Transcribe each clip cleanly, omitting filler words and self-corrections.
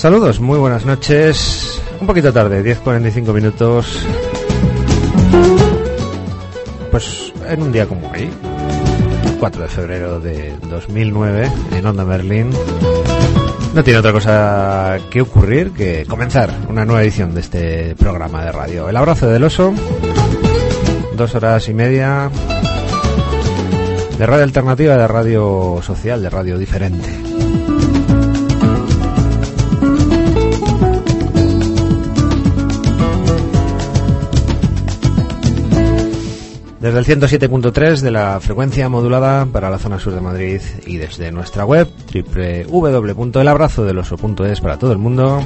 Saludos, muy buenas noches. Un poquito tarde, 10:45 minutos. Pues en un día como hoy, 4 de febrero de 2009, en Onda Berlín, no tiene otra cosa que ocurrir que comenzar una nueva edición de este programa de radio. El abrazo del oso, 2 horas y media de radio alternativa, de radio social, de radio diferente. Desde el 107.3 de la frecuencia modulada para la zona sur de Madrid y desde nuestra web www.elabrazodeloso.es para todo el mundo.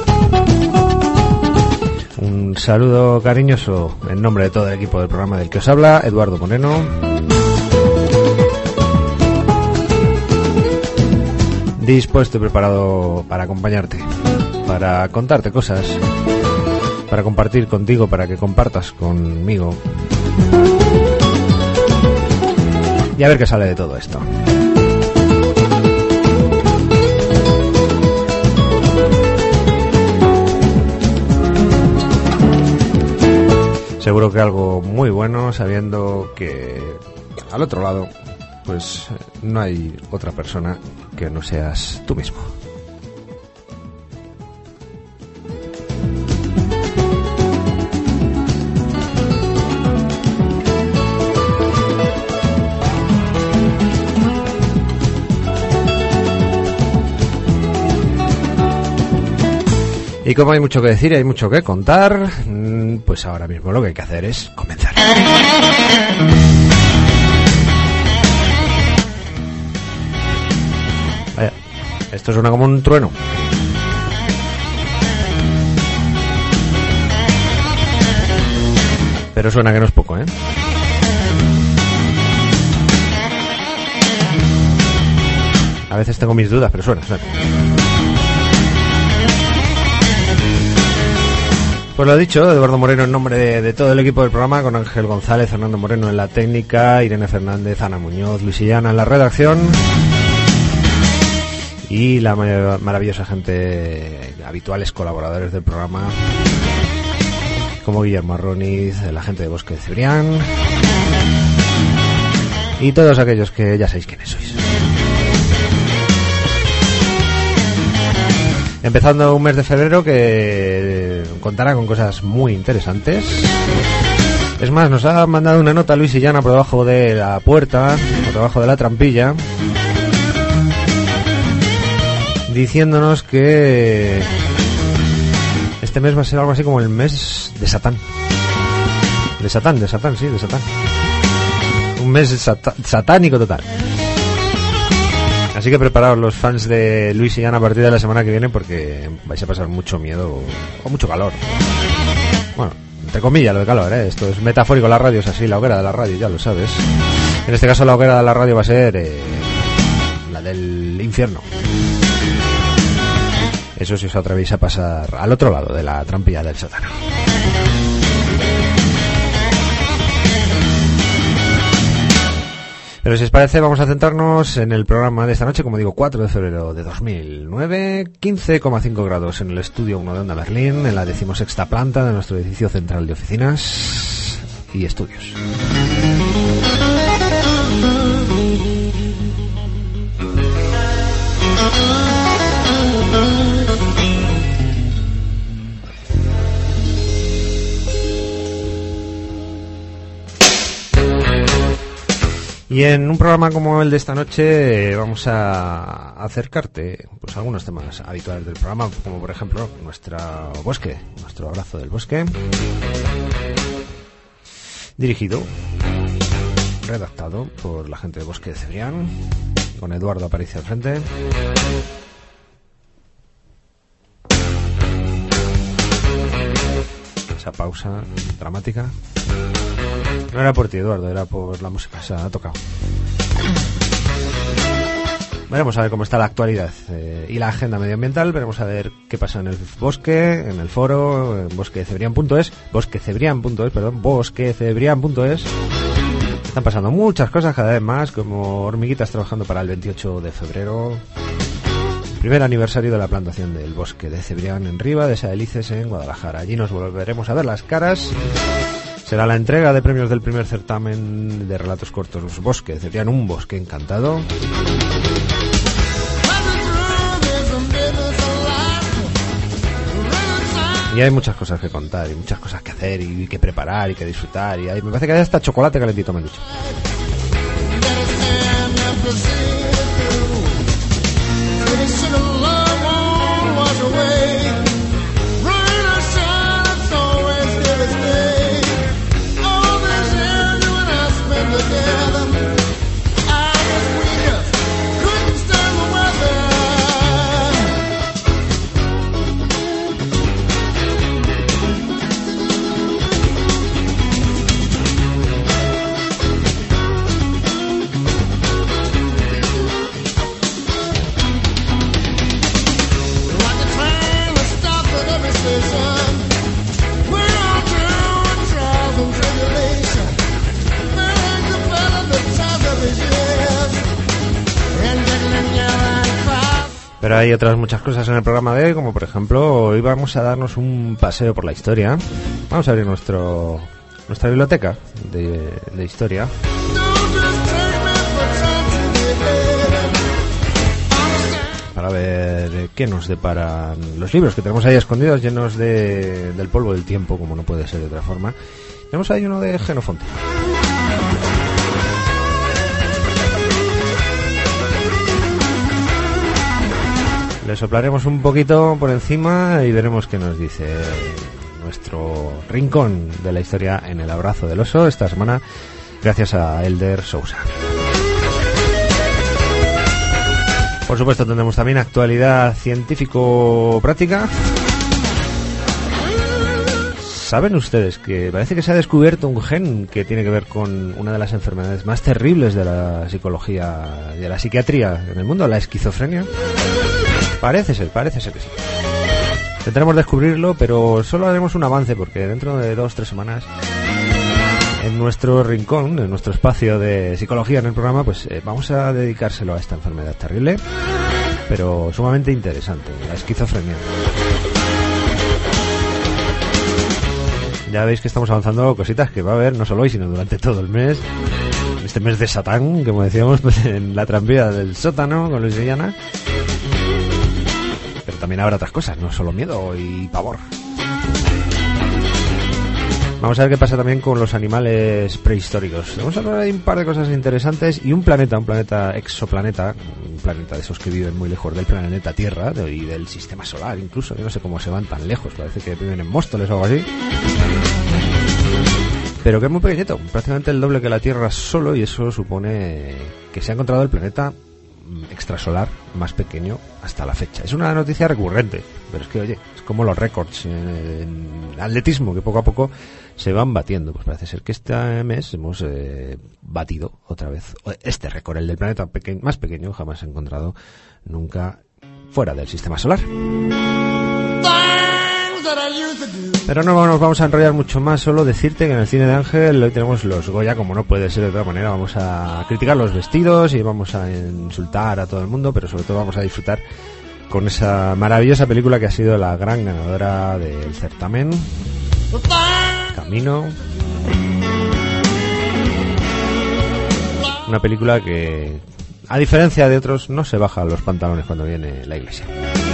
Un saludo cariñoso en nombre de todo el equipo del programa del que os habla, Eduardo Moreno. Dispuesto y preparado para acompañarte, para contarte cosas, para compartir contigo, para que compartas conmigo. Y a ver qué sale de todo esto. Seguro que algo muy bueno, sabiendo que al otro lado pues no hay otra persona que no seas tú mismo. Y como hay mucho que decir y hay mucho que contar, pues ahora mismo lo que hay que hacer es comenzar. Vaya, esto suena como un trueno. Pero suena que no es poco, ¿eh? A veces tengo mis dudas, pero suena. Pues lo dicho, Eduardo Moreno en nombre de todo el equipo del programa, con Ángel González, Fernando Moreno en la técnica, Irene Fernández, Ana Muñoz, Luis Illana en la redacción y la maravillosa gente, habituales colaboradores del programa, como Guillermo Arroniz, la gente de Bosque de Cebrián y todos aquellos que ya sabéis quiénes sois. Empezando un mes de febrero que contará con cosas muy interesantes. Es más, nos ha mandado una nota Luis Illana por debajo de la puerta, por debajo de la trampilla, diciéndonos que este mes va a ser algo así como el mes de Satán. De Satán. Un mes satánico total. Así que preparaos los fans de Luis Illana a partir de la semana que viene, porque vais a pasar mucho miedo o mucho calor. Bueno, entre comillas lo de calor, ¿eh? Esto es metafórico, la radio es así, la hoguera de la radio, ya lo sabes. En este caso la hoguera de la radio va a ser la del infierno. Eso si os atrevéis a pasar al otro lado de la trampilla del sótano. Pero si os parece, vamos a centrarnos en el programa de esta noche, como digo, 4 de febrero de 2009, 15,5 grados en el estudio 1 de Onda Berlín, en la 16ª planta de nuestro edificio central de oficinas y estudios. Y en un programa como el de esta noche vamos a acercarte pues algunos temas habituales del programa, como por ejemplo nuestro abrazo del bosque, dirigido, redactado por la gente de Bosque de Cebrián, con Eduardo Aparicio al frente. Esa pausa dramática no era por ti, Eduardo, era por la música, se ha tocado. Veremos a ver cómo está la actualidad y la agenda medioambiental. Veremos a ver qué pasa en el bosque, en el foro, en bosquecebrián.es, bosquecebrián.es. Están pasando muchas cosas cada vez más, como hormiguitas trabajando para el 28 de febrero. primer aniversario de la plantación del bosque de Cebrián en Riva de Saelices en Guadalajara. Allí nos volveremos a ver las caras. Será la entrega de premios del primer certamen de relatos cortos Los Bosques de Cebrián, un bosque encantado. Y hay muchas cosas que contar y muchas cosas que hacer y que preparar y que disfrutar. Y me parece que hay hasta chocolate calentito, me han dicho. Pero hay otras muchas cosas en el programa de hoy, como por ejemplo, hoy vamos a darnos un paseo por la historia. Vamos a abrir nuestra biblioteca de historia. Para ver qué nos deparan los libros que tenemos ahí escondidos, llenos del polvo del tiempo, como no puede ser de otra forma. Tenemos ahí uno de Jenofonte. Le soplaremos un poquito por encima y veremos qué nos dice nuestro rincón de la historia en el abrazo del oso esta semana, gracias a Elder Sousa. Por supuesto tendremos también actualidad científico-práctica. ¿Saben ustedes que parece que se ha descubierto un gen que tiene que ver con una de las enfermedades más terribles de la psicología y de la psiquiatría en el mundo, la esquizofrenia? Parece ser que sí. Intentaremos descubrirlo, pero solo haremos un avance porque dentro de 2-3 semanas en nuestro rincón, en nuestro espacio de psicología en el programa, pues vamos a dedicárselo a esta enfermedad terrible, pero sumamente interesante, la esquizofrenia. Ya veis que estamos avanzando cositas que va a haber no solo hoy, sino durante todo el mes. Este mes de Satán, como decíamos, pues en la tranvía del sótano con Luis Villana. Pero también habrá otras cosas, no solo miedo y pavor. Vamos a ver qué pasa también con los animales prehistóricos. Vamos a hablar de un par de cosas interesantes y un planeta exoplaneta, un planeta de esos que viven muy lejos del planeta Tierra y del sistema solar incluso. Yo no sé cómo se van tan lejos, parece que viven en Móstoles o algo así. Pero que es muy pequeñito, prácticamente el doble que la Tierra solo, y eso supone que se ha encontrado el planeta extrasolar más pequeño hasta la fecha. Es una noticia recurrente, pero es que, oye, es como los récords en atletismo que poco a poco se van batiendo. Pues parece ser que este mes hemos batido otra vez este récord, el del planeta más pequeño jamás encontrado nunca fuera del sistema solar. Pero no nos vamos a enrollar mucho más, solo decirte que en el cine de Ángel hoy tenemos los Goya, como no puede ser de otra manera. Vamos a criticar los vestidos y vamos a insultar a todo el mundo, pero sobre todo vamos a disfrutar con esa maravillosa película que ha sido la gran ganadora del certamen, Camino. Una película que, a diferencia de otros, no se baja los pantalones cuando viene la iglesia.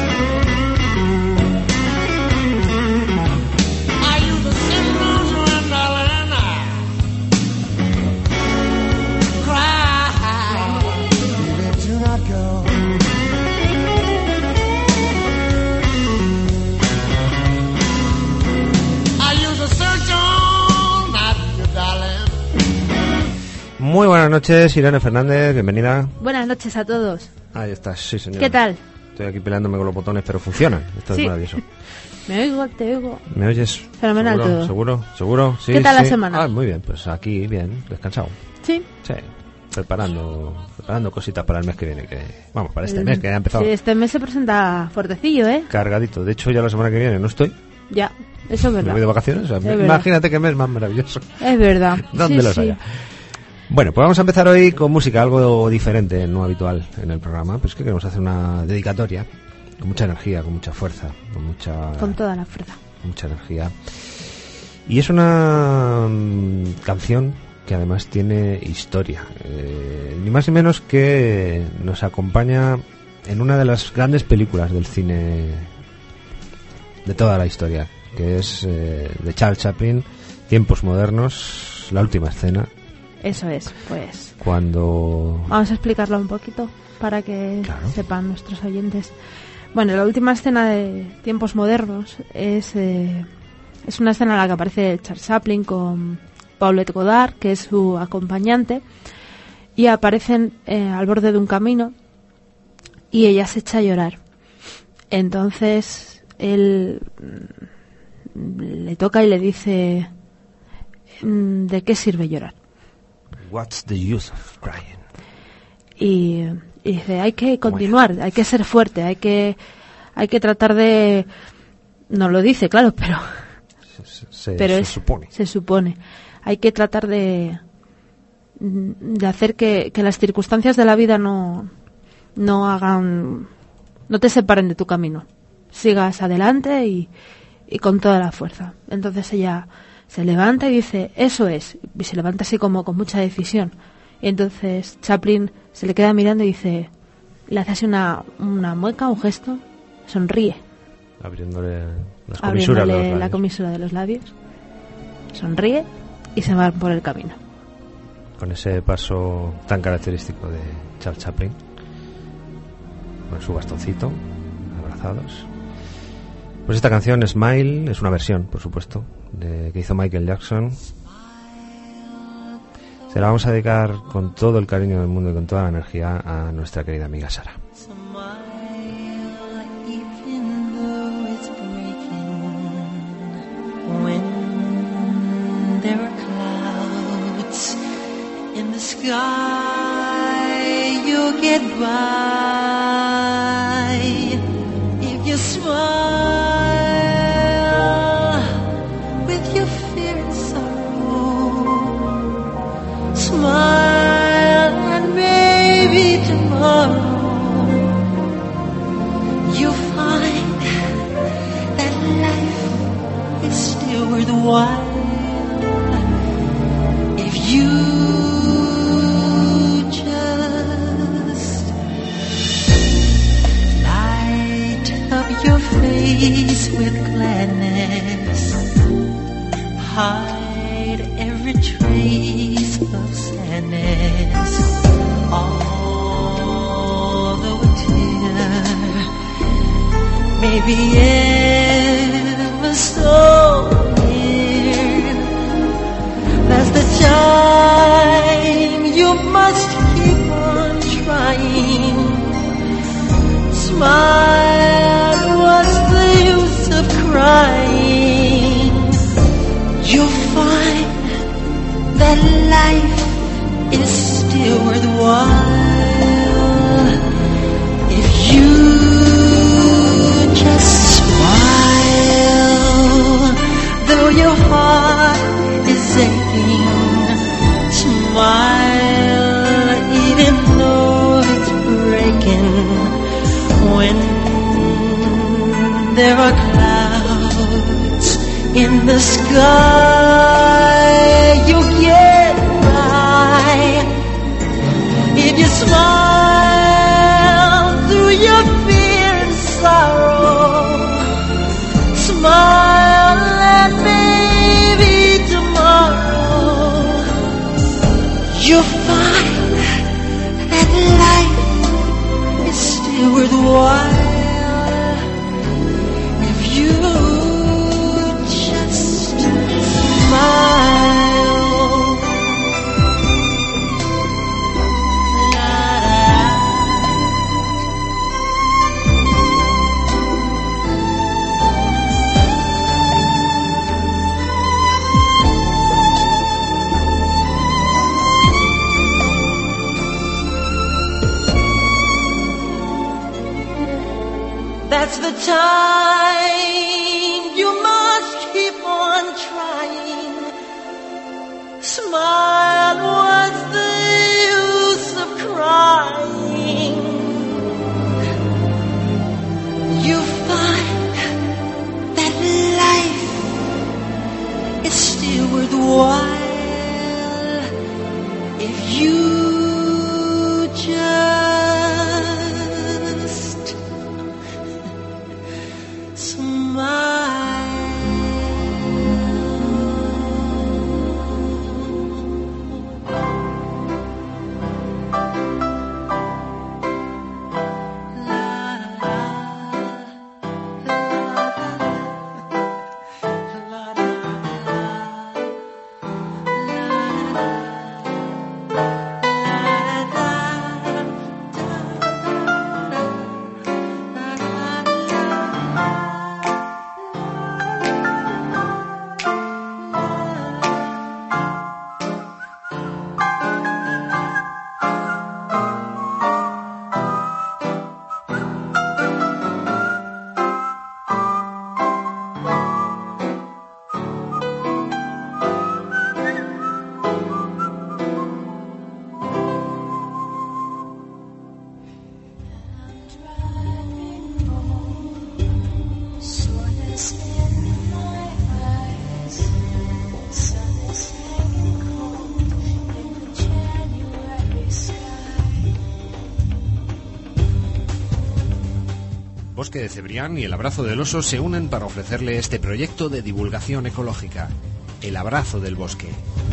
Muy buenas noches, Irene Fernández, bienvenida. Buenas noches a todos. Ahí estás, sí señor. ¿Qué tal? Estoy aquí peleándome con los botones, pero funcionan. Esto sí. Es maravilloso. Me oigo, te oigo. ¿Me oyes? Fenomenal. ¿Seguro? todo. ¿Seguro? Sí, ¿Qué tal sí. la semana? Muy bien, pues aquí bien, descansado. ¿Sí? Sí, preparando cositas para el mes que viene, vamos, para este mes que ya ha empezado. Sí, este mes se presenta fuertecillo, ¿eh? Cargadito. De hecho, ya la semana que viene no estoy. Ya, eso es verdad. Me voy de vacaciones. O sea, imagínate qué mes más maravilloso. Es verdad. ¿Dónde los haya? Bueno, pues vamos a empezar hoy con música, algo diferente, no habitual en el programa. Pues que queremos hacer una dedicatoria con mucha energía, con mucha fuerza, con toda la fuerza, mucha energía. Y es una canción que además tiene historia, ni más ni menos que nos acompaña en una de las grandes películas del cine de toda la historia, que es de Charles Chaplin, Tiempos modernos, La última escena. Eso es, pues cuando... Vamos a explicarlo un poquito para que sepan nuestros oyentes. Bueno, la última escena de Tiempos modernos es una escena en la que aparece Charles Chaplin con Paulette Goddard, que es su acompañante, y aparecen al borde de un camino y ella se echa a llorar. Entonces él le toca y le dice: ¿de qué sirve llorar? What's the use of crying? Y dice: hay que continuar, hay que ser fuerte, hay que tratar de... No lo dice, claro, pero se supone. Hay que tratar de hacer que las circunstancias de la vida no te separen de tu camino. Sigas adelante y con toda la fuerza. Entonces ella se levanta y dice: eso es. Y se levanta así como con mucha decisión. Y entonces Chaplin se le queda mirando y dice, le hace así una mueca, un gesto, sonríe. Abriéndole la comisura de los labios. Sonríe y se va por el camino. Con ese paso tan característico de Charles Chaplin, con su bastoncito, abrazados. Pues esta canción, Smile, es una versión, por supuesto, que hizo Michael Jackson. Se la vamos a dedicar con todo el cariño del mundo y con toda la energía a nuestra querida amiga Sara. Smile and maybe tomorrow you'll find that life is still worthwhile if you just light up your face with gladness, hide every trace of sadness, although a tear may be ever so near. That's the time you must keep on trying. Smile, what's the use of crying? You'll find that life is still worthwhile if you just smile. Though your heart is aching, smile even though it's breaking. When there are clouds in the sky, you'll get by if you smile through your fear and sorrow. Smile and maybe tomorrow you'll find that life is still worthwhile if you that's the time you must keep on trying. Smile, what's the Bosque de Cebrián y el Abrazo del Oso se unen para ofrecerle este proyecto de divulgación ecológica, El Abrazo del Bosque.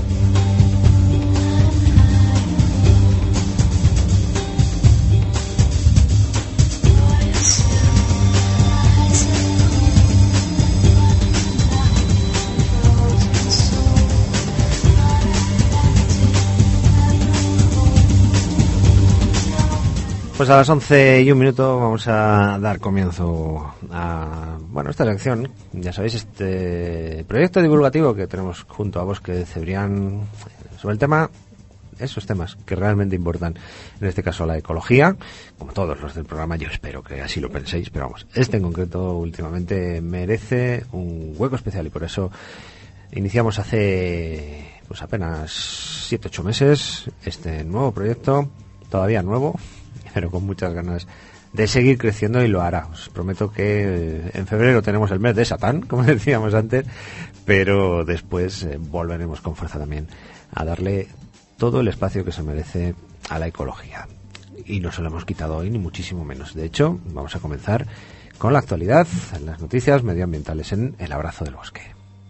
Pues a las 11:01 vamos a dar comienzo a esta sección. Ya sabéis, este proyecto divulgativo que tenemos junto a Bosque de Cebrián sobre el tema, esos temas que realmente importan, en este caso la ecología, como todos los del programa. Yo espero que así lo penséis, pero vamos, este en concreto últimamente merece un hueco especial y por eso iniciamos hace pues apenas 7-8 meses este nuevo proyecto, todavía nuevo, pero con muchas ganas de seguir creciendo, y lo hará. Os prometo que en febrero tenemos el mes de Satán, como decíamos antes, pero después volveremos con fuerza también a darle todo el espacio que se merece a la ecología. Y no se lo hemos quitado hoy, ni muchísimo menos. De hecho, vamos a comenzar con la actualidad, las noticias medioambientales en El Abrazo del Bosque.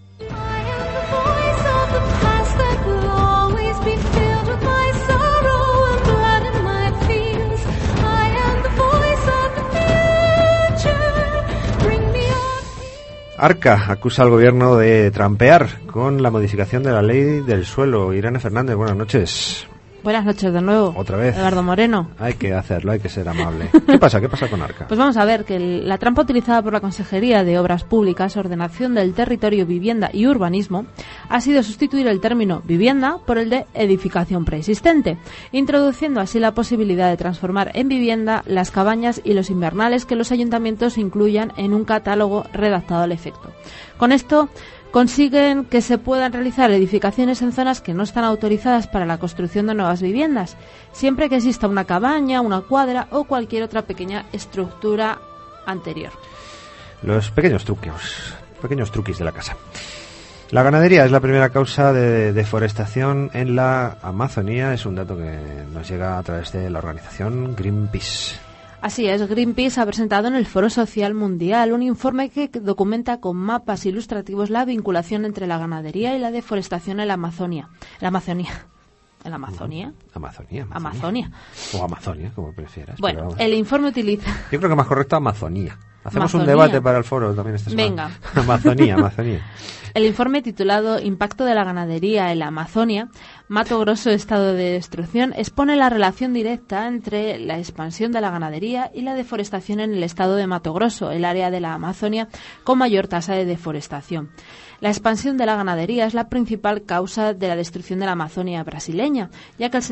Arca acusa al gobierno de trampear con la modificación de la ley del suelo. Irene Fernández, buenas noches. Buenas noches de nuevo. Otra vez. Eduardo Moreno. Hay que hacerlo, hay que ser amable. ¿Qué pasa? ¿Qué pasa con Arca? Pues vamos a ver que la trampa utilizada por la Consejería de Obras Públicas, Ordenación del Territorio, Vivienda y Urbanismo ha sido sustituir el término vivienda por el de edificación preexistente, introduciendo así la posibilidad de transformar en vivienda las cabañas y los invernales que los ayuntamientos incluyan en un catálogo redactado al efecto. Con esto consiguen que se puedan realizar edificaciones en zonas que no están autorizadas para la construcción de nuevas viviendas, siempre que exista una cabaña, una cuadra o cualquier otra pequeña estructura anterior. Los pequeños truquis de la casa. La ganadería es la primera causa de deforestación en la Amazonía, es un dato que nos llega a través de la organización Greenpeace. Así es, Greenpeace ha presentado en el Foro Social Mundial un informe que documenta con mapas ilustrativos la vinculación entre la ganadería y la deforestación en la Amazonia. ¿En la Amazonia? Amazonia. O Amazonia, como prefieras. Bueno, el informe utiliza... Yo creo que más correcto Amazonia. Hacemos un debate para el foro también esta semana. Venga. Amazonia. El informe titulado Impacto de la ganadería en la Amazonia, Mato Grosso, estado de destrucción, expone la relación directa entre la expansión de la ganadería y la deforestación en el estado de Mato Grosso, el área de la Amazonia con mayor tasa de deforestación. La expansión de la ganadería es la principal causa de la destrucción de la Amazonia brasileña, ya que el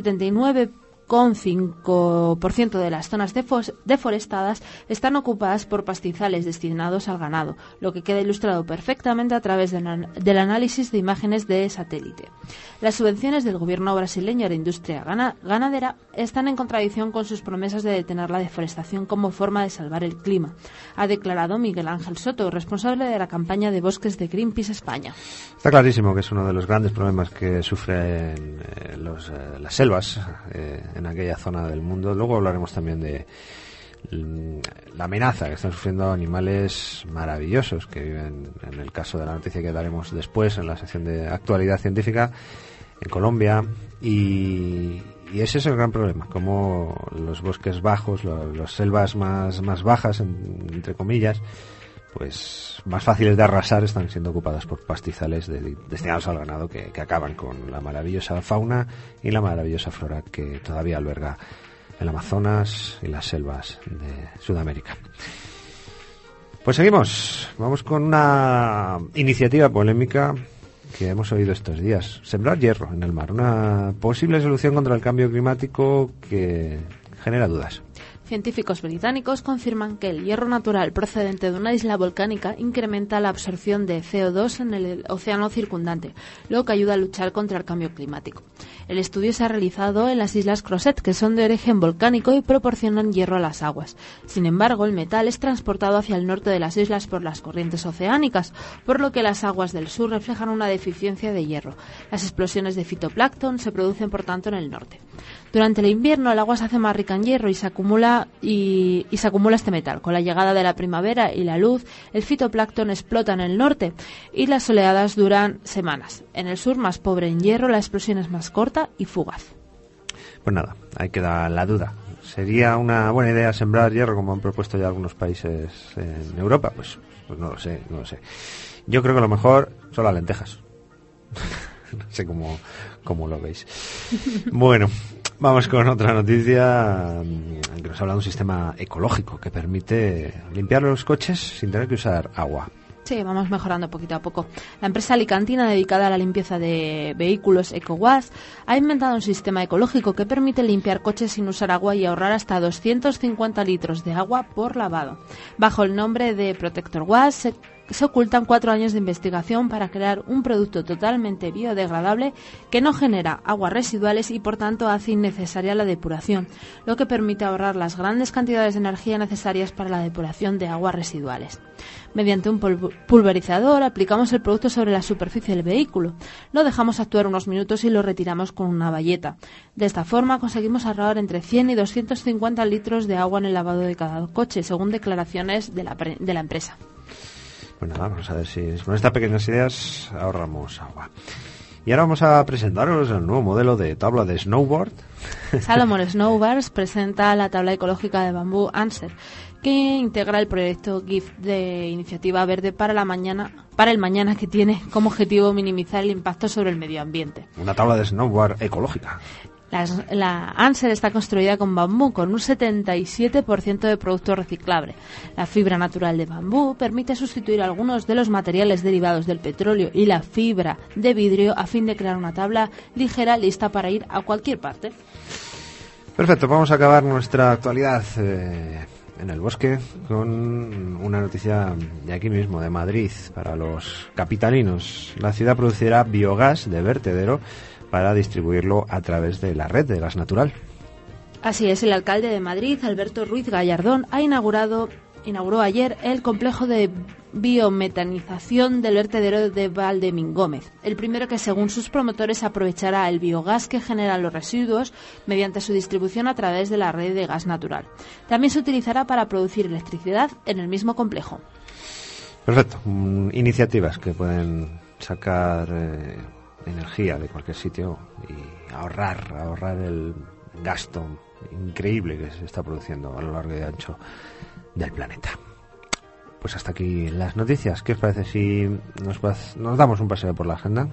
79,5% de las zonas deforestadas están ocupadas por pastizales destinados al ganado, lo que queda ilustrado perfectamente a través del análisis de imágenes de satélite. Las subvenciones del gobierno brasileño a la industria ganadera están en contradicción con sus promesas de detener la deforestación como forma de salvar el clima, ha declarado Miguel Ángel Soto, responsable de la campaña de bosques de Greenpeace España. Está clarísimo que es uno de los grandes problemas que sufren las selvas en aquella zona del mundo. Luego hablaremos también de la amenaza que están sufriendo animales maravillosos que viven, en el caso de la noticia que daremos después en la sección de actualidad científica, en Colombia, y ese es el gran problema, como los bosques bajos, las selvas más bajas, entre comillas, pues más fáciles de arrasar, están siendo ocupadas por pastizales destinados al ganado que acaban con la maravillosa fauna y la maravillosa flora que todavía alberga el Amazonas y las selvas de Sudamérica. Pues seguimos, vamos con una iniciativa polémica que hemos oído estos días: sembrar hierro en el mar, una posible solución contra el cambio climático que genera dudas. Científicos británicos confirman que el hierro natural procedente de una isla volcánica incrementa la absorción de CO2 en el océano circundante, lo que ayuda a luchar contra el cambio climático. El estudio se ha realizado en las Islas Crozet, que son de origen volcánico y proporcionan hierro a las aguas. Sin embargo, el metal es transportado hacia el norte de las islas por las corrientes oceánicas, por lo que las aguas del sur reflejan una deficiencia de hierro. Las explosiones de fitoplancton se producen, por tanto, en el norte. Durante el invierno el agua se hace más rica en hierro y se acumula este metal. Con la llegada de la primavera y la luz, el fitoplancton explota en el norte y las oleadas duran semanas. En el sur, más pobre en hierro, la explosión es más corta y fugaz. Pues nada, ahí queda la duda. ¿Sería una buena idea sembrar hierro como han propuesto ya algunos países en Europa? Pues no lo sé. Yo creo que lo mejor son las lentejas. No sé cómo lo veis. Bueno, vamos con otra noticia que nos habla de un sistema ecológico que permite limpiar los coches sin tener que usar agua. Sí, vamos mejorando poquito a poco. La empresa alicantina dedicada a la limpieza de vehículos, EcoWash, ha inventado un sistema ecológico que permite limpiar coches sin usar agua y ahorrar hasta 250 litros de agua por lavado. Bajo el nombre de Protector Wash se ocultan 4 años de investigación para crear un producto totalmente biodegradable que no genera aguas residuales y por tanto hace innecesaria la depuración, lo que permite ahorrar las grandes cantidades de energía necesarias para la depuración de aguas residuales. Mediante un pulverizador aplicamos el producto sobre la superficie del vehículo, lo dejamos actuar unos minutos y lo retiramos con una bayeta. De esta forma conseguimos ahorrar entre 100 y 250 litros de agua en el lavado de cada coche, según declaraciones de la empresa. Pues nada, vamos a ver si con estas pequeñas ideas ahorramos agua. Y ahora vamos a presentaros el nuevo modelo de tabla de snowboard. Salomon Snowboards presenta la tabla ecológica de bambú Anser, que integra el proyecto GIFT de Iniciativa Verde para el mañana, que tiene como objetivo minimizar el impacto sobre el medio ambiente. Una tabla de snowboard ecológica. La Anser está construida con bambú, con un 77% de producto reciclable. La fibra natural de bambú permite sustituir algunos de los materiales derivados del petróleo y la fibra de vidrio a fin de crear una tabla ligera lista para ir a cualquier parte. Perfecto, vamos a acabar nuestra actualidad en el bosque con una noticia de aquí mismo, de Madrid, para los capitalinos. La ciudad producirá biogás de vertedero para distribuirlo a través de la red de gas natural. Así es, el alcalde de Madrid, Alberto Ruiz Gallardón, inauguró ayer el complejo de biometanización del vertedero de Valdemingómez, el primero que, según sus promotores, aprovechará el biogás que generan los residuos mediante su distribución a través de la red de gas natural. También se utilizará para producir electricidad en el mismo complejo. Perfecto, iniciativas que pueden sacar energía de cualquier sitio y ahorrar el gasto increíble que se está produciendo a lo largo y ancho del planeta. Pues hasta aquí las noticias. ¿Qué os parece si nos damos un paseo por la agenda?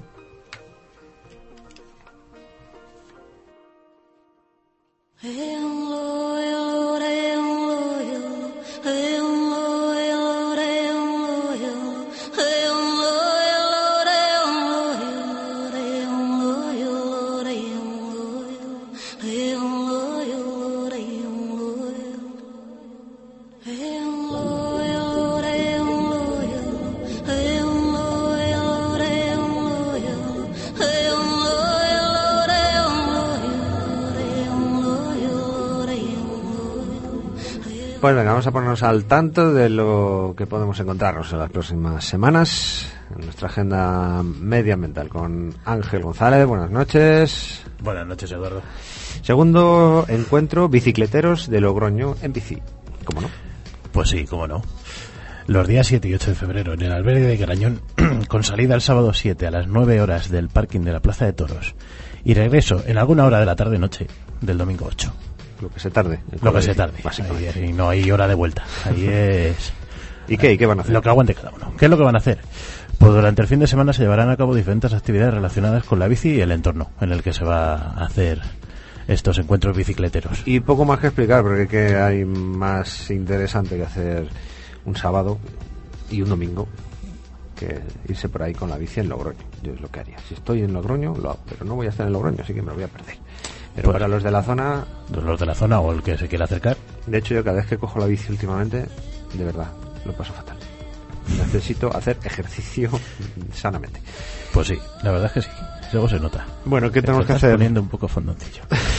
Pues venga, vamos a ponernos al tanto de lo que podemos encontrarnos en las próximas semanas en nuestra agenda medioambiental con Ángel González. Buenas noches. Buenas noches, Eduardo. Segundo encuentro bicicleteros de Logroño en bici. ¿Cómo no? Pues sí, cómo no. Los días 7 y 8 de febrero en el albergue de Garañón, con salida el sábado 7 a las 9 horas del parking de la Plaza de Toros y regreso en alguna hora de la tarde-noche del domingo 8. Lo que se tarde. Básicamente. Y no hay hora de vuelta. Ahí es... ¿Y qué van a hacer? Lo que aguante cada uno. ¿Qué es lo que van a hacer? Pues durante el fin de semana se llevarán a cabo diferentes actividades relacionadas con la bici y el entorno en el que se va a hacer estos encuentros bicicleteros. Y poco más que explicar, porque ¿qué hay más interesante que hacer un sábado y un domingo que irse por ahí con la bici en Logroño? Yo es lo que haría. Si estoy en Logroño, lo hago, pero no voy a estar en Logroño, así que me lo voy a perder. Pero pues, para los de la zona... Los de la zona o el que se quiera acercar. De hecho, yo cada vez que cojo la bici últimamente, de verdad, lo paso fatal. Necesito hacer ejercicio sanamente. Pues sí, la verdad es que sí. Luego se nota. Bueno, ¿qué tenemos que hacer? Poniendo un poco fondoncillo.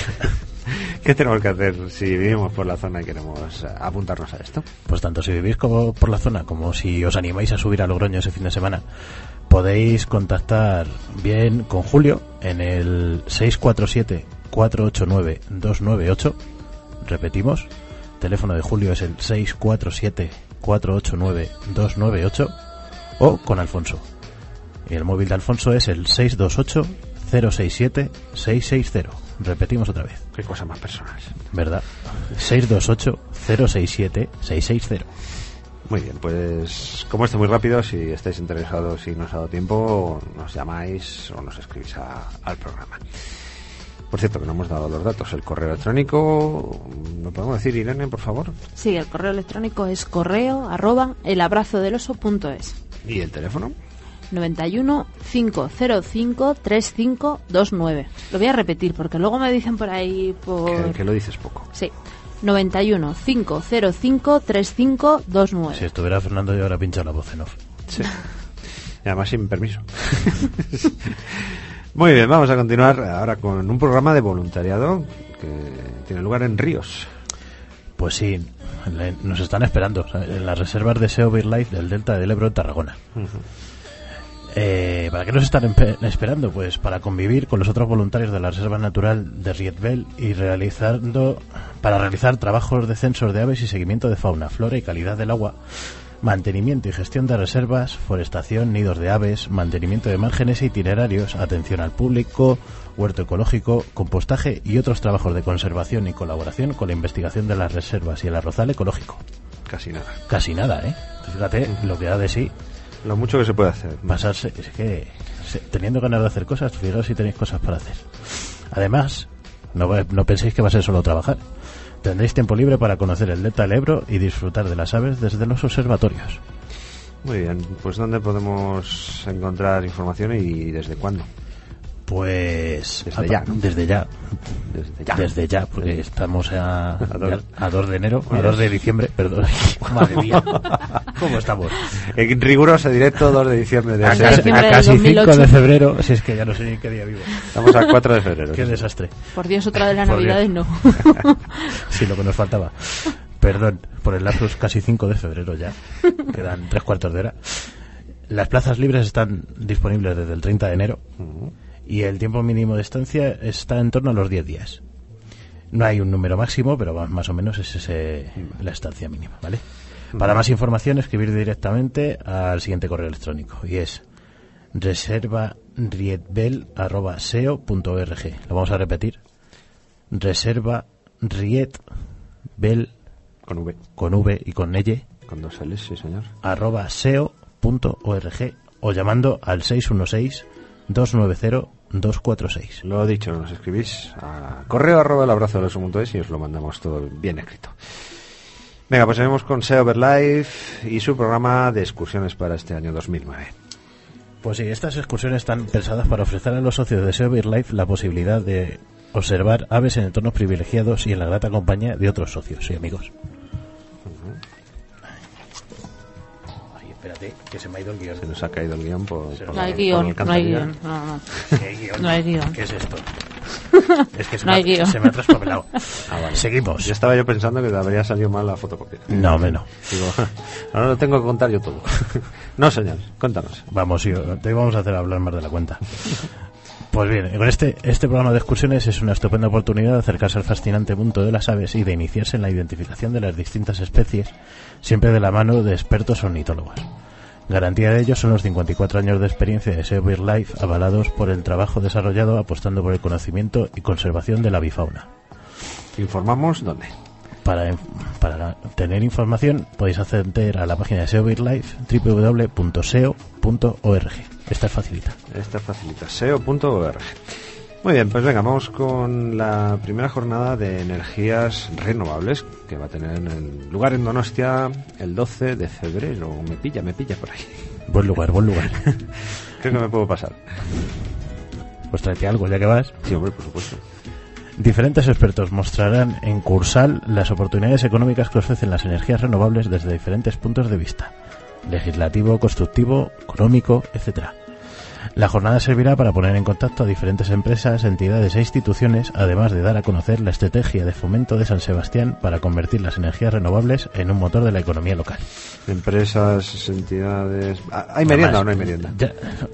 ¿Qué tenemos que hacer si vivimos por la zona y queremos apuntarnos a esto? Pues tanto si vivís como por la zona como si os animáis a subir a Logroño ese fin de semana, podéis contactar bien con Julio en el 647 647-489-298. Repetimos, teléfono de Julio es el 647-489-298, o con Alfonso. Y el móvil de Alfonso es el 628-067-660. Repetimos otra vez. Qué cosa más personal. ¿Verdad? 628-067-660. Muy bien, pues como esto muy rápido, si estáis interesados y no os ha dado tiempo, nos llamáis o nos escribís al programa. Por cierto, que no hemos dado los datos. El correo electrónico, ¿me podemos decir, Irene, por favor? Sí, el correo electrónico es correo@elabrazodeloso.es. ¿Y el teléfono? 91 505 3529. Lo voy a repetir porque luego me dicen por ahí Que lo dices poco. Sí. 91 505 3529. Si estuviera Fernando, yo ahora pinchado la voz en off. Sí. Y además sin permiso. Muy bien, vamos a continuar ahora con un programa de voluntariado que tiene lugar en Ríos. Pues sí, nos están esperando en las reservas de SEO BirdLife del Delta del Ebro en Tarragona. ¿Para qué nos están esperando? Pues para convivir con los otros voluntarios de la Reserva Natural de Rietbel y para realizar trabajos de censos de aves y seguimiento de fauna, flora y calidad del agua, mantenimiento y gestión de reservas, forestación, nidos de aves, mantenimiento de márgenes e itinerarios, atención al público, huerto ecológico, compostaje y otros trabajos de conservación y colaboración con la investigación de las reservas y el arrozal ecológico. Casi nada. Casi nada, ¿eh? Fíjate lo que da de sí. Lo mucho que se puede hacer. Pasarse, es que teniendo ganas de hacer cosas, fijaos si tenéis cosas para hacer. Además, no penséis que va a ser solo trabajar. Tendréis tiempo libre para conocer el Delta del Ebro y disfrutar de las aves desde los observatorios. Muy bien, pues ¿dónde podemos encontrar información y desde cuándo? Pues desde ya, ¿no? Desde ya, porque estamos a 2 de enero, a 2 de diciembre, perdón. Madre mía, ¿cómo estamos? En riguroso directo, 2 de diciembre. A casi 5 de febrero, si es que ya no sé ni qué día vivo. Estamos a 4 de febrero. Qué desastre. Por Dios, otra de las Navidades no. Sí, lo que nos faltaba. Perdón, por el lapsus casi 5 de febrero ya. Quedan 3/4 de hora. Las plazas libres están disponibles desde el 30 de enero. Y el tiempo mínimo de estancia está en torno a los 10 días. No hay un número máximo, pero más o menos es la estancia mínima, ¿vale? Para más información, escribir directamente al siguiente correo electrónico, y es reservarietbel@seo.org. Lo vamos a repetir. Reservarietbel con V y con L, con 2 L's, sí señor, @seo.org, o llamando al 616-290-246. Lo dicho, nos escribís a correo@elabrazodeloso.es y os lo mandamos todo bien escrito. Venga, pues seguimos con SEO BirdLife y su programa de excursiones para este año 2009. Pues sí, estas excursiones están pensadas para ofrecer a los socios de SEO BirdLife la posibilidad de observar aves en entornos privilegiados y en la grata compañía de otros socios y amigos. Espérate, que se me ha ido el guión. Se nos ha caído el guión no hay guión. No hay guión. No hay guión. ¿Qué es esto? Es que se me ha traspapelado. Vale. Seguimos. Yo estaba pensando que te habría salido mal la fotocopia. No, menos. Digo, ahora lo tengo que contar yo todo. No, señor, cuéntanos. Vamos, sí, te vamos a hacer hablar más de la cuenta. Pues bien, con este programa de excursiones es una estupenda oportunidad de acercarse al fascinante mundo de las aves y de iniciarse en la identificación de las distintas especies, siempre de la mano de expertos ornitólogos. Garantía de ello son los 54 años de experiencia de SEO BirdLife, avalados por el trabajo desarrollado apostando por el conocimiento y conservación de la avifauna. ¿Informamos dónde? Para tener información podéis acceder a la página de SEO BirdLife, www.seo.org. Esta es facilita. SEO.org. Muy bien, pues venga, vamos con la primera jornada de energías renovables que va a tener lugar en Donostia el 12 de febrero. Me pilla por ahí. Buen lugar. Creo que me puedo pasar. Pues tráete algo, ya que vas. Sí, hombre, por supuesto. Diferentes expertos mostrarán en Cursal las oportunidades económicas que ofrecen las energías renovables desde diferentes puntos de vista: legislativo, constructivo, económico, etcétera. La jornada servirá para poner en contacto a diferentes empresas, entidades e instituciones, además de dar a conocer la estrategia de fomento de San Sebastián para convertir las energías renovables en un motor de la economía local. Empresas, entidades... ¿Hay merienda o no hay merienda?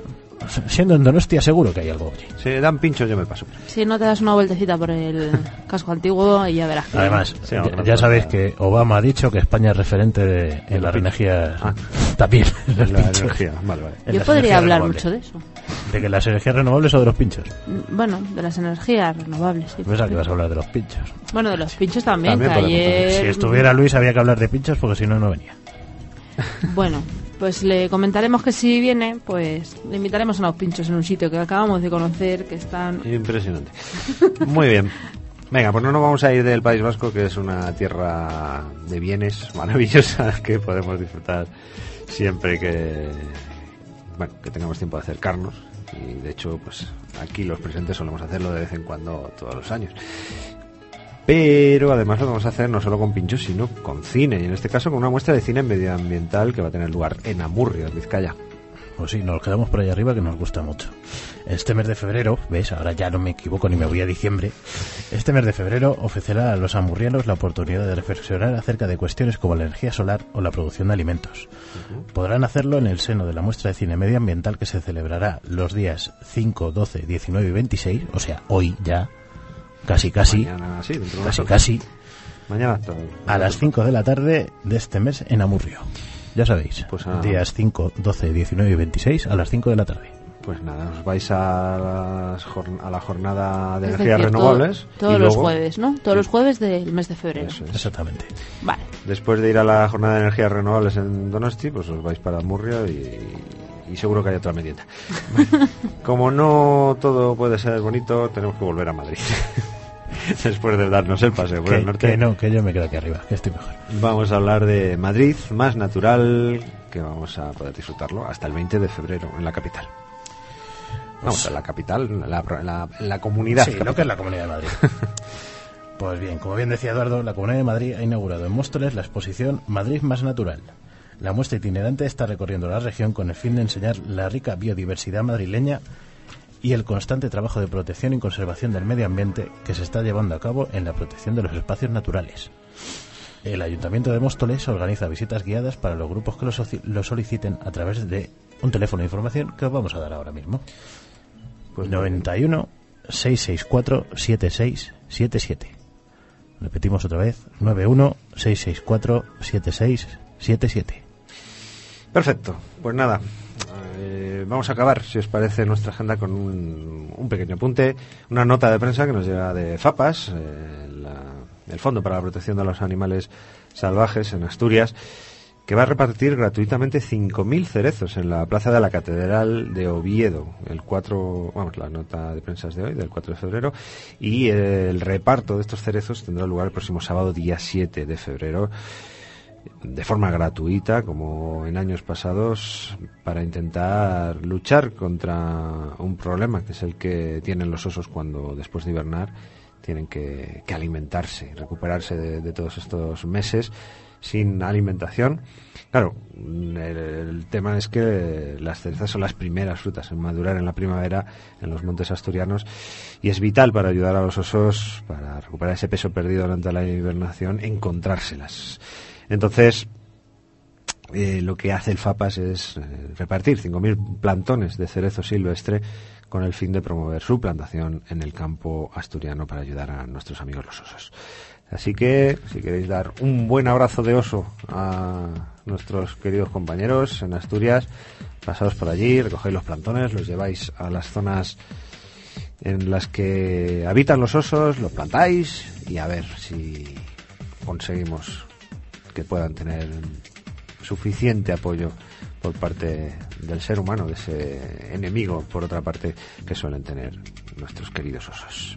siendo en Donostia seguro que hay algo allí. Si dan pinchos yo me paso. Si no te das una vueltecita por el casco antiguo y ya verás. Además, ya sabéis que Obama ha dicho que España es referente en las energías también. En la energía, vale. Yo podría hablar mucho de eso. ¿De que las energías renovables o de los pinchos? Bueno, de las energías renovables. Sí. Pensaba que ibas a hablar de los pinchos. Bueno, de los pinchos también que ayer... Si estuviera Luis había que hablar de pinchos porque si no, no venía. Bueno, pues le comentaremos que si viene, pues le invitaremos a unos pinchos en un sitio que acabamos de conocer, que están... Impresionante. Muy bien. Venga, pues no nos vamos a ir del País Vasco, que es una tierra de bienes maravillosa que podemos disfrutar siempre que tengamos tiempo de acercarnos. Y de hecho, pues aquí los presentes solemos hacerlo de vez en cuando, todos los años. Pero además lo vamos a hacer no solo con pinchos, sino con cine, y en este caso con una muestra de cine medioambiental que va a tener lugar en Amurrio, en Vizcaya. Pues sí, nos quedamos por ahí arriba, que nos gusta mucho. Este mes de febrero, ¿ves? Ahora ya no me equivoco ni me voy a diciembre. Este mes de febrero ofrecerá a los amurrianos la oportunidad de reflexionar acerca de cuestiones como la energía solar o la producción de alimentos. Podrán hacerlo en el seno de la muestra de cine medioambiental que se celebrará los días 5, 12, 19 y 26, o sea, hoy ya, casi, Mañana, sí, casi, mañana a las 5 de la tarde de este mes en Amurrio. Ya sabéis, pues días 5, 12, 19 y 26 a las 5 de la tarde. Pues nada, os vais a la jornada de energías renovables. Todos los jueves, ¿no? Todos los jueves del mes de febrero. Eso es. Exactamente. Vale. Después de ir a la jornada de energías renovables en Donosti, pues os vais para Amurrio y seguro que hay otra merienda. Como no todo puede ser bonito, tenemos que volver a Madrid. Después de darnos el paseo por el norte. Que yo me quedo aquí arriba, que estoy mejor. Vamos a hablar de Madrid, más natural, que vamos a poder disfrutarlo hasta el 20 de febrero en la capital. Vamos, en la capital, la comunidad. Sí, lo que es la Comunidad de Madrid. Pues bien, como bien decía Eduardo, la Comunidad de Madrid ha inaugurado en Móstoles la exposición Madrid más natural. La muestra itinerante está recorriendo la región con el fin de enseñar la rica biodiversidad madrileña y el constante trabajo de protección y conservación del medio ambiente que se está llevando a cabo en la protección de los espacios naturales. El Ayuntamiento de Móstoles organiza visitas guiadas para los grupos que lo soliciten a través de un teléfono de información que os vamos a dar ahora mismo. Pues 91 664 7677. Repetimos otra vez, 91 664 7677. Perfecto, pues nada, vamos a acabar, si os parece, nuestra agenda con un pequeño apunte, una nota de prensa que nos llega de FAPAS, el Fondo para la Protección de los Animales Salvajes en Asturias, que va a repartir gratuitamente 5.000 cerezos en la plaza de la Catedral de Oviedo, la nota de prensa es de hoy, del 4 de febrero, y el reparto de estos cerezos tendrá lugar el próximo sábado, día 7 de febrero, de forma gratuita, como en años pasados, para intentar luchar contra un problema que es el que tienen los osos cuando, después de hibernar, tienen que alimentarse, recuperarse de todos estos meses sin alimentación. Claro, el tema es que las cerezas son las primeras frutas en madurar en la primavera en los montes asturianos, y es vital para ayudar a los osos, para recuperar ese peso perdido durante la hibernación, encontrárselas. Entonces, lo que hace el FAPAS es repartir 5.000 plantones de cerezo silvestre con el fin de promover su plantación en el campo asturiano para ayudar a nuestros amigos los osos. Así que, si queréis dar un buen abrazo de oso a nuestros queridos compañeros en Asturias, pasaos por allí, recogéis los plantones, los lleváis a las zonas en las que habitan los osos, los plantáis y a ver si conseguimos que puedan tener suficiente apoyo por parte del ser humano, de ese enemigo, por otra parte, que suelen tener nuestros queridos osos.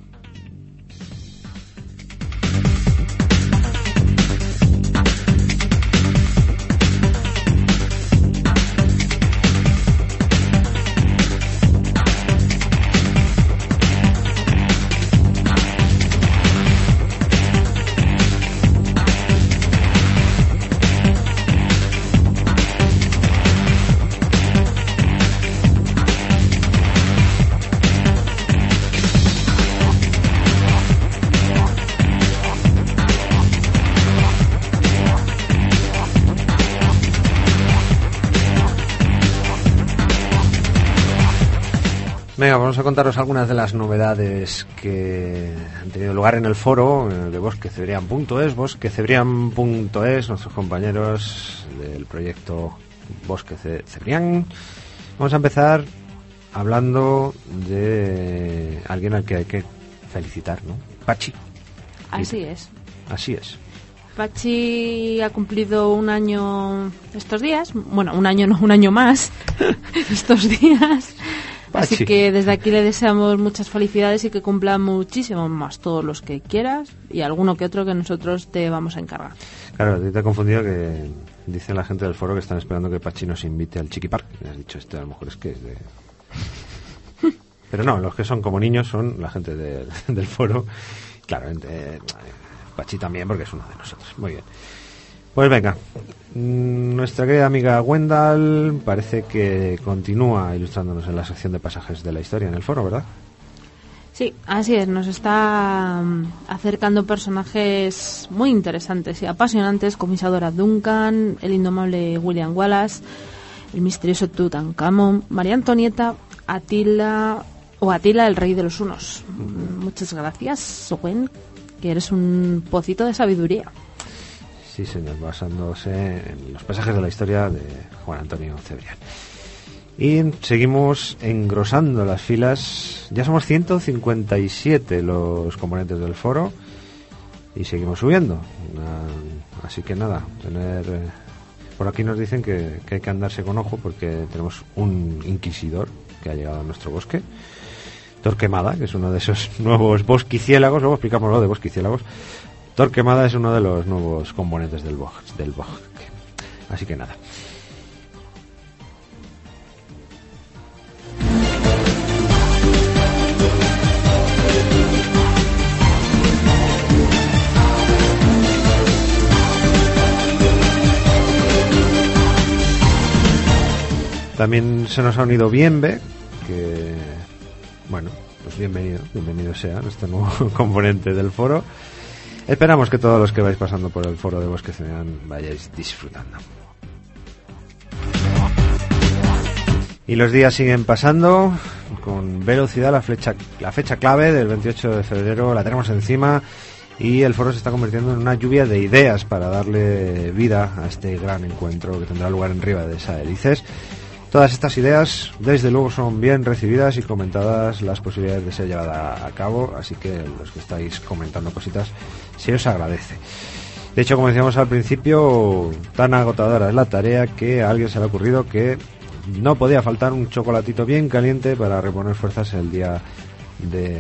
Venga, vamos a contaros algunas de las novedades que han tenido lugar en el foro de bosquecebrián.es, bosquecebrián.es, nuestros compañeros del proyecto Bosque Cebrián. Vamos a empezar hablando de alguien al que hay que felicitar, ¿no? Pachi. Así es. Así es. Pachi ha cumplido un año estos días. Bueno, un año no, un año más estos días. Pachi. Así que desde aquí le deseamos muchas felicidades y que cumpla muchísimo más, todos los que quieras, y alguno que otro que nosotros te vamos a encargar. Claro, te he confundido, que dice la gente del foro que están esperando que Pachi nos invite al Chiqui Park. Me has dicho, a lo mejor es que es de... Pero no, los que son como niños son la gente del foro. Claramente, Pachi también, porque es uno de nosotros. Muy bien. Pues venga, nuestra querida amiga Wendell parece que continúa ilustrándonos en la sección de pasajes de la historia en el foro, ¿verdad? Sí, así es, nos está acercando personajes muy interesantes y apasionantes como Isadora Duncan, el indomable William Wallace, el misterioso Tutankamón, María Antonieta, Atila, el rey de los hunos. Muchas gracias, Owen, que eres un pocito de sabiduría. Sí, señor, basándose en los pasajes de la historia de Juan Antonio Cebrián. Y seguimos engrosando las filas. Ya somos 157 los componentes del foro y seguimos subiendo. Así que nada, por aquí nos dicen que hay que andarse con ojo, porque tenemos un inquisidor que ha llegado a nuestro bosque, Torquemada, que es uno de esos nuevos bosquiciélagos. Luego explicamos lo de bosquiciélagos. Torquemada es uno de los nuevos componentes del bosque. Así que nada. También se nos ha unido Bienve, que, bueno, pues bienvenido sea este nuevo componente del foro. Esperamos que todos los que vais pasando por el foro de Bosque Cebrián vayáis disfrutando. Y los días siguen pasando con velocidad. La fecha clave del 28 de febrero la tenemos encima, y el foro se está convirtiendo en una lluvia de ideas para darle vida a este gran encuentro que tendrá lugar en Ribadesella de Elices. Todas estas ideas, desde luego, son bien recibidas y comentadas las posibilidades de ser llevada a cabo, así que los que estáis comentando cositas, se os agradece. De hecho, como decíamos al principio, tan agotadora es la tarea que a alguien se le ha ocurrido que no podía faltar un chocolatito bien caliente para reponer fuerzas el día de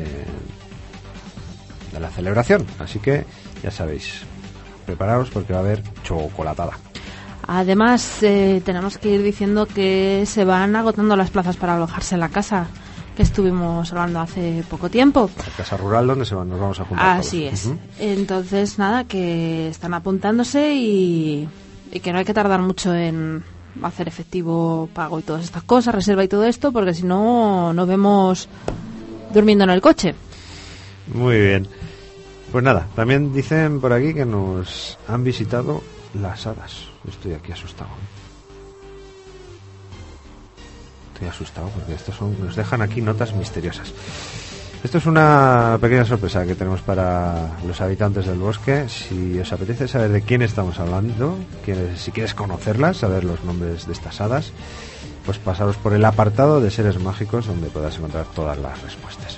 la celebración. Así que ya sabéis, preparaos porque va a haber chocolatada. Además, tenemos que ir diciendo que se van agotando las plazas para alojarse en la casa que estuvimos hablando hace poco tiempo. La casa rural donde nos vamos a juntar. Así es. Entonces, nada, que están apuntándose y que no hay que tardar mucho en hacer efectivo pago y todas estas cosas, reserva y todo esto, porque si no, nos vemos durmiendo en el coche. Muy bien. Pues nada, también dicen por aquí que nos han visitado las hadas. Estoy aquí asustado. Porque nos dejan aquí notas misteriosas. Esto es una pequeña sorpresa que tenemos para los habitantes del bosque. Si os apetece saber de quién estamos hablando, si quieres conocerlas, saber los nombres de estas hadas, pues pasaros por el apartado de seres mágicos, donde podrás encontrar todas las respuestas.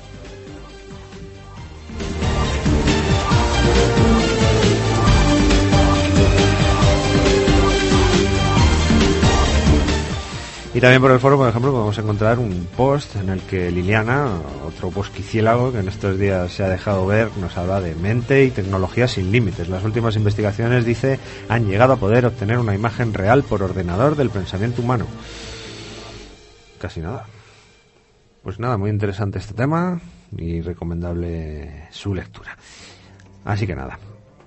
Y también por el foro, por ejemplo, podemos encontrar un post en el que Liliana, otro bosquiciélago que en estos días se ha dejado ver, nos habla de mente y tecnología sin límites. Las últimas investigaciones, dice, han llegado a poder obtener una imagen real por ordenador del pensamiento humano. Casi nada. Pues nada, muy interesante este tema y recomendable su lectura. Así que nada.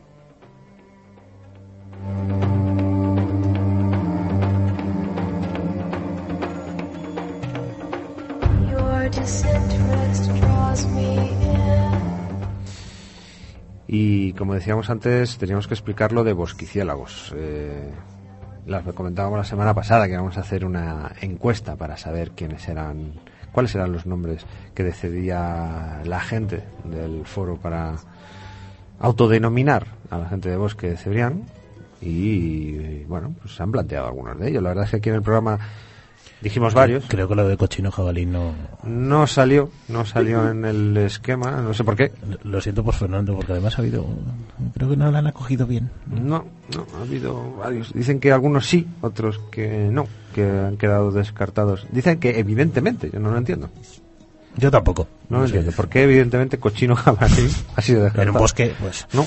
Y como decíamos antes, teníamos que explicar lo de bosquiciélagos. Las comentábamos la semana pasada que íbamos a hacer una encuesta para saber quiénes eran cuáles eran los nombres que decidía la gente del foro para autodenominar a la gente de Bosque de Cebrián, y bueno, pues se han planteado algunos de ellos. La verdad es que aquí en el programa dijimos varios. Creo que lo de cochino jabalí no salió en el esquema, no sé por qué. Lo siento por Fernando, porque además ha habido, creo que no la han acogido bien. No, ha habido varios. Dicen que algunos sí, otros que no, que han quedado descartados. Dicen que evidentemente, yo no lo entiendo. Yo tampoco. No lo entiendo. ¿Por qué evidentemente cochino jabalí ha sido descartado? En un bosque, pues. No.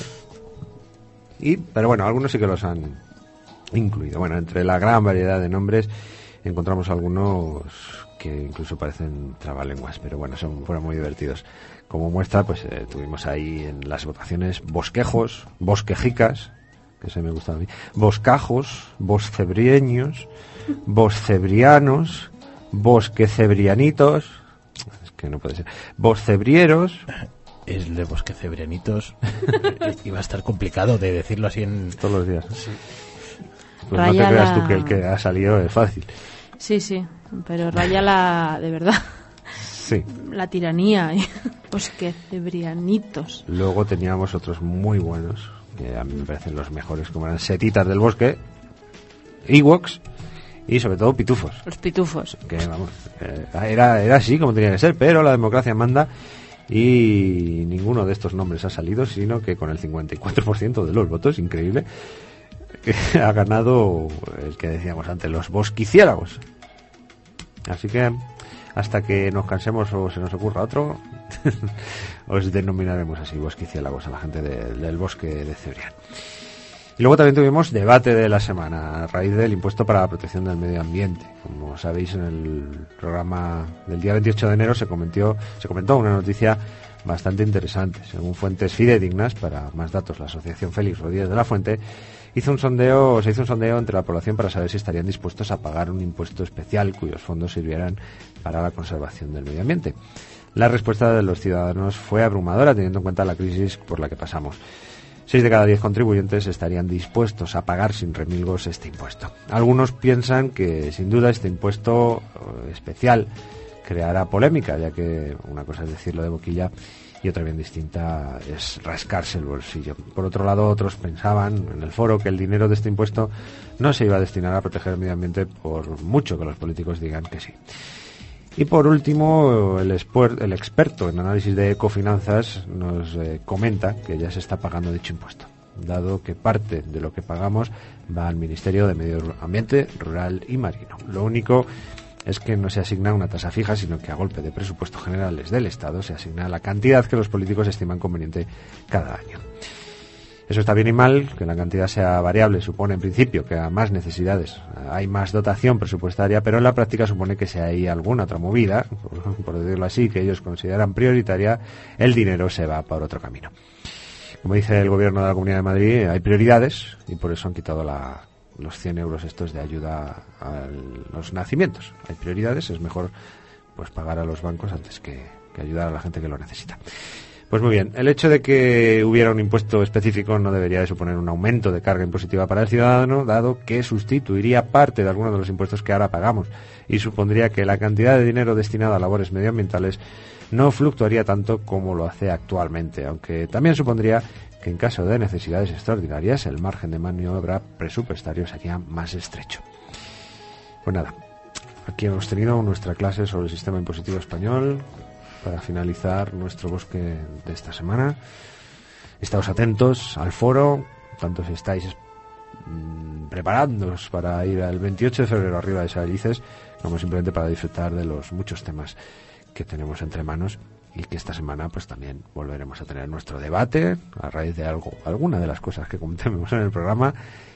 Pero bueno, algunos sí que los han incluido. Bueno, entre la gran variedad de nombres encontramos algunos que incluso parecen trabalenguas, pero bueno, fueron muy divertidos. Como muestra, pues tuvimos ahí en las votaciones bosquejos, bosquejicas, que se me gusta a mí, boscajos, boscebrieños, boscebrianos, bosquecebrianitos, es que no puede ser, boscebrieros. El de bosquecebrianitos iba a estar complicado de decirlo así en... Todos los días. Sí. Pues no te creas tú que el que ha salido es fácil. Sí, pero raya de verdad. Sí. La tiranía. Bosquecebrianitos. Luego teníamos otros muy buenos, que a mí me parecen los mejores, como eran setitas del bosque, ewoks y sobre todo pitufos. Los pitufos. Que vamos, era así como tenía que ser, pero la democracia manda y ninguno de estos nombres ha salido, sino que con el 54% de los votos, increíble, que ha ganado el que decíamos antes, los bosquiciélagos. Así que hasta que nos cansemos o se nos ocurra otro, os denominaremos así, bosquiciélagos, a la gente del bosque de Cebrián. Y luego también tuvimos debate de la semana a raíz del impuesto para la protección del medio ambiente. Como sabéis, en el programa del día 28 de enero se comentó una noticia bastante interesante. Según fuentes fidedignas, para más datos, la asociación Félix Rodríguez de la Fuente se hizo un sondeo entre la población para saber si estarían dispuestos a pagar un impuesto especial cuyos fondos sirvieran para la conservación del medio ambiente. La respuesta de los ciudadanos fue abrumadora, teniendo en cuenta la crisis por la que pasamos. 6 de cada 10 contribuyentes estarían dispuestos a pagar sin remilgos este impuesto. Algunos piensan que, sin duda, este impuesto especial creará polémica, ya que una cosa es decirlo de boquilla y otra bien distinta es rascarse el bolsillo. Por otro lado, otros pensaban en el foro que el dinero de este impuesto no se iba a destinar a proteger el medio ambiente, por mucho que los políticos digan que sí. Y por último, el experto en análisis de ecofinanzas nos comenta que ya se está pagando dicho impuesto, dado que parte de lo que pagamos va al Ministerio de Medio Ambiente, Rural y Marino. Lo único es que no se asigna una tasa fija, sino que a golpe de presupuestos generales del Estado se asigna la cantidad que los políticos estiman conveniente cada año. Eso está bien y mal, que la cantidad sea variable supone en principio que a más necesidades hay más dotación presupuestaria, pero en la práctica supone que si hay alguna otra movida, por decirlo así, que ellos consideran prioritaria, el dinero se va por otro camino. Como dice el gobierno de la Comunidad de Madrid, hay prioridades y por eso han quitado los 100 euros estos de ayuda a los nacimientos. Hay prioridades, es mejor pues pagar a los bancos antes que ayudar a la gente que lo necesita. Pues muy bien, el hecho de que hubiera un impuesto específico no debería de suponer un aumento de carga impositiva para el ciudadano, dado que sustituiría parte de algunos de los impuestos que ahora pagamos y supondría que la cantidad de dinero destinada a labores medioambientales no fluctuaría tanto como lo hace actualmente, aunque también supondría que en caso de necesidades extraordinarias el margen de maniobra presupuestario sería más estrecho. Pues nada, aquí hemos tenido nuestra clase sobre el sistema impositivo español para finalizar nuestro bosque de esta semana. Estáos atentos al foro, tanto si estáis preparándoos para ir al 28 de febrero arriba de Saelices, como simplemente para disfrutar de los muchos temas que tenemos entre manos, y que esta semana pues también volveremos a tener nuestro debate a raíz de alguna de las cosas que comentemos en el programa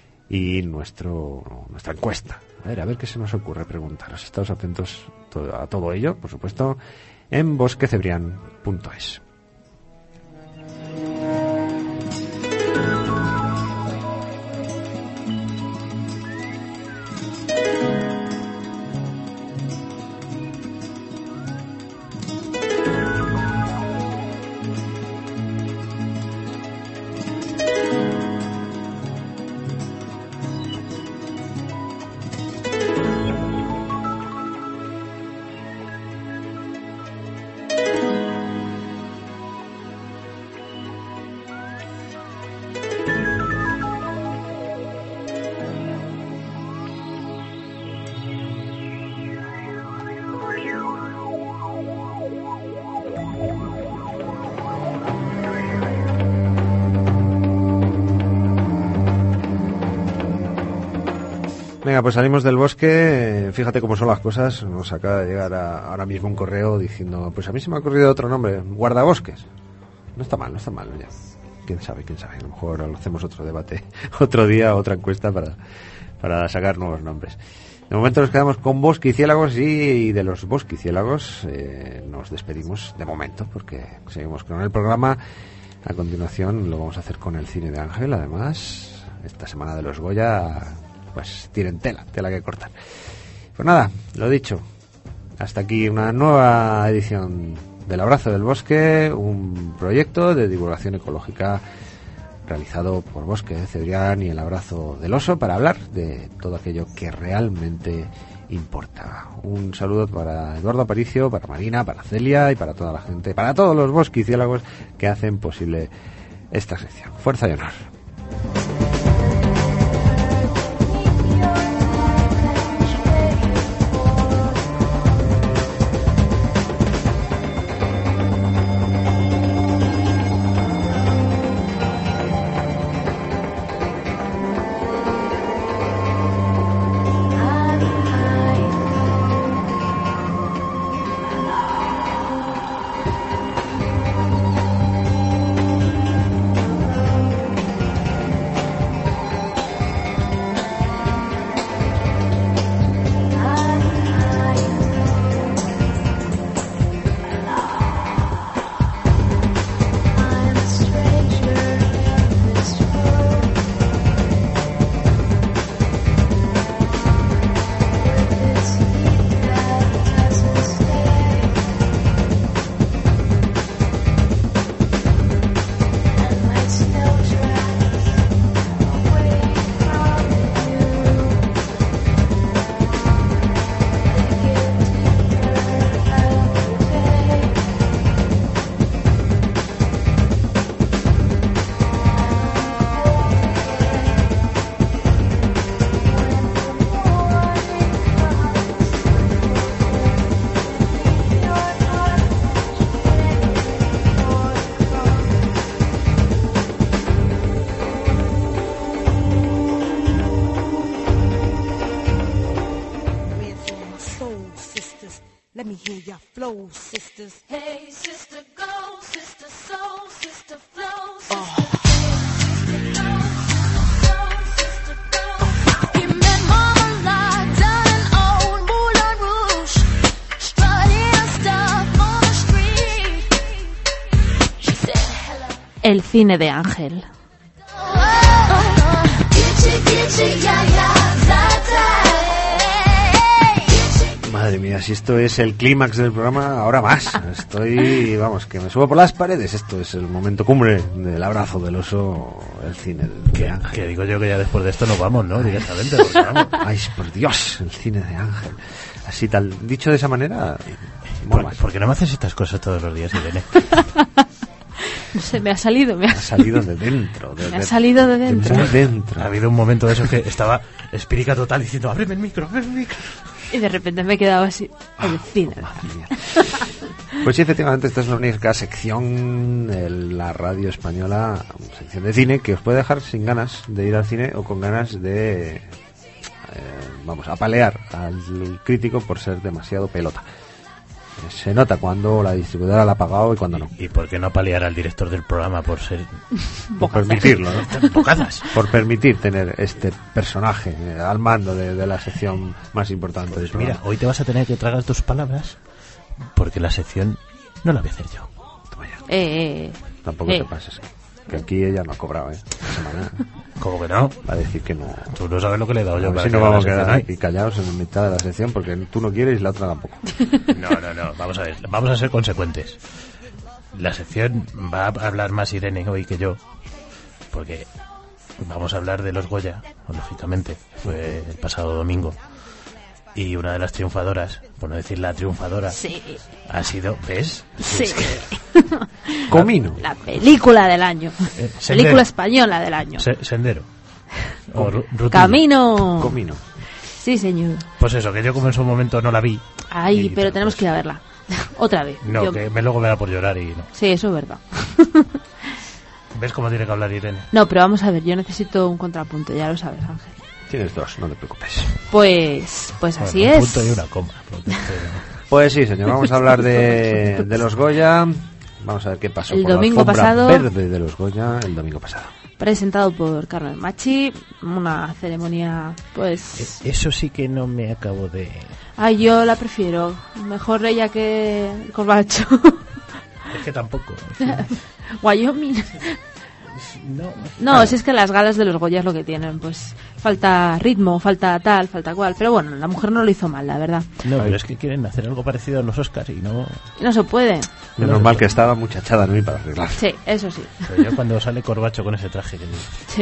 y nuestra encuesta. A ver qué se nos ocurre preguntaros. Estáos atentos a todo ello, por supuesto, en bosquecebrián.es. Venga, pues salimos del bosque. Fíjate cómo son las cosas. Nos acaba de llegar ahora mismo un correo diciendo, pues a mí se me ha ocurrido otro nombre, guardabosques. No está mal ya. Quién sabe, a lo mejor lo hacemos otro debate otro día, otra encuesta para sacar nuevos nombres. De momento nos quedamos con bosquiciélagos y de los bosquiciélagos nos despedimos de momento porque seguimos con el programa. A continuación lo vamos a hacer con el cine de Ángel. Además, esta semana de los Goya pues tienen tela que cortar. Pues nada, lo dicho, hasta aquí una nueva edición del Abrazo del Bosque, un proyecto de divulgación ecológica realizado por Bosque de Cebrián y el Abrazo del Oso para hablar de todo aquello que realmente importa. Un saludo para Eduardo Aparicio, para Marina, para Celia y para toda la gente, para todos los bosquiciélagos que hacen posible esta sección. Fuerza y honor. El cine de Ángel. Madre mía, si esto es el clímax del programa, ahora más. Vamos, que me subo por las paredes. Esto es el momento cumbre del Abrazo del Oso, el cine de Ángel. Que digo yo que ya después de esto nos vamos, ¿no? Directamente. Porque vamos. Ay, por Dios, el cine de Ángel. Así tal, dicho de esa manera. ¿Por qué no me haces estas cosas todos los días, Irene? No sé, me ha salido de dentro. Me ha salido de dentro. Ha habido un momento de esos que estaba espírica total diciendo, ábreme el micro. Y de repente me he quedado así, el cine. Pues sí, efectivamente, esta es la única sección de la radio española, sección de cine, que os puede dejar sin ganas de ir al cine o con ganas de, apalear al crítico por ser demasiado pelota. Se nota cuando la distribuidora la ha pagado y cuando no. ¿Y por qué no paliar al director del programa por ser... por permitirlo, ¿no? Bocadas. Por permitir tener este personaje al mando de la sección más importante del programa. Mira, hoy te vas a tener que tragar tus palabras porque la sección no la voy a hacer yo. Toma ya. Tampoco te pases. Que aquí ella no ha cobrado, esta semana. ¿Cómo que no? Va a decir que no. Tú no sabes lo que le he dado yo. Si no vamos a quedar aquí callados en la mitad de la sección porque tú no quieres y la otra tampoco. No. Vamos a ver. Vamos a ser consecuentes. La sección va a hablar más Irene hoy que yo. Porque vamos a hablar de los Goya, lógicamente. Fue el pasado domingo. Y una de las triunfadoras, por no decir la triunfadora, sí, ha sido, ¿ves? Sí. Es que... Comino. La película del año. Película española del año. Sendero. O Camino. Comino. Sí, señor. Pues eso, que yo como en su momento no la vi. Ay, pero tenemos que ir a verla. Otra vez. No, que luego me da por llorar y no. Sí, eso es verdad. ¿Ves cómo tiene que hablar Irene? No, pero vamos a ver, yo necesito un contrapunto, ya lo sabes, Ángel. Tienes 2, no te preocupes. Pues así un es. punto y una coma. Pues sí, señor, vamos a hablar de los Goya. Vamos a ver qué pasó El por domingo la alfombra pasado. verde de los Goya el domingo pasado. Presentado por Carmen Machi, una ceremonia, pues... Eso sí que no me acabo de... Ay, yo la prefiero. Mejor ella que el Corbacho. Es que tampoco. Wyoming. No, si es que las galas de los Goya es lo que tienen, pues falta ritmo, falta tal, falta cual, pero bueno, la mujer no lo hizo mal, la verdad. No, pero es que quieren hacer algo parecido a los Oscars y no... Y no se puede. Menos mal que estaba muchachada, ¿no? Y para arreglar. Sí, eso sí. Pero yo cuando sale Corbacho con ese traje... Sí.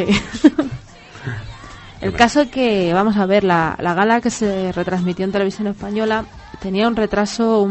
El caso es que, vamos a ver, la gala que se retransmitió en televisión española tenía un retraso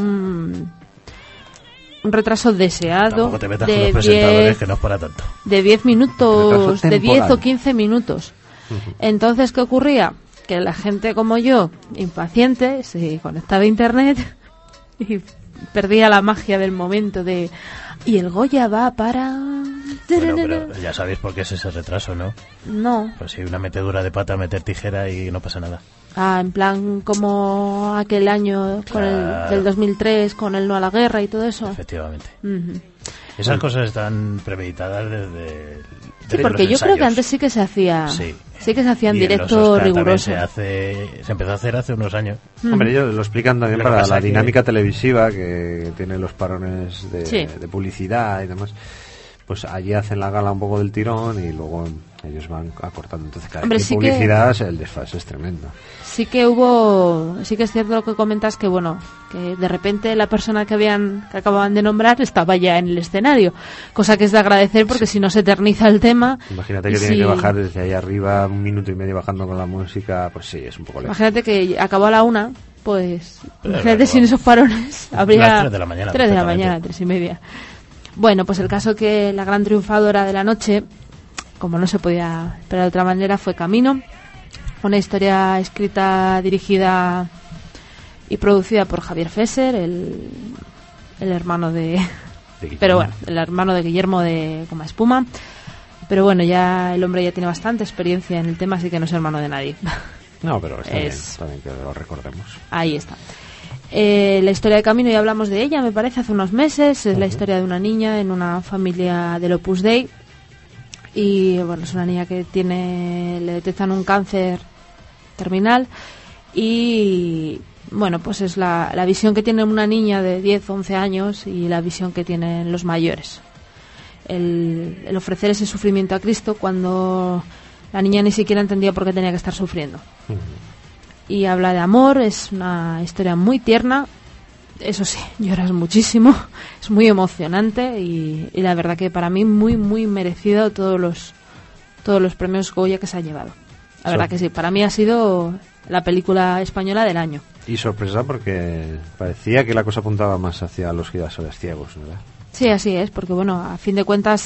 deseado. Tampoco te metas con los presentadores, que no es para tanto. De 10 minutos, Retraso de 10 temporal. o 15 minutos. Entonces, ¿qué ocurría? Que la gente como yo, impaciente, se conectaba a internet y perdía la magia del momento de... Y el Goya va para... Bueno, pero ya sabéis por qué es ese retraso, ¿no? No. Pues si una metedura de pata, meter tijera y no pasa nada. Ah, en plan como aquel año con Claro. del 2003 con el no a la guerra y todo eso. Efectivamente. Ujú. Esas cosas están premeditadas desde... Sí, porque yo creo que antes sí que se hacía. Sí. Sí que se hacía en Y en los directo Oscar también riguroso. se empezó a hacer hace unos años. Hombre, ellos lo explican también Lo que para pasa la que- dinámica televisiva que tiene los parones Sí. de publicidad y demás. Pues allí hacen la gala un poco del tirón y luego ellos van acortando. Entonces, cada Hombre, vez que sí hay que- publicidad, el desfase es tremendo. Sí que es cierto lo que comentas, que bueno, que de repente la persona que acababan de nombrar estaba ya en el escenario, cosa que es de agradecer porque si no se eterniza el tema. Imagínate y que tiene si- que bajar desde ahí arriba 1 minuto y medio bajando con la música, pues sí, es un poco lejos. Imagínate que acabó a la 1, pues imagínate claro, sin esos parones habría Las 3 de la mañana, 3 de la perfectamente. mañana, 3:30. Bueno, pues el caso que la gran triunfadora de la noche, como no se podía esperar de otra manera, fue Camino, una historia escrita, dirigida y producida por Javier Fesser, el hermano de Guillermo. pero bueno, el hermano de Guillermo de Goma Espuma. Pero bueno, ya el hombre ya tiene bastante experiencia en el tema, así que no es hermano de nadie. No, pero está Es- bien que lo recordemos. Ahí está. La historia de Camino, ya hablamos de ella, me parece, hace unos meses. Es la historia de una niña en una familia del Opus Dei. Y bueno, es una niña que le detectan un cáncer terminal. Y bueno, pues es la visión que tiene una niña de 10 o 11 años y la visión que tienen los mayores. El ofrecer ese sufrimiento a Cristo cuando la niña ni siquiera entendía por qué tenía que estar sufriendo. Y habla de amor, es una historia muy tierna, eso sí, lloras muchísimo, es muy emocionante y la verdad que para mí muy muy merecido todos los premios Goya que se ha llevado. La verdad que sí, para mí ha sido la película española del año. Y sorpresa porque parecía que la cosa apuntaba más hacia los girasoles ciegos, ¿verdad? Sí, así es, porque bueno, a fin de cuentas,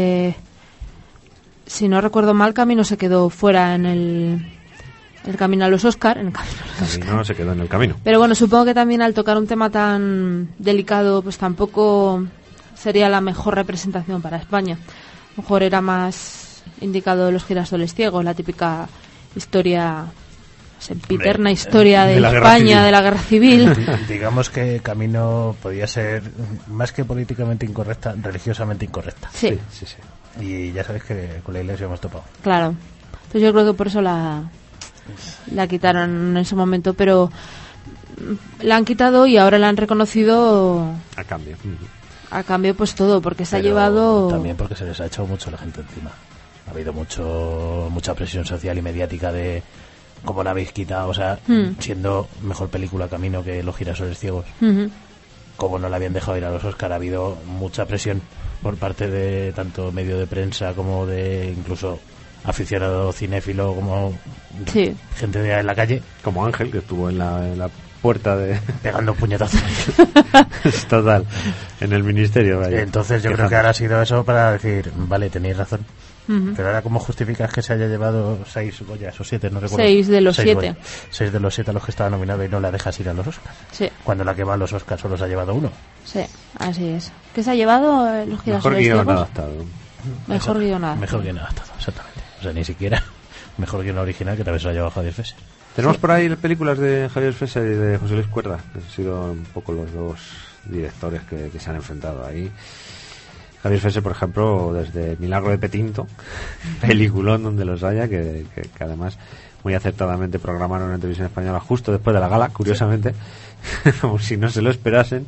si no recuerdo mal, Camino se quedó fuera en el camino a los Oscar, Camino se quedó en el camino. Pero bueno, supongo que también al tocar un tema tan delicado, pues tampoco sería la mejor representación para España. A lo mejor era más indicado los girasoles ciegos, la típica historia, sempiterna historia de de la guerra España, civil. de la guerra civil. Digamos que Camino podía ser más que políticamente incorrecta, religiosamente incorrecta. Sí, Sí, sí. Y ya sabéis que con la iglesia hemos topado. claro. Entonces yo creo que por eso la quitaron en ese momento, pero la han quitado y ahora la han reconocido A cambio. a cambio pues todo, porque se ha Pero llevado... también porque se les ha echado mucho la gente encima. Ha habido mucha presión social y mediática de cómo la habéis quitado, o sea, siendo mejor película Camino que Los girasoles ciegos. Ujú. Como no la habían dejado ir a los Oscar, ha habido mucha presión por parte de tanto medio de prensa como de incluso aficionado cinéfilo, como Sí. gente de en la calle Como Ángel, que estuvo en la puerta de... pegando puñetazos. Total, en el ministerio. Vaya. Entonces yo creo Quejando. que ahora ha sido eso para decir, vale, tenéis razón. Ujú. Pero ahora, ¿cómo justificas que se haya llevado 6 Goyas o 7? No recuerdo. 6 de los 6 7. Goya. 6 de los 7 a los que estaba nominado y no la dejas ir a los Oscars. Sí, Cuando la que va a los Oscars solo se ha llevado uno. sí, así es. ¿Qué se ha llevado los Mejor girasoles guión ciegos? adaptado. Mejor guion adaptado. Mejor bien adaptado, exactamente. O sea, ni siquiera mejor guión original que también se lo ha llevado Javier Fesser. Tenemos por ahí películas de Javier Fesser y de José Luis Cuerda, que han sido un poco los dos directores que se han enfrentado ahí. Javier Fesser, por ejemplo, desde Milagro de Petinto, peliculón donde los haya, que además muy acertadamente programaron en Televisión Española justo después de la gala, curiosamente, como si no se lo esperasen.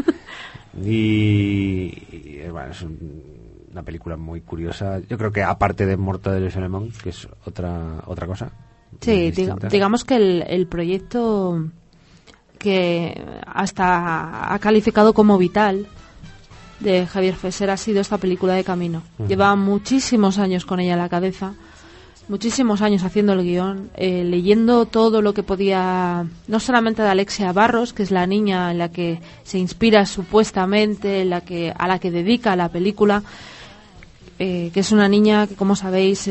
Y bueno, es una película muy curiosa. Yo creo que aparte de Mortadelo y Filemón, que es otra cosa. Sí, digamos que el proyecto que hasta ha calificado como vital de Javier Fesser ha sido esta película de Camino. Lleva muchísimos años con ella en la cabeza, muchísimos años haciendo el guión, leyendo todo lo que podía, no solamente de Alexia Barros, que es la niña en la que se inspira supuestamente, a la que dedica la película, que es una niña que, como sabéis,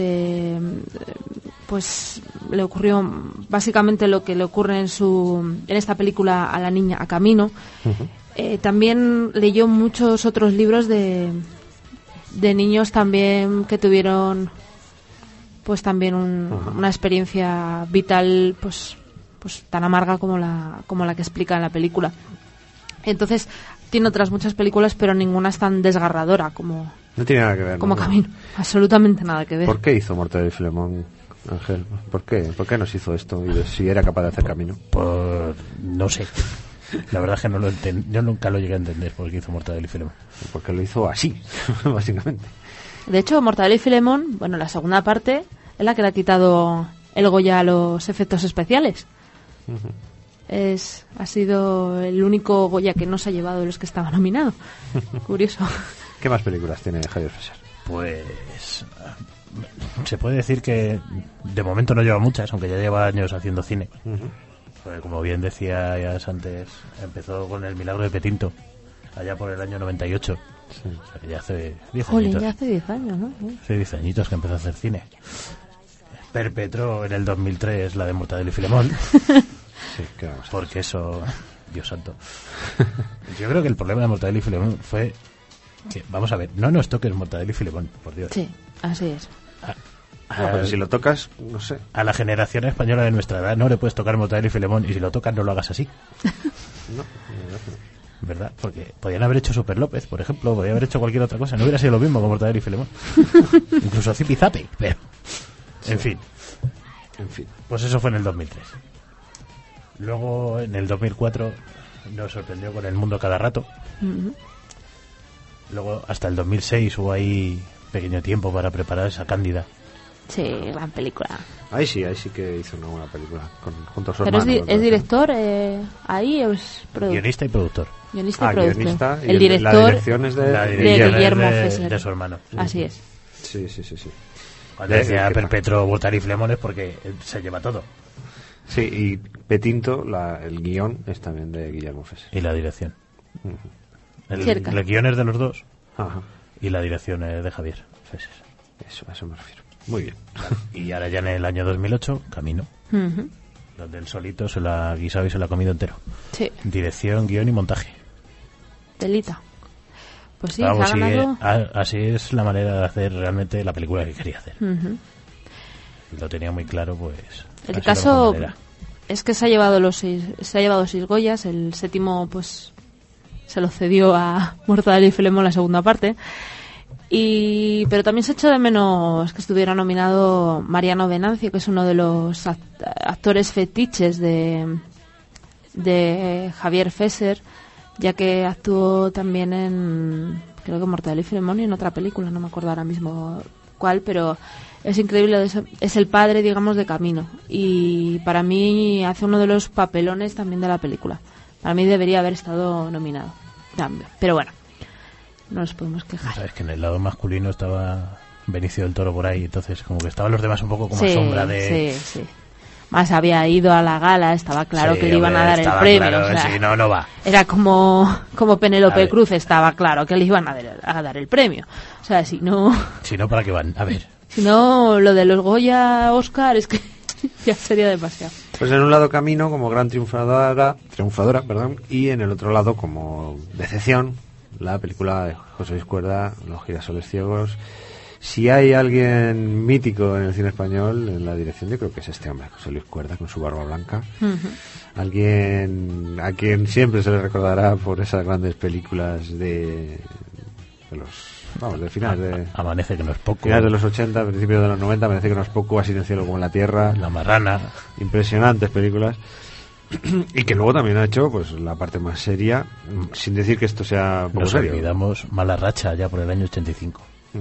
pues le ocurrió básicamente lo que le ocurre en esta película a la niña, a Camino. También leyó muchos otros libros de niños también que tuvieron pues también una experiencia vital pues tan amarga como la que explica en la película. Entonces tiene otras muchas películas, pero ninguna es tan desgarradora como no tiene nada que ver como Camino. Absolutamente nada que ver. ¿Por qué hizo Mortadelo y Filemón, Ángel? ¿Por qué nos hizo esto? Y si era capaz de hacer Camino. No sé. La verdad es que no lo yo nunca lo llegué a entender por qué hizo Mortadelo y Filemón. Porque lo hizo así, básicamente. De hecho, Mortadelo y Filemón, bueno, la segunda parte es la que le ha quitado el Goya a los efectos especiales. Ha sido el único Goya que no se ha llevado de los que estaba nominado. Curioso. ¿Qué más películas tiene Javier Fesser? Pues se puede decir que de momento no lleva muchas, aunque ya lleva años haciendo cine. Pues como bien decías antes, empezó con El Milagro de Petinto, allá por el año 98. Sí. O sea que ya hace 10 añitos. Ya hace 10 años, ¿no? Hace 10 añitos que empezó a hacer cine. Perpetró en el 2003 la de Mortadelo y Filemón. Sí, ¿qué vamos a hacer? Porque eso, Dios santo. Yo creo que el problema de Mortadelo y Filemón fue que, vamos a ver, no nos toques Mortadelo y Filemón, por Dios. Sí, así es. Pero si lo tocas, no sé. A la generación española de nuestra edad no le puedes tocar Mortadelo y Filemón, y si lo tocas no lo hagas así. No. ¿Verdad? Porque podían haber hecho Super López, por ejemplo, podían haber hecho cualquier otra cosa, no hubiera sido lo mismo con Mortadelo y Filemón. Incluso Zipizape, pero sí. En fin, pues eso fue en el 2003. Luego en el 2004 nos sorprendió con El Mundo cada rato. Luego hasta el 2006 hubo ahí pequeño tiempo para preparar esa Cándida. Sí, gran película. Ahí sí que hizo una buena película junto a su ¿Pero hermano. es director ahí o es productor? Guionista y productor. Guionista y productor. Guionista, y el director la dirección es de Guillermo Fesser. De su hermano. Así es. Sí. Cuando decía Perpetuo Mortadelo y Filemón es porque él se lleva todo. Sí, y Petinto, el guión es también de Guillermo Fesser. Y la dirección. El guión es de los dos. Ajá. Y la dirección es de Javier Fesser. A eso me refiero. Muy bien. Y ahora ya en el año 2008, Camino. Donde él solito se lo ha guisado y se lo ha comido entero. Sí. Dirección, guión y montaje. Telita. Pues sí, vamos, ha ganado. Así es la manera de hacer realmente la película que quería hacer. Lo tenía muy claro, pues. El caso es que se ha llevado 6 Goyas. El séptimo, pues, se lo cedió a Mortadelo y Filemón, la segunda parte. Pero también se echó de menos que estuviera nominado Mariano Venancio, que es uno de los actores fetiches de Javier Fesser, ya que actuó también en, creo que Mortadelo y Filemón, y en otra película, no me acuerdo ahora mismo cuál, pero es increíble. Es el padre, digamos, de Camino, y para mí hace uno de los papelones también de la película. Para mí debería haber estado nominado también, pero bueno, no nos podemos quejar. Sabes que en el lado masculino estaba Benicio del Toro por ahí, entonces como que estaban los demás un poco como a sombra de... Sí. Más había ido a la gala, estaba claro que le iban a dar el premio. Claro, o sea, sí, no va. Era como Penélope Cruz, estaba claro que le iban a dar el premio. O sea, si no, ¿para qué van? A ver. Si no, lo de los Goya, Oscar, es que ya sería demasiado. Pues en un lado Camino como gran triunfadora, y en el otro lado como decepción, la película de José Luis Cuerda, Los girasoles ciegos, Si hay alguien mítico en el cine español en la dirección, yo creo que es este hombre, José Luis Cuerda, con su barba blanca. Alguien a quien siempre se le recordará por esas grandes películas de del final de... Amanece que no es poco. Finales de los 80, principios de los 90, Amanece que no es poco, Así en el cielo como en la tierra. La Marrana. Impresionantes películas. Y que luego también ha hecho pues la parte más seria, sin decir que esto sea poco Nos serio. olvidamos Mala Racha ya por el año 85.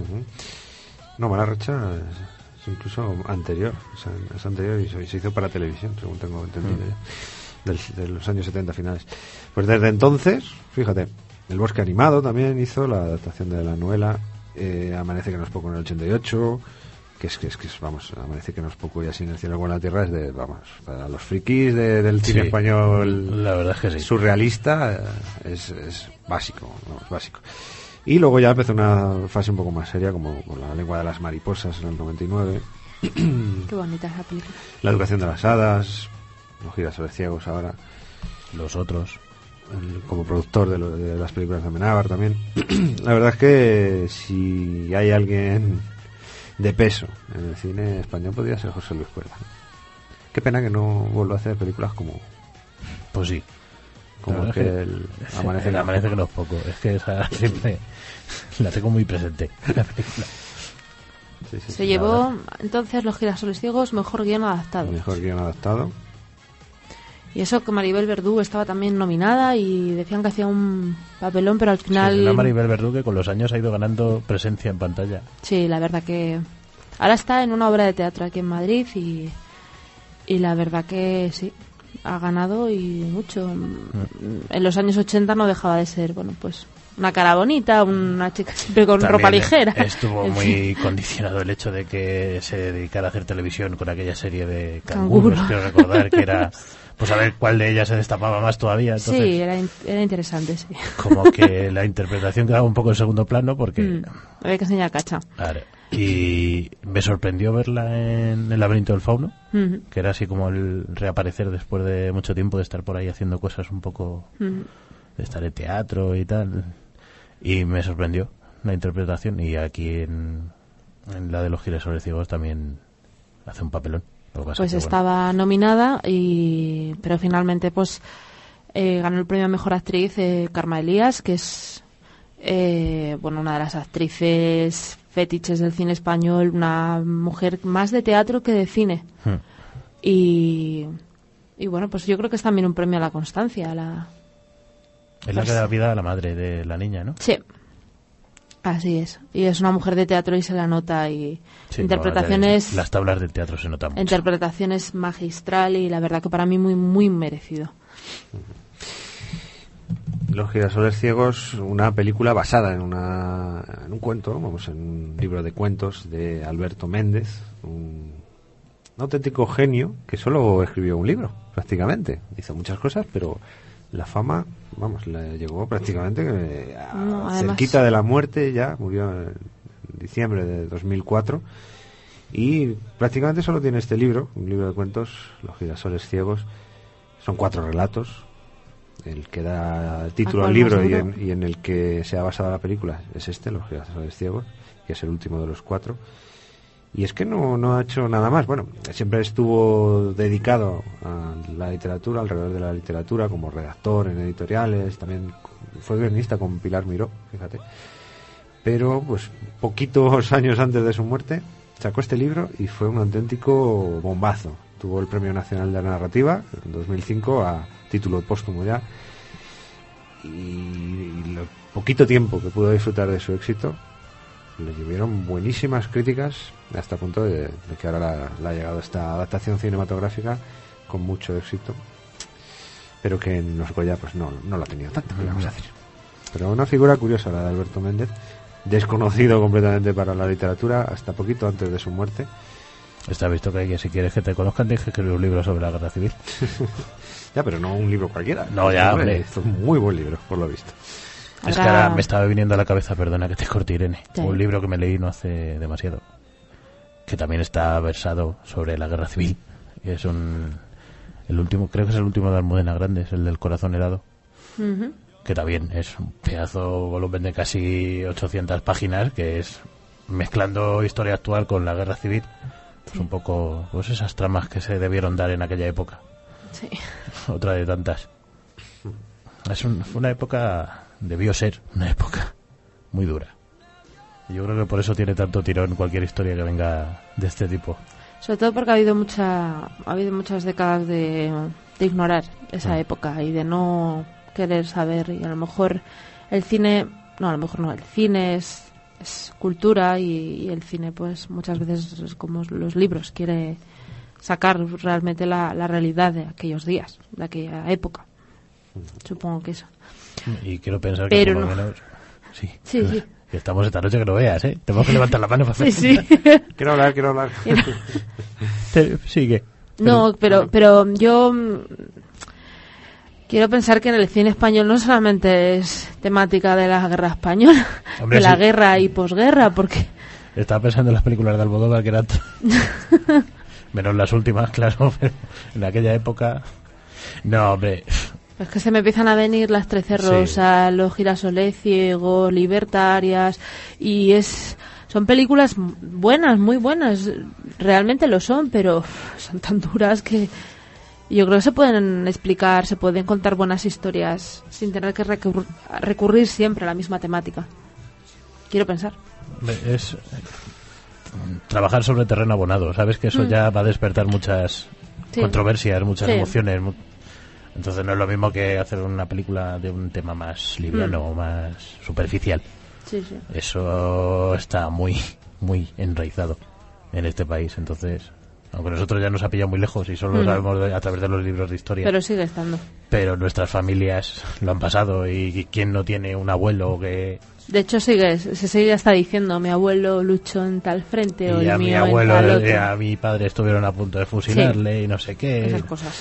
No, Mala Racha es incluso anterior, o sea, es anterior y se hizo para televisión, según tengo entendido ya, de los años 70 finales. Pues desde entonces, fíjate, El Bosque Animado también hizo la adaptación de la novela, Amanece que no es poco en el 88, que es vamos, Amanece que no es poco y Así en el cielo como en la tierra es de, vamos, para los frikis del cine español, la verdad es que sí, surrealista, es básico, vamos, básico. Y luego ya empezó una fase un poco más seria, como con La lengua de las mariposas en el 99. Qué bonita esa película. La educación de las hadas, Los girasoles ciegos ahora. Los otros. Como productor de las películas de Amenábar también. La verdad es que si hay alguien de peso en el cine español podría ser José Luis Cuerda. Qué pena que no vuelva a hacer películas como... Pues sí. Como que el Amanece que no es poco. Es que esa siempre la tengo muy presente, la película. Se llevó entonces Los girasoles ciegos mejor guión adaptado. Mejor guión adaptado. Y eso que Maribel Verdú estaba también nominada y decían que hacía un papelón, pero al final... Sí, la Maribel Verdú que con los años ha ido ganando presencia en pantalla. Sí, la verdad que... Ahora está en una obra de teatro aquí en Madrid y la verdad que sí, ha ganado y mucho. En los años 80 no dejaba de ser, bueno, pues una cara bonita, una chica siempre con también ropa ligera. Estuvo muy condicionado el hecho de que se dedicara a hacer televisión con aquella serie de canguros. Quiero recordar que era... Pues a ver cuál de ellas se destapaba más todavía. Entonces, sí, era interesante, sí. Como que la interpretación quedaba un poco en segundo plano porque... Había que enseñar cacha. Claro. Y me sorprendió verla en El laberinto del fauno, que era así como el reaparecer después de mucho tiempo de estar por ahí haciendo cosas un poco... de estar en teatro y tal. Y me sorprendió la interpretación. Y aquí en la de Los girasoles ciegos también hace un papelón. Pues estaba nominada pero finalmente pues ganó el premio a mejor actriz Karma Elías, que es una de las actrices fetiches del cine español, una mujer más de teatro que de cine. Y bueno, pues yo creo que es también un premio a la constancia. Es la que da vida a la madre de la niña, ¿no? Sí. Así es. Y es una mujer de teatro y se la nota y sí, interpretaciones... Las tablas del teatro se notan mucho. Interpretaciones magistral y la verdad que para mí muy, muy merecido. Los girasoles ciegos, una película basada en un cuento, en un libro de cuentos de Alberto Méndez, un auténtico genio que solo escribió un libro, prácticamente. Hizo muchas cosas, pero la fama... le llegó prácticamente cerquita de la muerte, ya murió en diciembre de 2004 y prácticamente solo tiene este libro, un libro de cuentos, Los girasoles ciegos. Son 4 relatos, el que da título al libro y en el que se ha basado la película es Los girasoles ciegos, que es el último de los 4. Y es que no ha hecho nada más. Bueno, siempre estuvo dedicado a la literatura, alrededor de la literatura, como redactor en editoriales, también fue guionista con Pilar Miró, fíjate. Pero, pues, poquitos años antes de su muerte, sacó este libro y fue un auténtico bombazo. Tuvo el Premio Nacional de Narrativa en 2005 a título póstumo ya. Y lo poquito tiempo que pudo disfrutar de su éxito, le llevaron buenísimas críticas hasta el punto de que ahora le ha llegado esta adaptación cinematográfica con mucho éxito, pero que en los Goya pues no la ha tenido tanto, vamos a decir. Pero una figura curiosa la de Alberto Méndez, desconocido completamente para la literatura hasta poquito antes de su muerte. Está visto que si quieres que te conozcan tienes que escribir un libro sobre la guerra civil. Ya, pero no un libro cualquiera. No, ya, hombre. Esto es un muy buen libro, por lo visto. Es que ahora me estaba viniendo a la cabeza, perdona que te corte, Irene, un libro que me leí no hace demasiado, que también está versado sobre la guerra civil. Y es el último, creo que es el último de Almudena Grandes, el del corazón helado, que también es un pedazo volumen de casi 800 páginas, que es mezclando historia actual con la guerra civil, pues un poco pues esas tramas que se debieron dar en aquella época. Sí. Otra de tantas. Fue una época, debió ser una época muy dura. Yo creo que por eso tiene tanto tirón cualquier historia que venga de este tipo. Sobre todo porque ha habido muchas décadas de ignorar esa época y de no querer saber, y a lo mejor el cine es cultura, y el cine pues muchas veces es como los libros, quiere sacar realmente la realidad de aquellos días, de aquella época. Supongo que eso. Y quiero pensar que por lo menos sí. Que estamos esta noche que lo veas, ¿eh? Tenemos que levantar la mano para hacer. Sí. Quiero hablar. Sigue. No, pero yo quiero pensar que en el cine español no solamente es temática de la guerra española, hombre, de la guerra y posguerra, porque... Estaba pensando en las películas de Almodóvar que eran... menos las últimas, claro, pero en aquella época... No, hombre... Es que se me empiezan a venir Las Trece Rosas, Los Girasoles Ciegos, Libertarias, y son películas buenas, muy buenas, realmente lo son, pero son tan duras que yo creo que se pueden explicar, se pueden contar buenas historias sin tener que recurrir siempre a la misma temática. Quiero pensar. Es trabajar sobre terreno abonado, sabes que eso ya va a despertar muchas controversias, muchas emociones. Entonces no es lo mismo que hacer una película de un tema más liviano o más superficial. Sí. Eso está muy, muy enraizado en este país. Entonces, aunque nosotros ya nos ha pillado muy lejos y solo lo sabemos a través de los libros de historia. Pero sigue estando. Pero nuestras familias lo han pasado, y ¿quién no tiene un abuelo que...? De hecho se sigue hasta diciendo, mi abuelo luchó en tal frente, o el mío mi abuelo en tal otro. Y a mi padre estuvieron a punto de fusilarle y no sé qué. Esas cosas.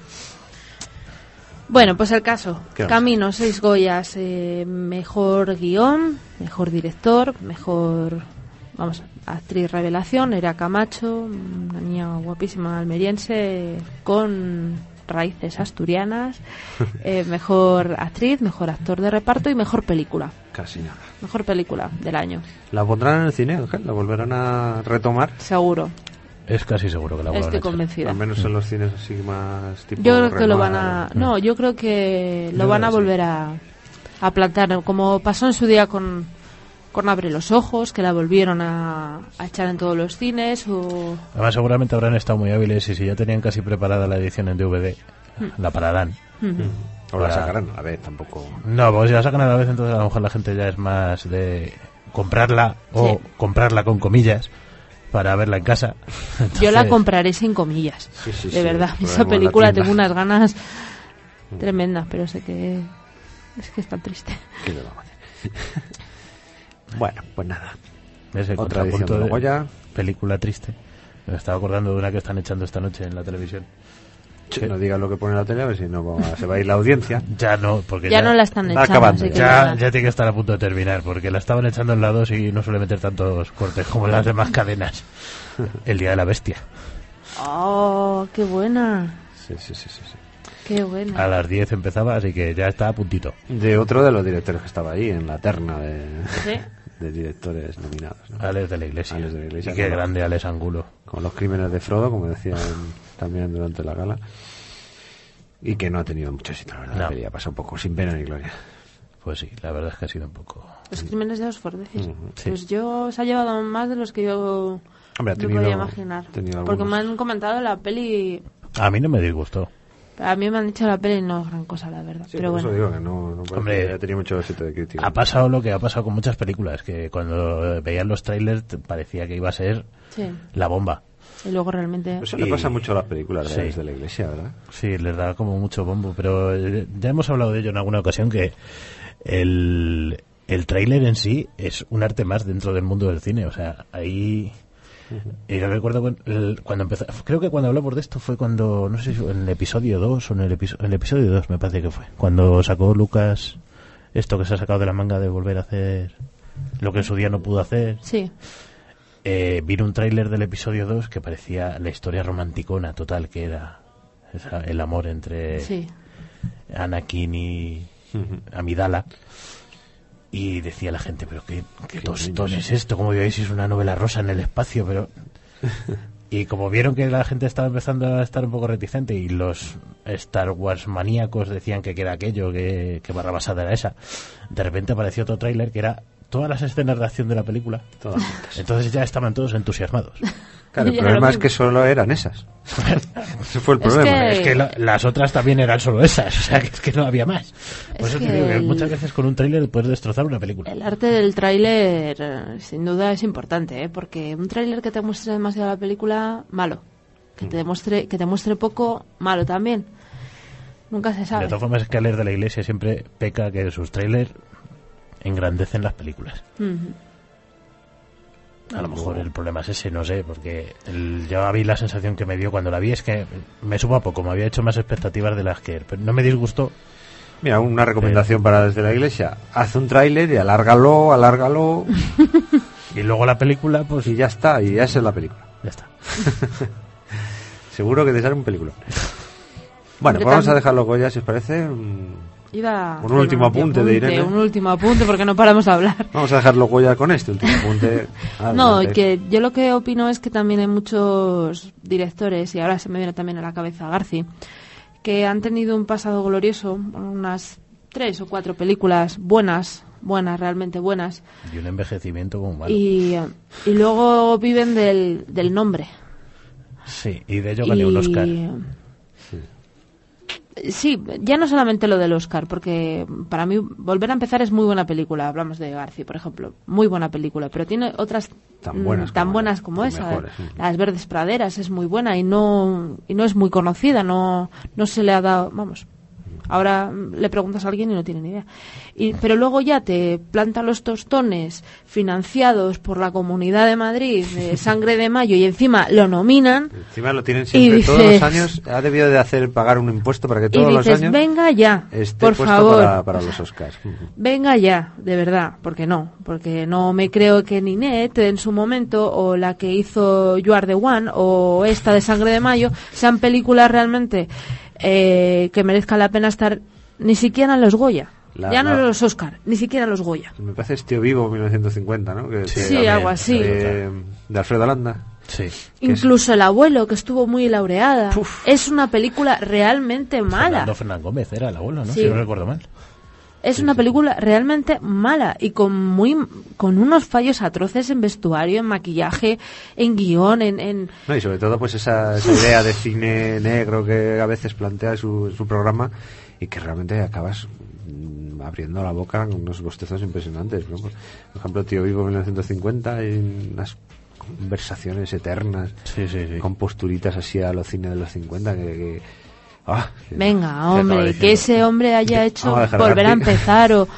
Bueno, pues el caso. Camino, 6 Goyas. Mejor guión, mejor director, mejor actriz revelación, Nerea Camacho, una niña guapísima almeriense con raíces asturianas. Mejor actriz, mejor actor de reparto y mejor película. Casi nada. Mejor película del año. ¿La pondrán en el cine, Ángel? ¿La volverán a retomar? Seguro. Es casi seguro que la van a Estoy convencida. Al menos en los cines así más tipo... Yo creo que lo van a... No, yo creo que lo van a volver a plantar, como pasó en su día con Abre los Ojos, que la volvieron a echar en todos los cines. Además, seguramente habrán estado muy hábiles, y si ya tenían casi preparada la edición en DVD, la pararán. O la sacarán a la vez, tampoco... No, porque si la sacan a la vez, entonces a lo mejor la gente ya es más de comprarla, o comprarla con comillas, para verla en casa. Entonces... Yo la compraré sin comillas. De verdad, esa película tengo unas ganas tremendas, pero sé que es que está triste. ¿Qué le vamos a hacer? Bueno, pues nada. Otra edición de Goya. Película triste. Me estaba acordando de una que están echando esta noche en la televisión. No digas lo que pone en la tele, a ver si no se va a ir la audiencia. Ya no, porque ya no la están echando. Acabando. Ya tiene que estar a punto de terminar, porque la estaban echando en la 2 y no suele meter tantos cortes como en las demás cadenas. El Día de la Bestia. ¡Oh, qué buena! Sí. Qué buena. A las 10 empezaba, así que ya está a puntito. De otro de los directores que estaba ahí, en la terna de directores nominados, ¿no? Alex de la Iglesia. Y qué grande Alex Angulo. Con Los Crímenes de Frodo, como decían también durante la gala. Y que no ha tenido mucho éxito, la verdad. No. Debería pasar un poco sin pena ni gloria. Pues sí, la verdad es que ha sido un poco... Los Crímenes de Oxford, decís. Sí. Pues se ha llevado más de los que yo no podía imaginar. Porque me han comentado la peli... A mí no me disgustó. A mí me han dicho la peli no es gran cosa, la verdad. Sí, pero por bueno. Eso digo que no Hombre, ha tenido mucho éxito de crítica. Ha pasado lo que ha pasado con muchas películas, que cuando veían los trailers parecía que iba a ser la bomba. Y luego realmente... Eso le pasa mucho a las películas de la Iglesia, ¿verdad? Sí, les da como mucho bombo, pero ya hemos hablado de ello en alguna ocasión, que el tráiler en sí es un arte más dentro del mundo del cine. O sea, ahí... Y yo recuerdo cuando empezó, creo que cuando hablamos de esto fue cuando, no sé si en el episodio 2 o en el episodio 2 me parece que fue, cuando sacó Lucas esto que se ha sacado de la manga de volver a hacer lo que en su día no pudo hacer. Sí. Vino un tráiler del episodio 2 que parecía la historia romanticona total que era el amor entre Anakin y Amidala. Y decía la gente, pero qué tostón es esto, como veis, es una novela rosa en el espacio, pero... Y como vieron que la gente estaba empezando a estar un poco reticente y los Star Wars maníacos decían que era aquello, que barra basada era esa, de repente apareció otro tráiler que era todas las escenas de acción de la película. Todas. Entonces ya estaban todos entusiasmados. Claro, el problema es que solo eran esas. Ese fue el problema. Es que las otras también eran solo esas, o sea, que es que no había más. Por eso te digo que muchas veces con un tráiler puedes destrozar una película. El arte del tráiler, sin duda, es importante, ¿eh? Porque un tráiler que te muestre demasiado la película, malo. Que te muestre poco, malo también. Nunca se sabe. De todas formas, es que a leer de la Iglesia siempre peca que sus trailers engrandecen las películas. A lo mejor el problema es ese, no sé, porque yo a mí la sensación que me dio cuando la vi es que me supo a poco, me había hecho más expectativas de las que... Pero no me disgustó. Mira, una recomendación para Desde la Iglesia: haz un tráiler y alárgalo y luego la película, pues... Y ya está, y esa es la película. Ya está. Seguro que te sale un película. Bueno, pues vamos a dejarlo, Goya, si os parece. Un último apunte de Irene. Un último apunte, porque no paramos de hablar. Vamos a dejarlo, Goya, con este último apunte. No, que yo lo que opino es que también hay muchos directores, y ahora se me viene también a la cabeza Garci, que han tenido un pasado glorioso, unas 3 o 4 películas buenas, realmente buenas. Y un envejecimiento como malo. Y luego viven del nombre. Sí, y de ello gané un Oscar. Sí, ya no solamente lo del Oscar, porque para mí Volver a empezar es muy buena película. Hablamos de Garci, por ejemplo, muy buena película, pero tiene otras tan buenas como esa. Mejores, sí. Las Verdes Praderas es muy buena y no es muy conocida, no se le ha dado, vamos. Ahora le preguntas a alguien y no tiene ni idea. Pero luego ya te planta los tostones financiados por la Comunidad de Madrid, de Sangre de Mayo, y encima lo nominan. Encima lo tienen siempre, dices, todos los años. Ha debido de hacer pagar un impuesto para que todos los años... venga ya, por favor. Para los Oscars. Venga ya, de verdad. Porque no me creo que Ninette en su momento, o la que hizo You Are the One, o esta de Sangre de Mayo, sean películas realmente... que merezca la pena estar ni siquiera en los Goya. No los Oscar, ni siquiera en los Goya. Me parece es Tío Vivo 1950, ¿no? Sí, algo así. De Alfredo Landa. Sí. Incluso El abuelo, que estuvo muy laureada. Es una película realmente mala. Fernán Gómez era el abuelo, ¿no? Sí. Si no recuerdo mal. Es una película realmente mala y con unos fallos atroces en vestuario, en maquillaje, en guión, No, y sobre todo pues esa idea de cine negro que a veces plantea su programa, y que realmente acabas abriendo la boca con unos bostezos impresionantes, ¿no? Por ejemplo, Tío Vivo 1950, hay unas conversaciones eternas, sí. con posturitas así a los cine de los 50 venga, hombre, que ese hombre haya hecho Volver a empezar, o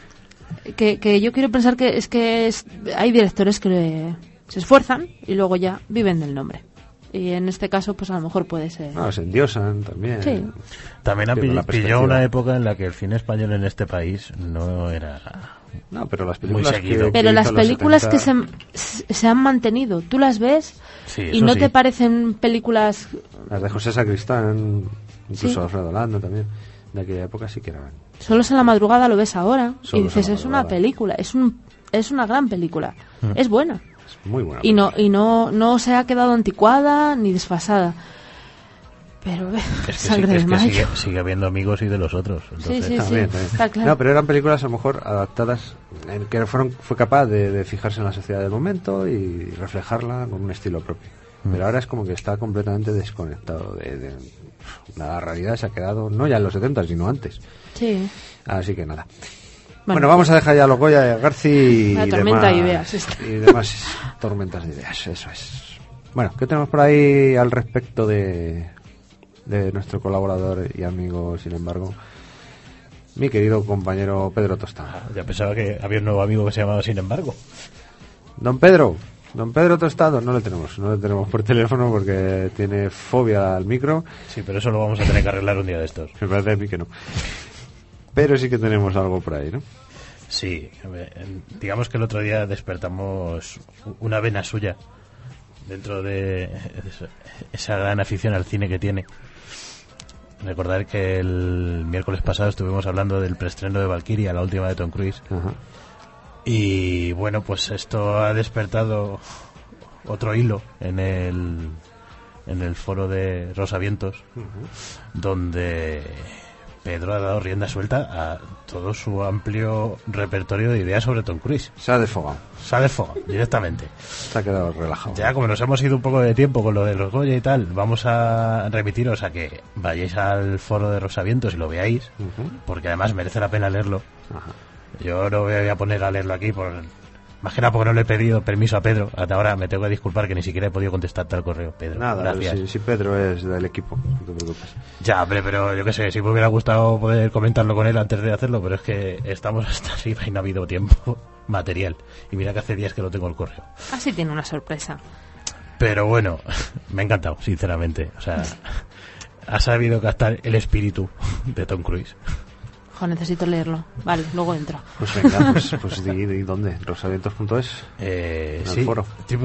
que yo quiero pensar que hay directores que se esfuerzan y luego ya viven del nombre, y en este caso pues a lo mejor puede ser. Se endiosan también. Sí. También pilló una época en la que el cine español en este país no era... No, pero las películas que se han mantenido, tú las ves y no te parecen películas... Las de José Sacristán, incluso Alfredo Landa también, de aquella época sí que eran... Solos en la madrugada lo ves ahora y dices, es una película, es una gran película, es buena. Es muy buena. Y no se ha quedado anticuada ni desfasada. Pero Sangre de Mayo. Sigue habiendo amigos y de los otros. Entonces, sí, también. Está claro. No, pero eran películas a lo mejor adaptadas, en que fue capaz de fijarse en la sociedad del momento y reflejarla con un estilo propio. Pero ahora es como que está completamente desconectado de la realidad. Se ha quedado, no ya en los 70, sino antes. Sí. Así que nada. Bueno, vamos a dejar ya los Goya de Garci y tormenta de ideas. Y demás tormentas de ideas, eso es. Bueno, ¿qué tenemos por ahí al respecto de nuestro colaborador y amigo, sin embargo, mi querido compañero Pedro Tostado? Ya pensaba que había un nuevo amigo que se llamaba Sin embargo. Don Pedro Tostado, no le tenemos por teléfono porque tiene fobia al micro. Sí, pero eso lo vamos a tener que arreglar un día de estos. Me parece a mí que no. Pero sí que tenemos algo por ahí, ¿no? Sí, digamos que el otro día despertamos una vena suya dentro de esa gran afición al cine que tiene. Recordar que el miércoles pasado estuvimos hablando del preestreno de Valkyria, la última de Tom Cruise. Ajá. Y bueno, pues esto ha despertado otro hilo en el foro de Rosavientos, donde Pedro ha dado rienda suelta a todo su amplio repertorio de ideas sobre Tom Cruise. Se ha desfogado. Se ha desfogado directamente. Se ha quedado relajado. Ya como nos hemos ido un poco de tiempo con lo de los Goya y tal, vamos a remitiros a que vayáis al foro de Rosavientos y lo veáis, porque además merece la pena leerlo. Ajá. Yo no me voy a poner a leerlo aquí, más que nada porque no le he pedido permiso a Pedro. Hasta ahora me tengo que disculpar que ni siquiera he podido contestarte al correo, Pedro. Nada, gracias. si Pedro es del equipo, no te preocupes. Ya, hombre, pero yo qué sé, sí me hubiera gustado poder comentarlo con él antes de hacerlo, pero es que estamos hasta arriba y no ha habido tiempo material. Y mira que hace días que lo tengo el correo. Así tiene una sorpresa. Pero bueno, me ha encantado, sinceramente. O sea, ha sabido captar el espíritu de Tom Cruise. Necesito leerlo. Vale, luego entro. Pues venga, pues ¿y dónde? ¿Rosavientos.es? Sí, foro.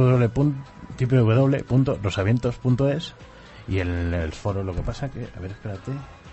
www.rosavientos.es. Y en el foro lo que pasa que... A ver, espérate.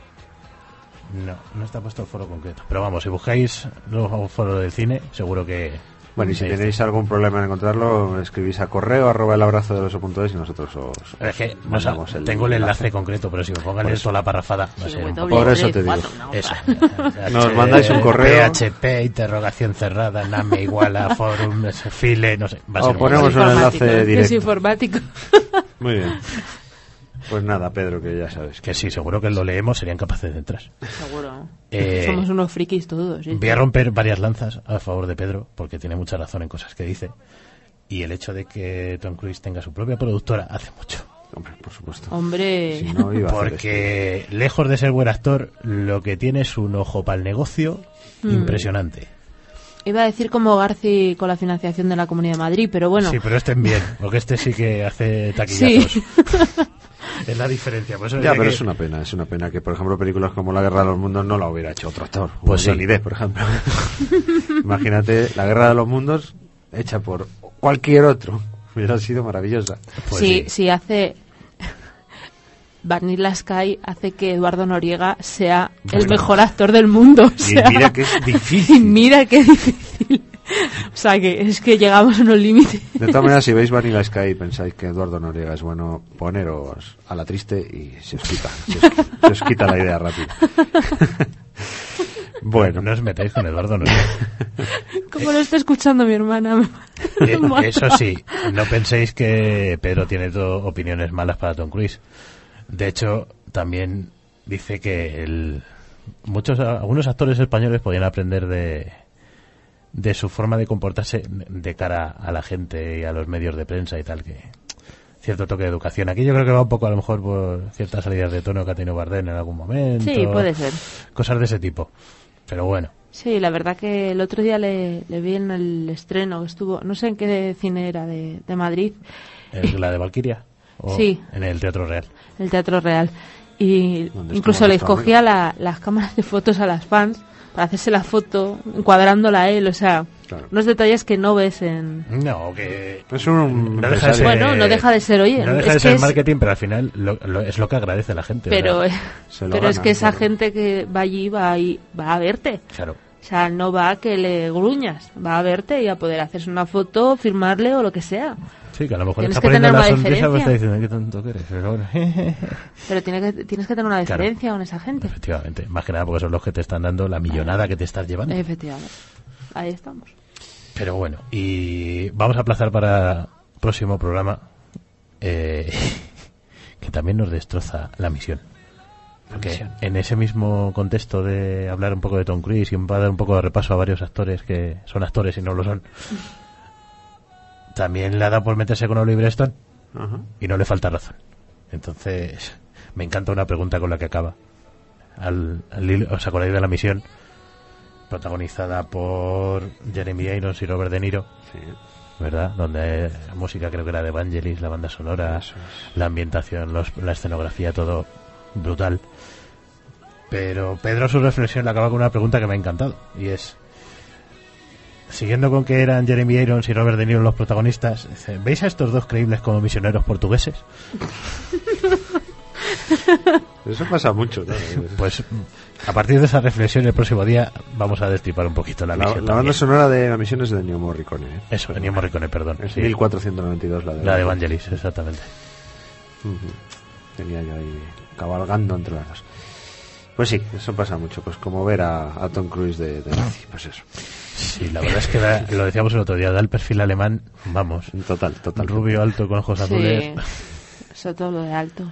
No está puesto el foro concreto. Pero vamos, si buscáis el foro del cine, seguro que... Bueno, y si tenéis algún problema en encontrarlo, escribís a correo@elabrazodeloso.es y nosotros os es que mandamos tengo el enlace concreto, pero si me pongan esto la parrafada va a ser un poco... Por eso te digo. Eso. Nos mandáis un correo. PHP, interrogación cerrada, name igual a forum, file, no sé. Va a ser ponemos un enlace directo. Es informático. Muy bien. Pues nada, Pedro, que ya sabes. Que sí, seguro que lo leemos, serían capaces de entrar. Seguro. Somos unos frikis todos. ¿Sí? Voy a romper varias lanzas a favor de Pedro, porque tiene mucha razón en cosas que dice. Y el hecho de que Tom Cruise tenga su propia productora hace mucho. Hombre, por supuesto. Hombre. Si no, iba a hacer porque lejos de ser buen actor, lo que tiene es un ojo para el negocio impresionante. Iba a decir como Garci con la financiación de la Comunidad de Madrid, pero bueno. Sí, pero este bien, porque este sí que hace taquillazos. Sí. Es la diferencia. Por eso ya, pero es una pena que, por ejemplo, películas como La Guerra de los Mundos no la hubiera hecho otro actor. Pues Johnny Depp, por ejemplo. Imagínate La Guerra de los Mundos hecha por cualquier otro. Hubiera sido maravillosa. Pues sí, hace... Vanilla Sky hace que Eduardo Noriega sea el mejor actor del mundo. O sea, y mira que es difícil. Y mira qué difícil. O sea, que es que llegamos a unos límites. De todas maneras, si veis Vanilla Sky y pensáis que Eduardo Noriega es bueno, poneros a la triste y se os quita la idea rápido. Bueno, no os metáis con Eduardo Noriega. Como lo está escuchando mi hermana. Eso sí, no penséis que Pedro tiene opiniones malas para Tom Cruise. De hecho, también dice que algunos actores españoles podían aprender de su forma de comportarse de cara a la gente y a los medios de prensa y tal, que cierto toque de educación. Aquí yo creo que va un poco a lo mejor por ciertas salidas de tono que ha tenido Bardem en algún momento. Sí, puede ser. Cosas de ese tipo. Pero bueno. Sí, la verdad que el otro día le vi en el estreno, estuvo, no sé en qué cine era de Madrid. ¿La de Valkyria? Sí. En el Teatro Real. El Teatro Real. Y incluso le escogía las cámaras de fotos a las fans para hacerse la foto, encuadrándola a él, o sea, claro. Unos detalles que no ves en... No, que... Es un... no deja de ser, bueno, no deja de ser, oye... No deja de ser marketing, pero al final es lo que agradece la gente. Pero, gana, es que esa gente que va allí va a verte. Claro. O sea, no va a que le gruñas, va a verte y a poder hacerse una foto, firmarle o lo que sea. Sí, que a lo mejor tienes está que poniendo tener la una sonrisa, pues está diferencia. diciendo, ¿qué tonto que eres? Pero bueno. Pero tienes que tener una diferencia, claro, con esa gente. Efectivamente, más que nada porque son los que te están dando la millonada que te estás llevando. Efectivamente, ahí estamos. Pero bueno, y vamos a aplazar para el próximo programa que también nos destroza la misión. Porque en ese mismo contexto de hablar un poco de Tom Cruise y va a dar un poco de repaso a varios actores que son actores y no lo son, también le ha dado por meterse con Oliver Stone. Uh-huh. Y no le falta razón. Entonces me encanta una pregunta con la que acaba. ¿Os acordáis de La Misión? Protagonizada por Jeremy Irons y Robert De Niro. Sí. ¿Verdad? Donde la música creo que era de Vangelis, la banda sonora, la ambientación, la escenografía, todo brutal. Pero Pedro, su reflexión le acaba con una pregunta que me ha encantado, y es, siguiendo con que eran Jeremy Irons y Robert De Niro los protagonistas, ¿veis a estos dos creíbles como misioneros portugueses? Eso pasa mucho, ¿no? Pues a partir de esa reflexión el próximo día vamos a destripar un poquito la misión. La banda sonora de la misión es de Ennio Morricone. Eso, Ennio Morricone, perdón. Es sí. 1492 la de Evangelis, exactamente. Tenía yo ahí cabalgando entre las dos. Pues sí, eso pasa mucho, pues como ver a Tom Cruise de nazi, pues eso. Sí, la verdad es que lo decíamos el otro día, da el perfil alemán, vamos. Total. Rubio, alto, con ojos azules. Sobre todo lo de alto.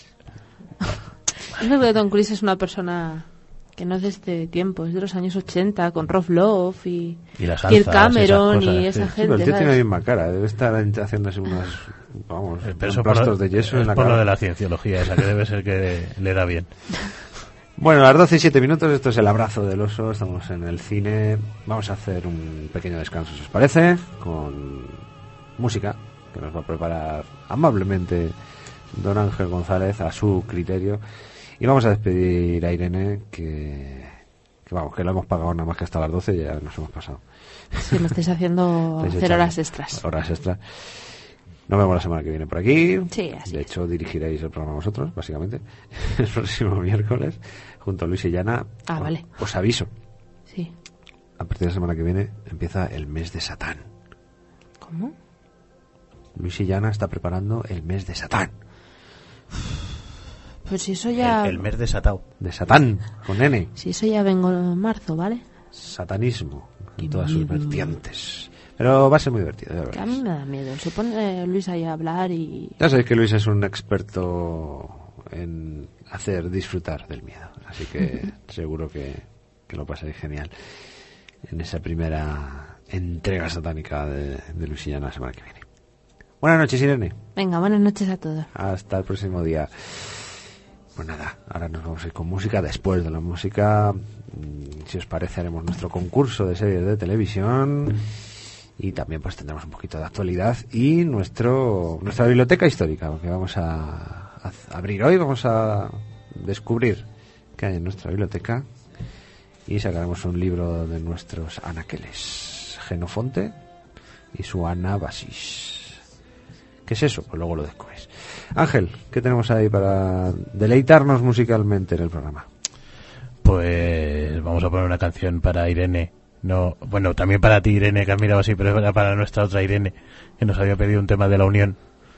Yo creo que Tom Cruise es una persona que no es de este tiempo, es de los años 80, con Rob Love y Kirk Cameron y esa gente. Pero el tío tiene la misma cara, debe estar haciéndose unos plastos de yeso en la cara. Por lo de la cienciología esa, que debe ser que le da bien. Bueno, a las 12 y 7 minutos, esto es El Abrazo del Oso, estamos en el cine, vamos a hacer un pequeño descanso, si os parece, con música, que nos va a preparar amablemente don Ángel González a su criterio, y vamos a despedir a Irene, que vamos, que lo hemos pagado nada más que hasta las 12 y ya nos hemos pasado. Sí, me estáis haciendo hacer horas extras. Horas extras. Nos vemos la semana que viene por aquí. Sí, así de hecho, dirigiréis el programa vosotros, básicamente, el próximo miércoles, junto a Luis y Llana. Vale. Os aviso. Sí. A partir de la semana que viene empieza el mes de Satán. ¿Cómo? Luis y Llana está preparando el mes de Satán. Pues si eso ya... El mes de Satán. De Satán, con N. Si eso ya vengo en marzo, ¿vale? Satanismo, en todas sus vertientes. Pero va a ser muy divertido, ya que a mí me da miedo. Se pone Luis ahí a hablar y... Ya sabéis que Luis es un experto en hacer disfrutar del miedo. Así que seguro que lo pasáis genial en esa primera entrega satánica de Luis y Llana la semana que viene. Buenas noches, Irene. Venga, buenas noches a todos. Hasta el próximo día. Pues nada, ahora nos vamos a ir con música. Después de la música, si os parece, haremos nuestro concurso de series de televisión. Y también pues tendremos un poquito de actualidad y nuestra biblioteca histórica, porque vamos a abrir hoy, vamos a descubrir qué hay en nuestra biblioteca y sacaremos un libro de nuestros anaqueles, Genofonte y su Anabasis. ¿Qué es eso? Pues luego lo descubres. Ángel, ¿qué tenemos ahí para deleitarnos musicalmente en el programa? Pues vamos a poner una canción para Irene. No, bueno, también para ti, Irene, que has mirado así, pero era para nuestra otra Irene, que nos había pedido un tema de la Unión,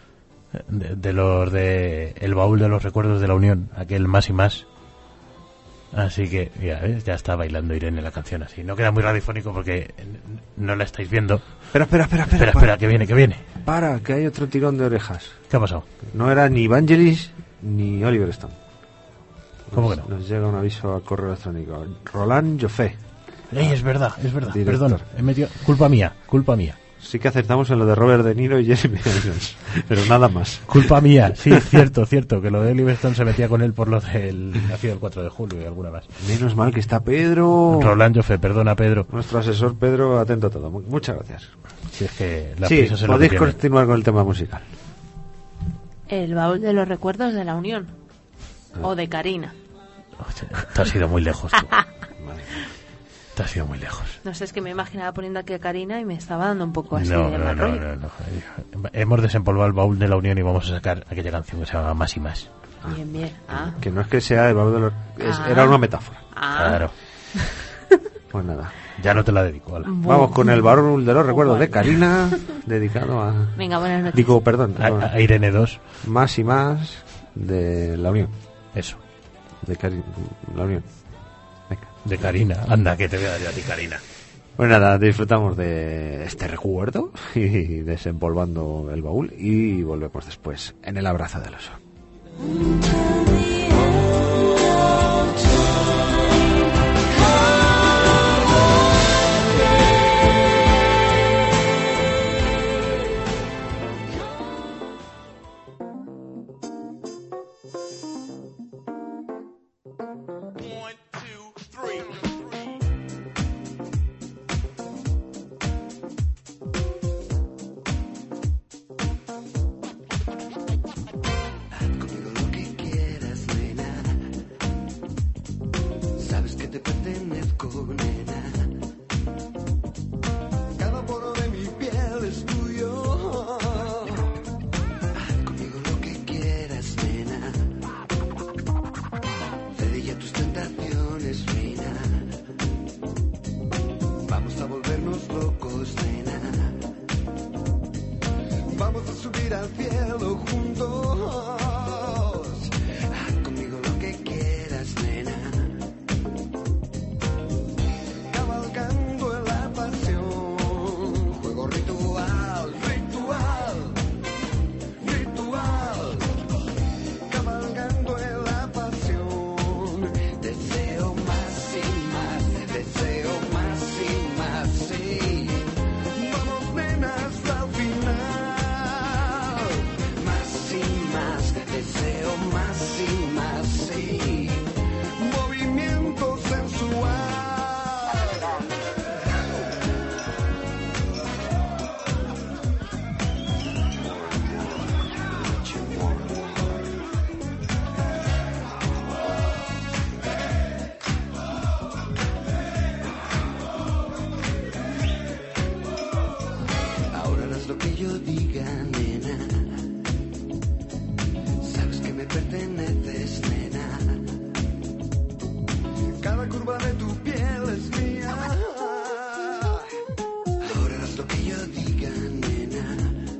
de el baúl de los recuerdos de la Unión, aquel Más y Más. Así que, ya está bailando Irene la canción así. No queda muy radiofónico porque no la estáis viendo. Espera, que viene. Para, que hay otro tirón de orejas. ¿Qué ha pasado? No era ni Evangelis ni Oliver Stone. ¿Cómo que no? Nos llega un aviso al correo electrónico. Roland Joffé. Es verdad. Director. Perdón, culpa mía. Sí que acertamos en lo de Robert De Niro y Jeremy Irons, pero nada más. Culpa mía, sí, cierto, que lo de Oliver Stone se metía con él por lo del nacido el 4 de julio y alguna más. Menos mal que está Pedro. Roland Joffé, perdona Pedro. Nuestro asesor Pedro, atento a todo. Muchas gracias. Si es que podéis continuar con el tema musical. El baúl de los recuerdos de la Unión. O de Karina. Te has ido muy lejos tú. Te has ido muy lejos. No sé, es que me imaginaba poniendo aquí a Karina y me estaba dando un poco así no. Hemos desempolvado el baúl de la Unión y vamos a sacar aquella canción que se llama Más y Más. Bien. Que no es que sea el baúl de los... Era una metáfora. Claro. Pues nada. Ya no te la dedico. Vamos con el baúl de los recuerdos de Karina, dedicado a... Venga, buenas noches. Digo, perdón. A Irene 2. Más y Más de la Unión. Eso. De la Unión. De Karina. Anda, que te voy a dar yo a ti, Karina. Pues nada, disfrutamos de este recuerdo y desempolvando el baúl y volvemos después en el abrazo del oso. ir al cielo juntos. Haz conmigo lo que quieras, nena. Cabalgando en la pasión, juego ritual, ritual, ritual. Cabalgando en la pasión, deseo más y más, deseo más y más, sí. Vamos, nena, hasta el final. Más y más, deseo más y más, sí. Movimiento sensual. Ahora harás lo que yo diga, nena. Sabes que me perteneces, nena. Cada curva de tu piel es mía. Ahora harás lo que yo diga, nena.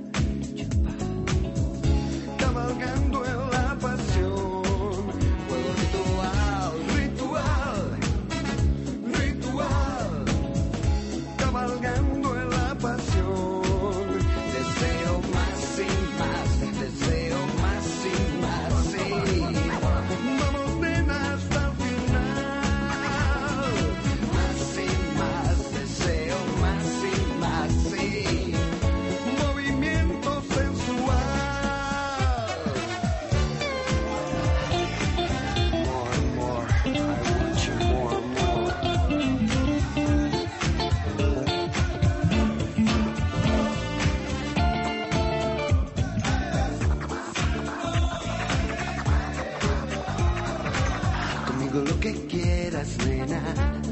Cabalgando en la pasión, juego ritual, ritual, ritual. Cabalgando en la pasión, deseo más y más, deseo más y más, sí. Vamos, nena, hasta el final. Más y más, deseo más y más, sí. Movimiento sensual. More and more, I want you more and more. Conmigo lo que quieras, nena.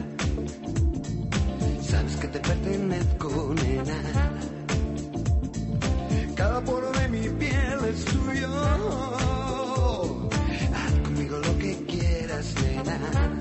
Sabes que te pertenezco, nena. Cada poro de mi piel es tuyo. Haz conmigo lo que quieras, nena.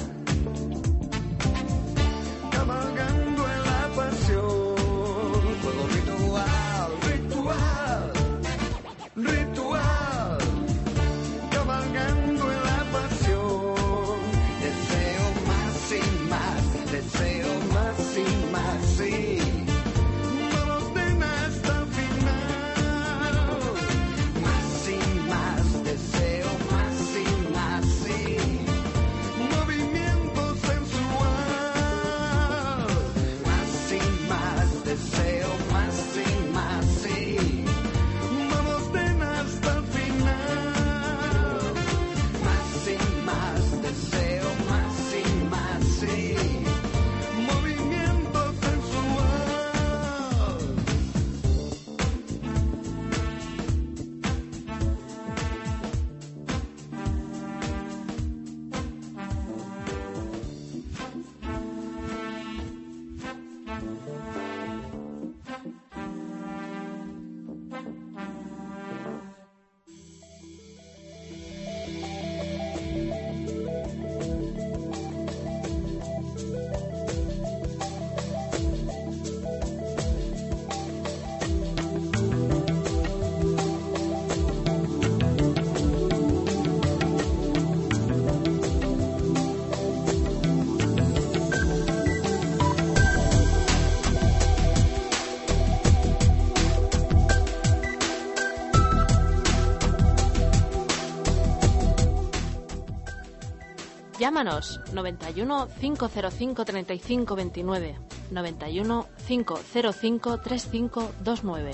Cabalgando en la pasión, juego ritual, ritual, ritual. Cabalgando en la pasión, deseo más y más, deseo más y más, sí. Vamos, nena, hasta el final. Más y más, deseo más y más, sí. Movimiento sensual. Más y más, deseo más y más, sí. Vamos, nena, hasta el final. Más y más, deseo más y más, sí. Movimiento sensual. Llámanos 91 505 35 29, 91 505 35 29.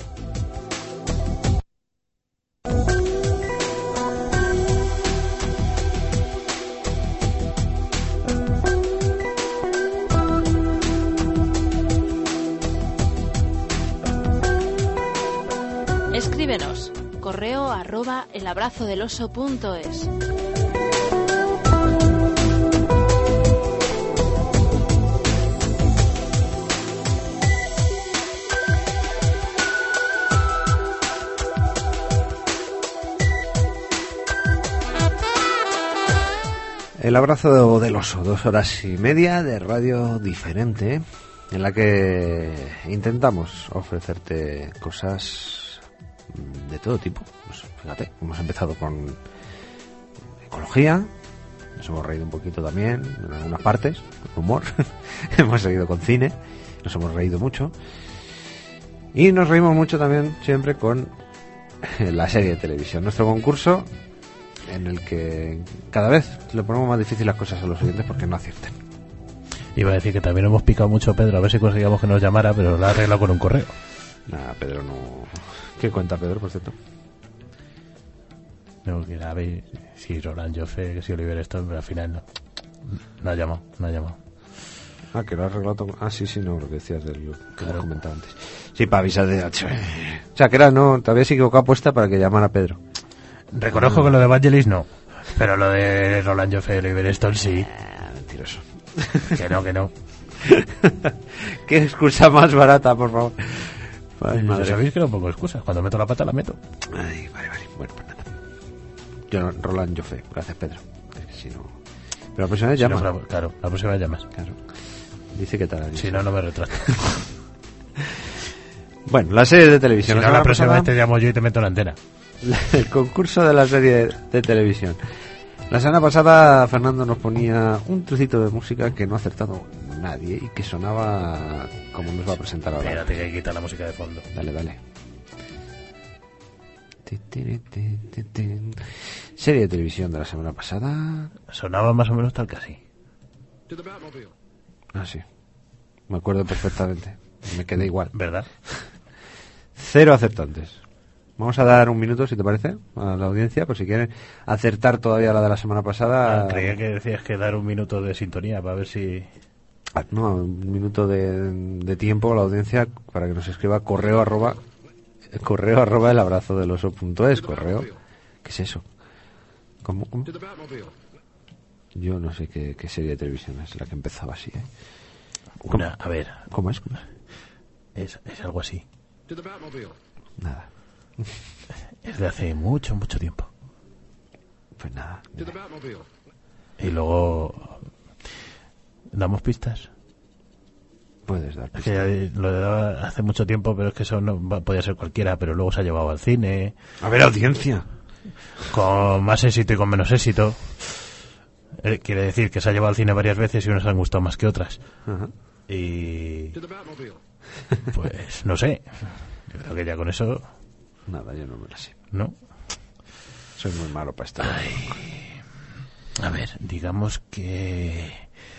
Escríbenos correo @elabrazodeloso.es. El abrazo del oso, 2 horas y media de radio diferente, en la que intentamos ofrecerte cosas de todo tipo. Pues fíjate, hemos empezado con ecología, nos hemos reído un poquito también en algunas partes, con humor. Hemos seguido con cine, nos hemos reído mucho. Y nos reímos mucho también siempre con la serie de televisión, nuestro concurso en el que cada vez le ponemos más difícil las cosas a los oyentes porque no acierten. Iba a decir que también hemos picado mucho a Pedro a ver si conseguíamos que nos llamara, pero lo ha arreglado con un correo. Nada, Pedro no... ¿Qué cuenta Pedro, por cierto? No, que a ver si Roland Joffé, que si Oliver Stone, pero al final no ha llamado. Ah, que lo has arreglado todo... Ah, sí, no, lo que decías del que Claro. hemos comentado antes. Sí, para avisar de... O sea, que era, no, te habías equivocado apuesta para que llamara a Pedro. Reconozco que lo de Vangelis no, pero lo de Roland Joffé y Oliver Stone sí. Mentiroso. Que no. Qué excusa más barata, por favor. Ay, Ya madre. sabéis que no pongo excusas, cuando meto la pata la meto. Ay, vale. Bueno, pues nada. Yo, Roland Joffé. Gracias, Pedro. Es que si no... Pero la próxima vez Si no, llama. claro, la próxima vez llamas. Claro. Dice que tal. Si no, no me retrato. Bueno, la serie de televisión. Si no, semana la próxima pasada, vez te llamo yo y te meto en la antena. el concurso de la serie de televisión. La semana pasada Fernando nos ponía un trocito de música que no ha acertado nadie y que sonaba como nos va a presentar ahora. Espérate que hay que quitar la música de fondo. Dale. Serie de televisión de la semana pasada. Sonaba más o menos tal que así. Ah, sí. Me acuerdo perfectamente. Me quedé igual. ¿Verdad? 0 acertantes. Vamos a dar un minuto, si te parece, a la audiencia, por si quieren acertar todavía la de la semana pasada. Creía que decías que dar un minuto de sintonía para ver si... No, un minuto de tiempo a la audiencia para que nos escriba correo arroba el abrazo del oso.es. Correo. ¿Qué es eso? ¿Cómo? Yo no sé qué serie de televisión es la que empezaba así, ¿eh? A ver, ¿Cómo es? es algo así. Nada. Es de hace mucho tiempo. Pues nada. Y luego... ¿Damos pistas? Puedes dar Es que pistas. ya lo daba hace mucho tiempo, pero es que eso no podía ser cualquiera, pero luego se ha llevado al cine, A ver, audiencia. con más éxito y con menos éxito. Quiere decir que se ha llevado al cine varias veces y unas han gustado más que otras. Ajá. Y... pues no sé. Yo creo que ya con eso... Nada, yo no me la sé. ¿No? Soy muy malo para esto. A ver, digamos que...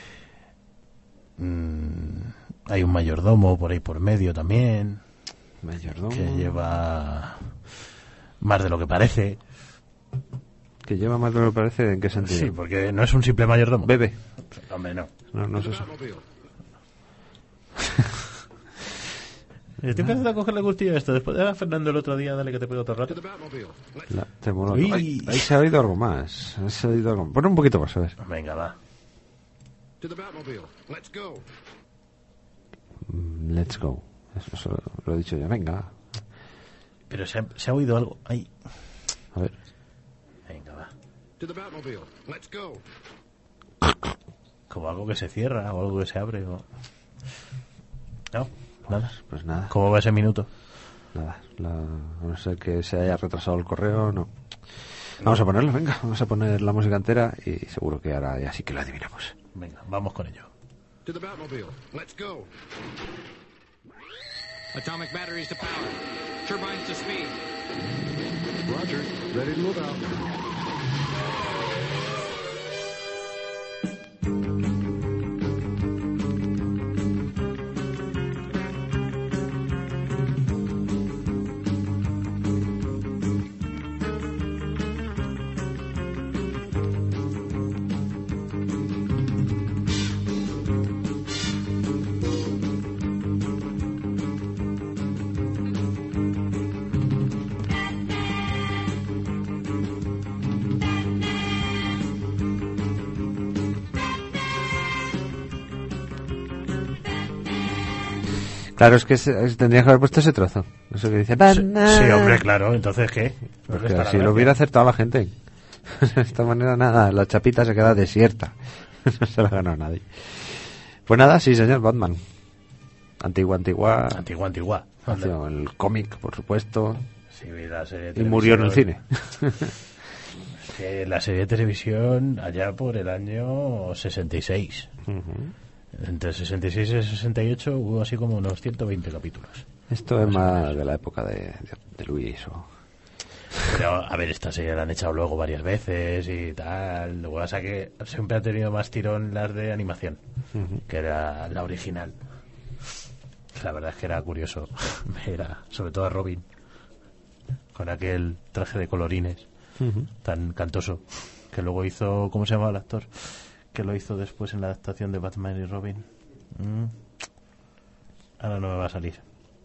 hay un mayordomo por ahí por medio también, Mayordomo. que lleva más de lo que parece. Que lleva más de lo que parece, ¿en qué sentido? Sí, porque no es un simple mayordomo. Bebe. Hombre, no. No es eso. Estoy empezando a cogerle gustillo a esto. Después de Fernando el otro día, dale que te pego todo el rato. Te mola. Uy. Ahí se ha oído algo más. Se ha oído algo. Pon un poquito más, a ver. Venga, va. Let's go. Eso lo he dicho yo. Venga. Pero se ha oído algo. Ahí. A ver. Venga, va. Como algo que se cierra o algo que se abre. O... No, nada. Pues nada. ¿Cómo va ese minuto? Nada. A no ser que se haya retrasado el correo, no. Vamos a ponerlo, venga. Vamos a poner la música entera y seguro que ahora ya sí que lo adivinamos. Venga, vamos con ello. Atomic batteries to power. Turbines to speed. Roger. Ready to move out. Claro, es que tendría que haber puesto ese trozo. Eso que dice... Sí, hombre, claro. Entonces, ¿qué? Porque Está la así lo gracia. hubiera acertado la gente. De esta manera, nada, la chapita se queda desierta. No se la ha ganado nadie. Pues nada, sí, señor, Batman. Antigua. Antigua. Hacia el cómic, por supuesto. Sí, la serie de Y murió en el cine. La serie de televisión allá por el año 66. Entre 66 y 68 hubo así como unos 120 capítulos. Esto es más de la época de Luis o... Pero, a ver, esta serie la han echado luego varias veces y tal. Lo que pasa es que siempre ha tenido más tirón las de animación, que era la original. La verdad es que era curioso ver sobre todo a Robin con aquel traje de colorines tan cantoso, que luego hizo, ¿cómo se llamaba el actor? Que lo hizo después en la adaptación de Batman y Robin. Ahora no me va a salir.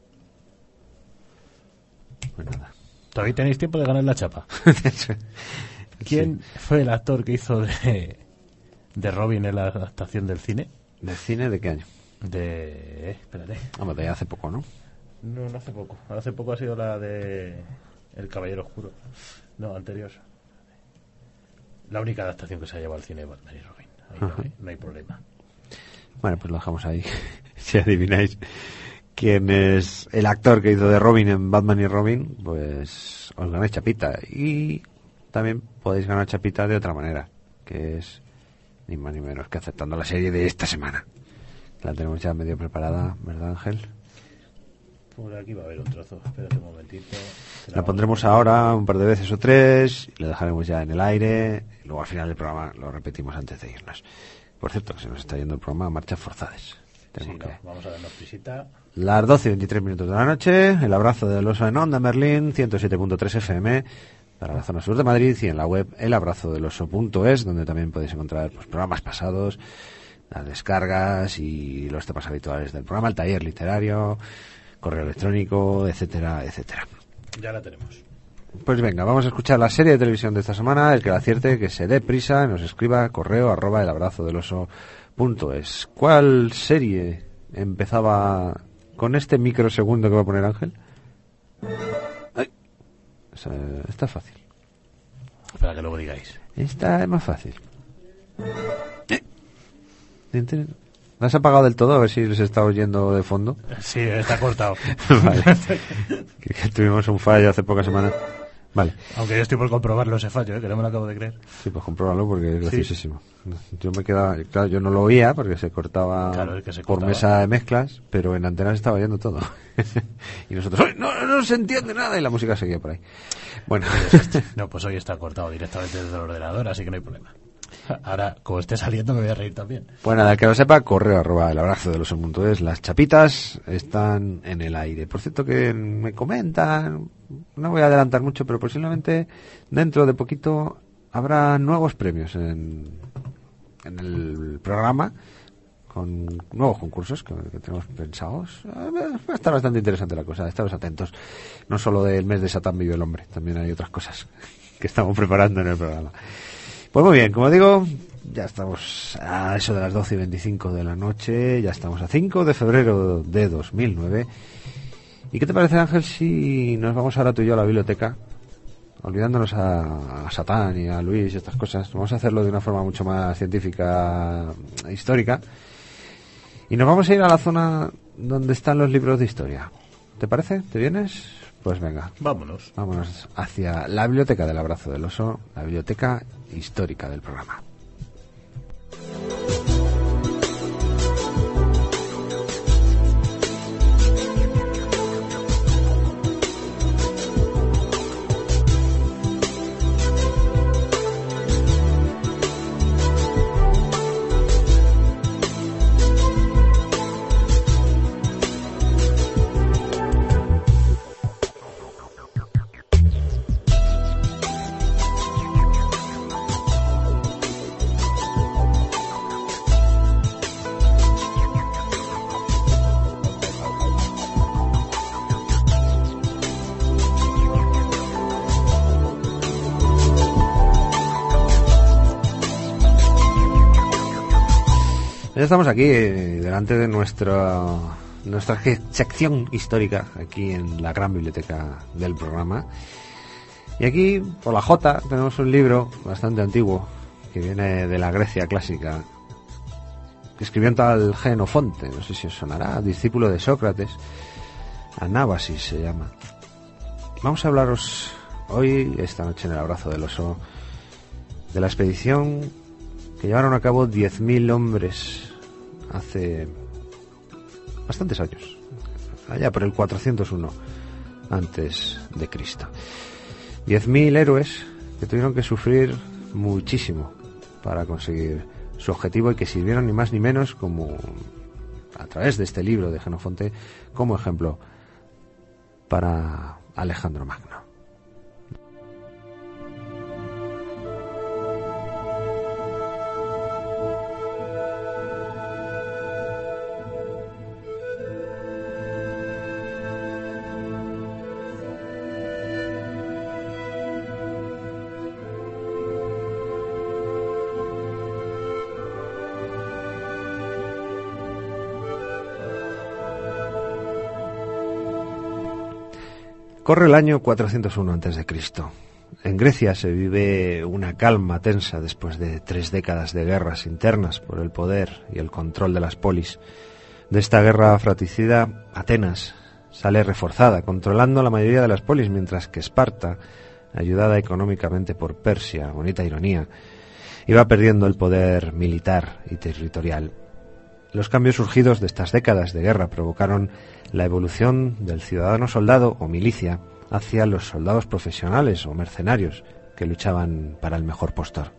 Pues nada. Todavía tenéis tiempo de ganar la chapa. ¿Quién fue el actor que hizo de Robin en la adaptación del cine? ¿Del cine de qué año? Espérate. Vamos, de hace poco, ¿no? No hace poco. Hace poco ha sido la de El Caballero Oscuro. No, anterior. La única adaptación que se ha llevado al cine de Batman y Robin. Ahí no hay problema. Bueno, pues lo dejamos ahí. Si adivináis quién es el actor que hizo de Robin en Batman y Robin, pues os ganáis chapita. Y también podéis ganar chapita de otra manera, que es ni más ni menos que aceptando la serie de esta semana. La tenemos ya medio preparada, ¿verdad, Ángel? Por aquí va a haber un trozo. Espérate un momentito. La pondremos ahora un par de veces o tres y la dejaremos ya en el aire. Y luego al final del programa lo repetimos antes de irnos. Por cierto, que se nos está yendo el programa a marchas forzadas. Vamos a darnos prisita. Las 12:23 de la noche, el abrazo del oso en Onda Merlín, 107.3 FM para la zona sur de Madrid y en la web elabrazodeloso.es, donde también podéis encontrar pues, programas pasados, las descargas y los temas habituales del programa, el taller literario, correo electrónico, etcétera, etcétera. Ya la tenemos. Pues venga, vamos a escuchar la serie de televisión de esta semana. El que la acierte, que se dé prisa, nos escriba correo @elabrazodeloso.es. ¿Cuál serie empezaba con este microsegundo que va a poner Ángel? Ay, esta es fácil. Para que luego digáis. Esta es más fácil. ¿La has apagado del todo? A ver si les está oyendo de fondo. Sí, está cortado. Vale. que tuvimos un fallo hace pocas semanas. Vale. Aunque yo estoy por comprobarlo ese fallo, que no me lo acabo de creer. Sí, pues compruébalo porque es graciosísimo. Yo me quedaba, claro, yo no lo oía porque se cortaba por mesa de mezclas, pero en antenas estaba oyendo todo. Y nosotros, ¡ay, no se entiende nada! Y la música seguía por ahí. Bueno. No, pues hoy está cortado directamente desde el ordenador, así que no hay problema. Ahora, como esté saliendo, me voy a reír también. Bueno, nada, que lo sepa, correo @elabrazodeloso.es. Las chapitas están en el aire. Por cierto que me comentan, no voy a adelantar mucho, pero posiblemente dentro de poquito habrá nuevos premios en el programa, con nuevos concursos que tenemos pensados. Va a estar bastante interesante la cosa, estaros atentos. No solo del mes de Satán vive el hombre, también hay otras cosas que estamos preparando en el programa. Pues muy bien, como digo, ya estamos a eso de las 12:25 de la noche, ya estamos a 5 de febrero de 2009. ¿Y qué te parece, Ángel, si nos vamos ahora tú y yo a la biblioteca? Olvidándonos a Satán y a Luis y estas cosas, vamos a hacerlo de una forma mucho más científica, histórica. Y nos vamos a ir a la zona donde están los libros de historia. ¿Te parece? ¿Te vienes? Pues venga. Vámonos hacia la biblioteca del Abrazo del Oso, la biblioteca histórica del programa. Ya estamos aquí delante de nuestra sección histórica aquí en la gran biblioteca del programa. Y aquí, por la J, tenemos un libro bastante antiguo que viene de la Grecia clásica, que escribió un tal Jenofonte, no sé si os sonará, discípulo de Sócrates. Anábasis se llama. Vamos a hablaros hoy, esta noche en el Abrazo del Oso, de la expedición que llevaron a cabo 10.000 hombres hace bastantes años, allá por el 401 antes de Cristo. 10.000 héroes que tuvieron que sufrir muchísimo para conseguir su objetivo y que sirvieron ni más ni menos como, a través de este libro de Jenofonte, como ejemplo para Alejandro Magno. Corre el año 401 a.C. En Grecia se vive una calma tensa después de 3 décadas de guerras internas por el poder y el control de las polis. De esta guerra fratricida, Atenas sale reforzada, controlando la mayoría de las polis, mientras que Esparta, ayudada económicamente por Persia, bonita ironía, iba perdiendo el poder militar y territorial. Los cambios surgidos de estas décadas de guerra provocaron la evolución del ciudadano soldado o milicia hacia los soldados profesionales o mercenarios que luchaban para el mejor postor.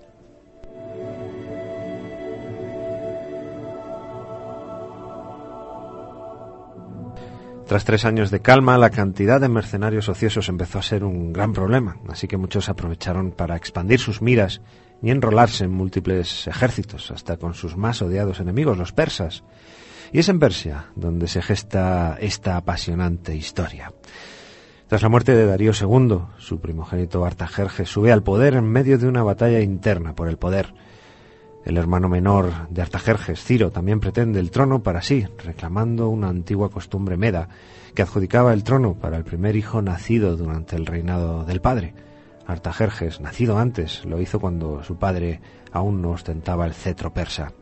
Tras 3 años de calma, la cantidad de mercenarios ociosos empezó a ser un gran problema, así que muchos aprovecharon para expandir sus miras y enrolarse en múltiples ejércitos, hasta con sus más odiados enemigos, los persas. Y es en Persia donde se gesta esta apasionante historia. Tras la muerte de Darío II, su primogénito Artajerjes sube al poder en medio de una batalla interna por el poder. El hermano menor de Artajerjes, Ciro, también pretende el trono para sí, reclamando una antigua costumbre meda que adjudicaba el trono para el primer hijo nacido durante el reinado del padre. Artajerjes, nacido antes, lo hizo cuando su padre aún no ostentaba el cetro persa.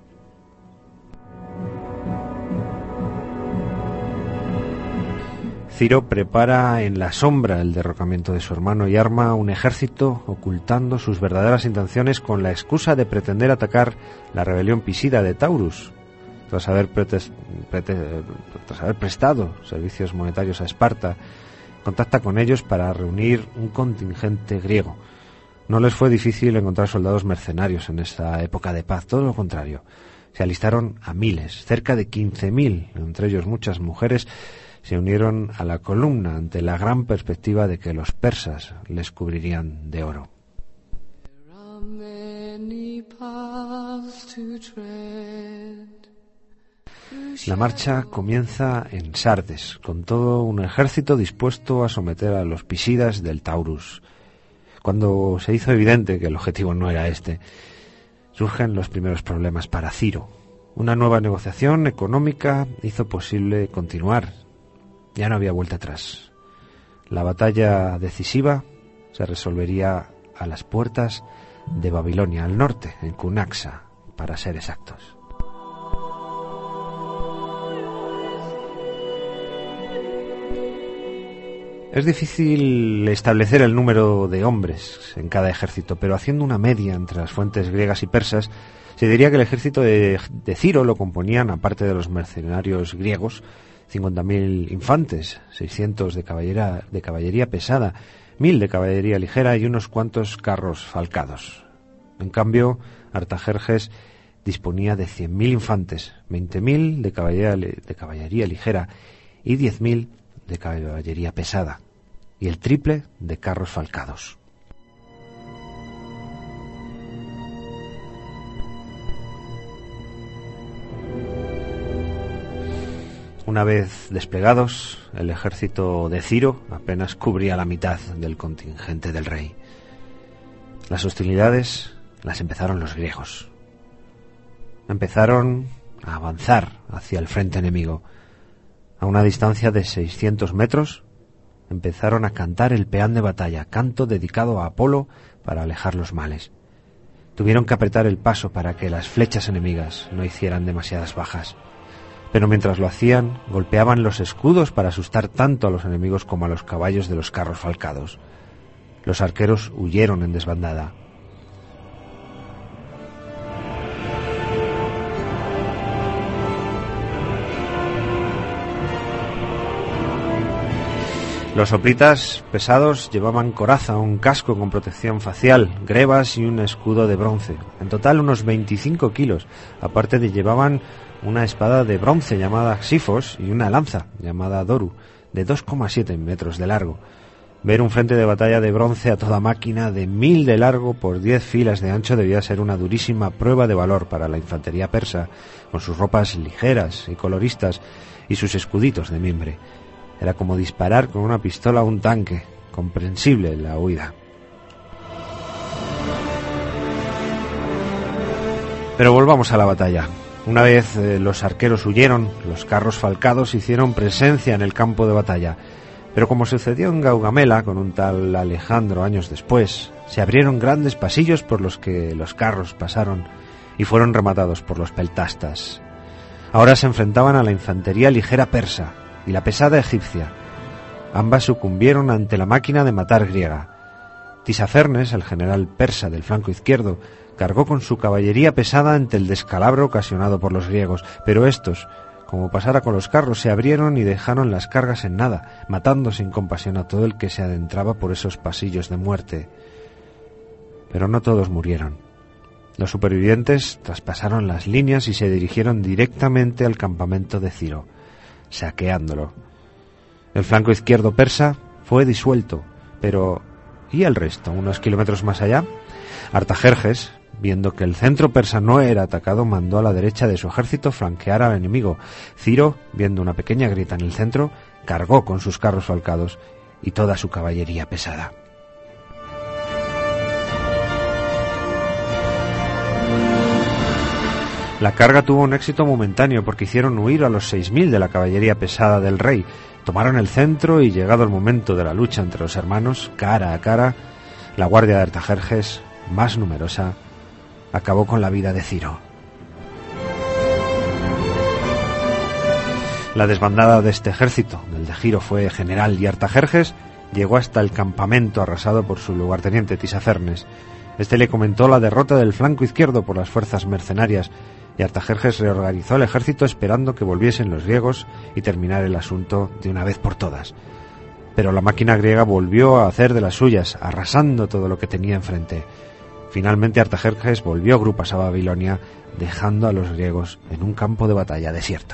Ciro prepara en la sombra el derrocamiento de su hermano y arma un ejército ocultando sus verdaderas intenciones con la excusa de pretender atacar la rebelión pisida de Taurus. Tras haber prestado servicios monetarios a Esparta, contacta con ellos para reunir un contingente griego. No les fue difícil encontrar soldados mercenarios en esta época de paz, todo lo contrario. Se alistaron a miles, cerca de 15.000, entre ellos muchas mujeres, se unieron a la columna ante la gran perspectiva de que los persas les cubrirían de oro. La marcha comienza en Sardes, con todo un ejército dispuesto a someter a los pisidas del Taurus. Cuando se hizo evidente que el objetivo no era este, surgen los primeros problemas para Ciro. Una nueva negociación económica hizo posible continuar. Ya no había vuelta atrás. La batalla decisiva se resolvería a las puertas de Babilonia, al norte, en Cunaxa, para ser exactos. Es difícil establecer el número de hombres en cada ejército, pero haciendo una media entre las fuentes griegas y persas, se diría que el ejército de Ciro lo componían, aparte de los mercenarios griegos, 50.000 infantes, 600 de caballería pesada, 1.000 de caballería ligera y unos cuantos carros falcados. En cambio, Artajerjes disponía de 100.000 infantes, 20.000 de caballería ligera y 10.000 de caballería pesada, y el triple de carros falcados. Una vez desplegados, el ejército de Ciro apenas cubría la mitad del contingente del rey. Las hostilidades las empezaron los griegos. Empezaron a avanzar hacia el frente enemigo. A una distancia de 600 metros, empezaron a cantar el peán de batalla, canto dedicado a Apolo para alejar los males. Tuvieron que apretar el paso para que las flechas enemigas no hicieran demasiadas bajas. pero mientras lo hacían, golpeaban los escudos para asustar tanto a los enemigos como a los caballos de los carros falcados. Los arqueros huyeron en desbandada. Los hoplitas pesados llevaban coraza, un casco con protección facial, grebas y un escudo de bronce. En total unos 25 kilos. Aparte de llevaban una espada de bronce llamada Xifos y una lanza llamada Doru, de 2,7 metros de largo. Ver un frente de batalla de bronce a toda máquina de 1000 de largo por 10 filas de ancho debía ser una durísima prueba de valor para la infantería persa, con sus ropas ligeras y coloristas y sus escuditos de mimbre. Era como disparar con una pistola a un tanque, comprensible la huida. Pero volvamos a la batalla. Una vez los arqueros huyeron, los carros falcados hicieron presencia en el campo de batalla. Pero como sucedió en Gaugamela con un tal Alejandro años después, se abrieron grandes pasillos por los que los carros pasaron y fueron rematados por los peltastas. Ahora se enfrentaban a la infantería ligera persa y la pesada egipcia. Ambas sucumbieron ante la máquina de matar griega. Tisafernes, el general persa del flanco izquierdo, cargó con su caballería pesada ante el descalabro ocasionado por los griegos, pero estos, como pasara con los carros, se abrieron y dejaron las cargas en nada, matando sin compasión a todo el que se adentraba por esos pasillos de muerte. Pero no todos murieron. Los supervivientes traspasaron las líneas y se dirigieron directamente al campamento de Ciro, saqueándolo. El flanco izquierdo persa fue disuelto, pero ¿y el resto? Unos kilómetros más allá, Artajerjes, viendo que el centro persa no era atacado, mandó a la derecha de su ejército flanquear al enemigo. Ciro, viendo una pequeña grieta en el centro, cargó con sus carros falcados y toda su caballería pesada. La carga tuvo un éxito momentáneo porque hicieron huir a los 6000 de la caballería pesada del rey. Tomaron el centro y, llegado el momento de la lucha entre los hermanos, cara a cara, la guardia de Artajerjes, más numerosa, acabó con la vida de Ciro. La desbandada de este ejército, del de Ciro, fue general y Artajerjes llegó hasta el campamento arrasado por su lugarteniente Tisafernes. Este le comentó la derrota del flanco izquierdo por las fuerzas mercenarias y Artajerjes reorganizó el ejército esperando que volviesen los griegos y terminar el asunto de una vez por todas. Pero la máquina griega volvió a hacer de las suyas, arrasando todo lo que tenía enfrente. Finalmente Artajerjes volvió grupas a Babilonia, dejando a los griegos en un campo de batalla desierto.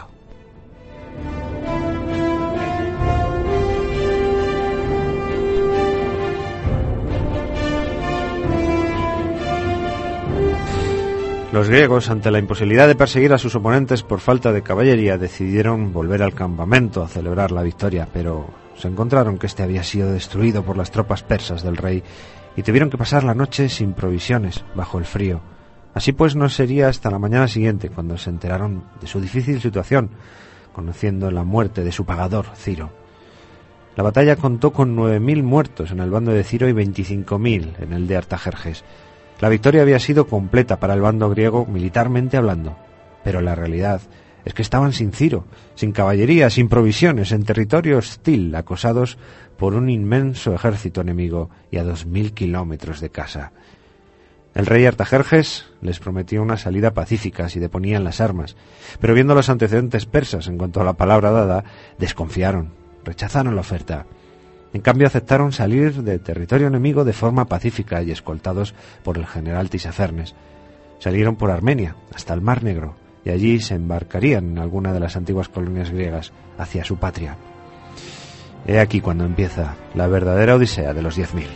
Los griegos, ante la imposibilidad de perseguir a sus oponentes por falta de caballería, decidieron volver al campamento a celebrar la victoria, pero se encontraron que este había sido destruido por las tropas persas del rey y tuvieron que pasar la noche sin provisiones, bajo el frío. Así pues, no sería hasta la mañana siguiente cuando se enteraron de su difícil situación, conociendo la muerte de su pagador, Ciro. La batalla contó con 9000 muertos en el bando de Ciro y 25.000 en el de Artajerjes. La victoria había sido completa para el bando griego militarmente hablando, pero la realidad es que estaban sin Ciro, sin caballería, sin provisiones, en territorio hostil, acosados por un inmenso ejército enemigo y a 2000 kilómetros de casa. El rey Artajerjes les prometió una salida pacífica si deponían las armas, pero viendo los antecedentes persas en cuanto a la palabra dada, desconfiaron, rechazaron la oferta. En cambio aceptaron salir de territorio enemigo de forma pacífica y escoltados por el general Tisafernes. Salieron por Armenia hasta el Mar Negro y allí se embarcarían en alguna de las antiguas colonias griegas hacia su patria. He aquí cuando empieza la verdadera odisea de los 10.000.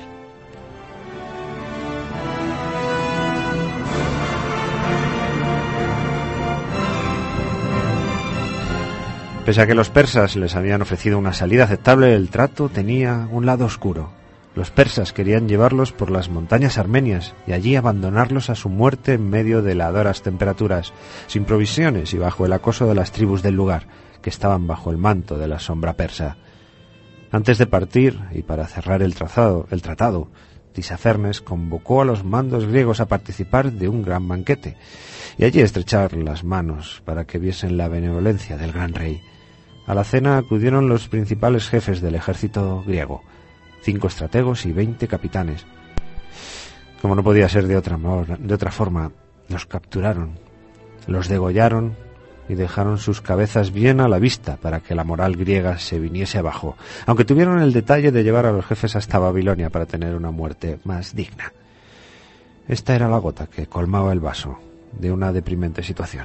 Pese a que los persas les habían ofrecido una salida aceptable, el trato tenía un lado oscuro. Los persas querían llevarlos por las montañas armenias y allí abandonarlos a su muerte en medio de heladoras temperaturas, sin provisiones y bajo el acoso de las tribus del lugar, que estaban bajo el manto de la sombra persa. Antes de partir, y para cerrar el tratado, Tisafernes convocó a los mandos griegos a participar de un gran banquete y allí estrechar las manos para que viesen la benevolencia del gran rey. A la cena acudieron los principales jefes del ejército griego, 5 estrategos y 20 capitanes. Como no podía ser de otra forma, los capturaron, los degollaron y dejaron sus cabezas bien a la vista para que la moral griega se viniese abajo, aunque tuvieron el detalle de llevar a los jefes hasta Babilonia para tener una muerte más digna. Esta era la gota que colmaba el vaso de una deprimente situación.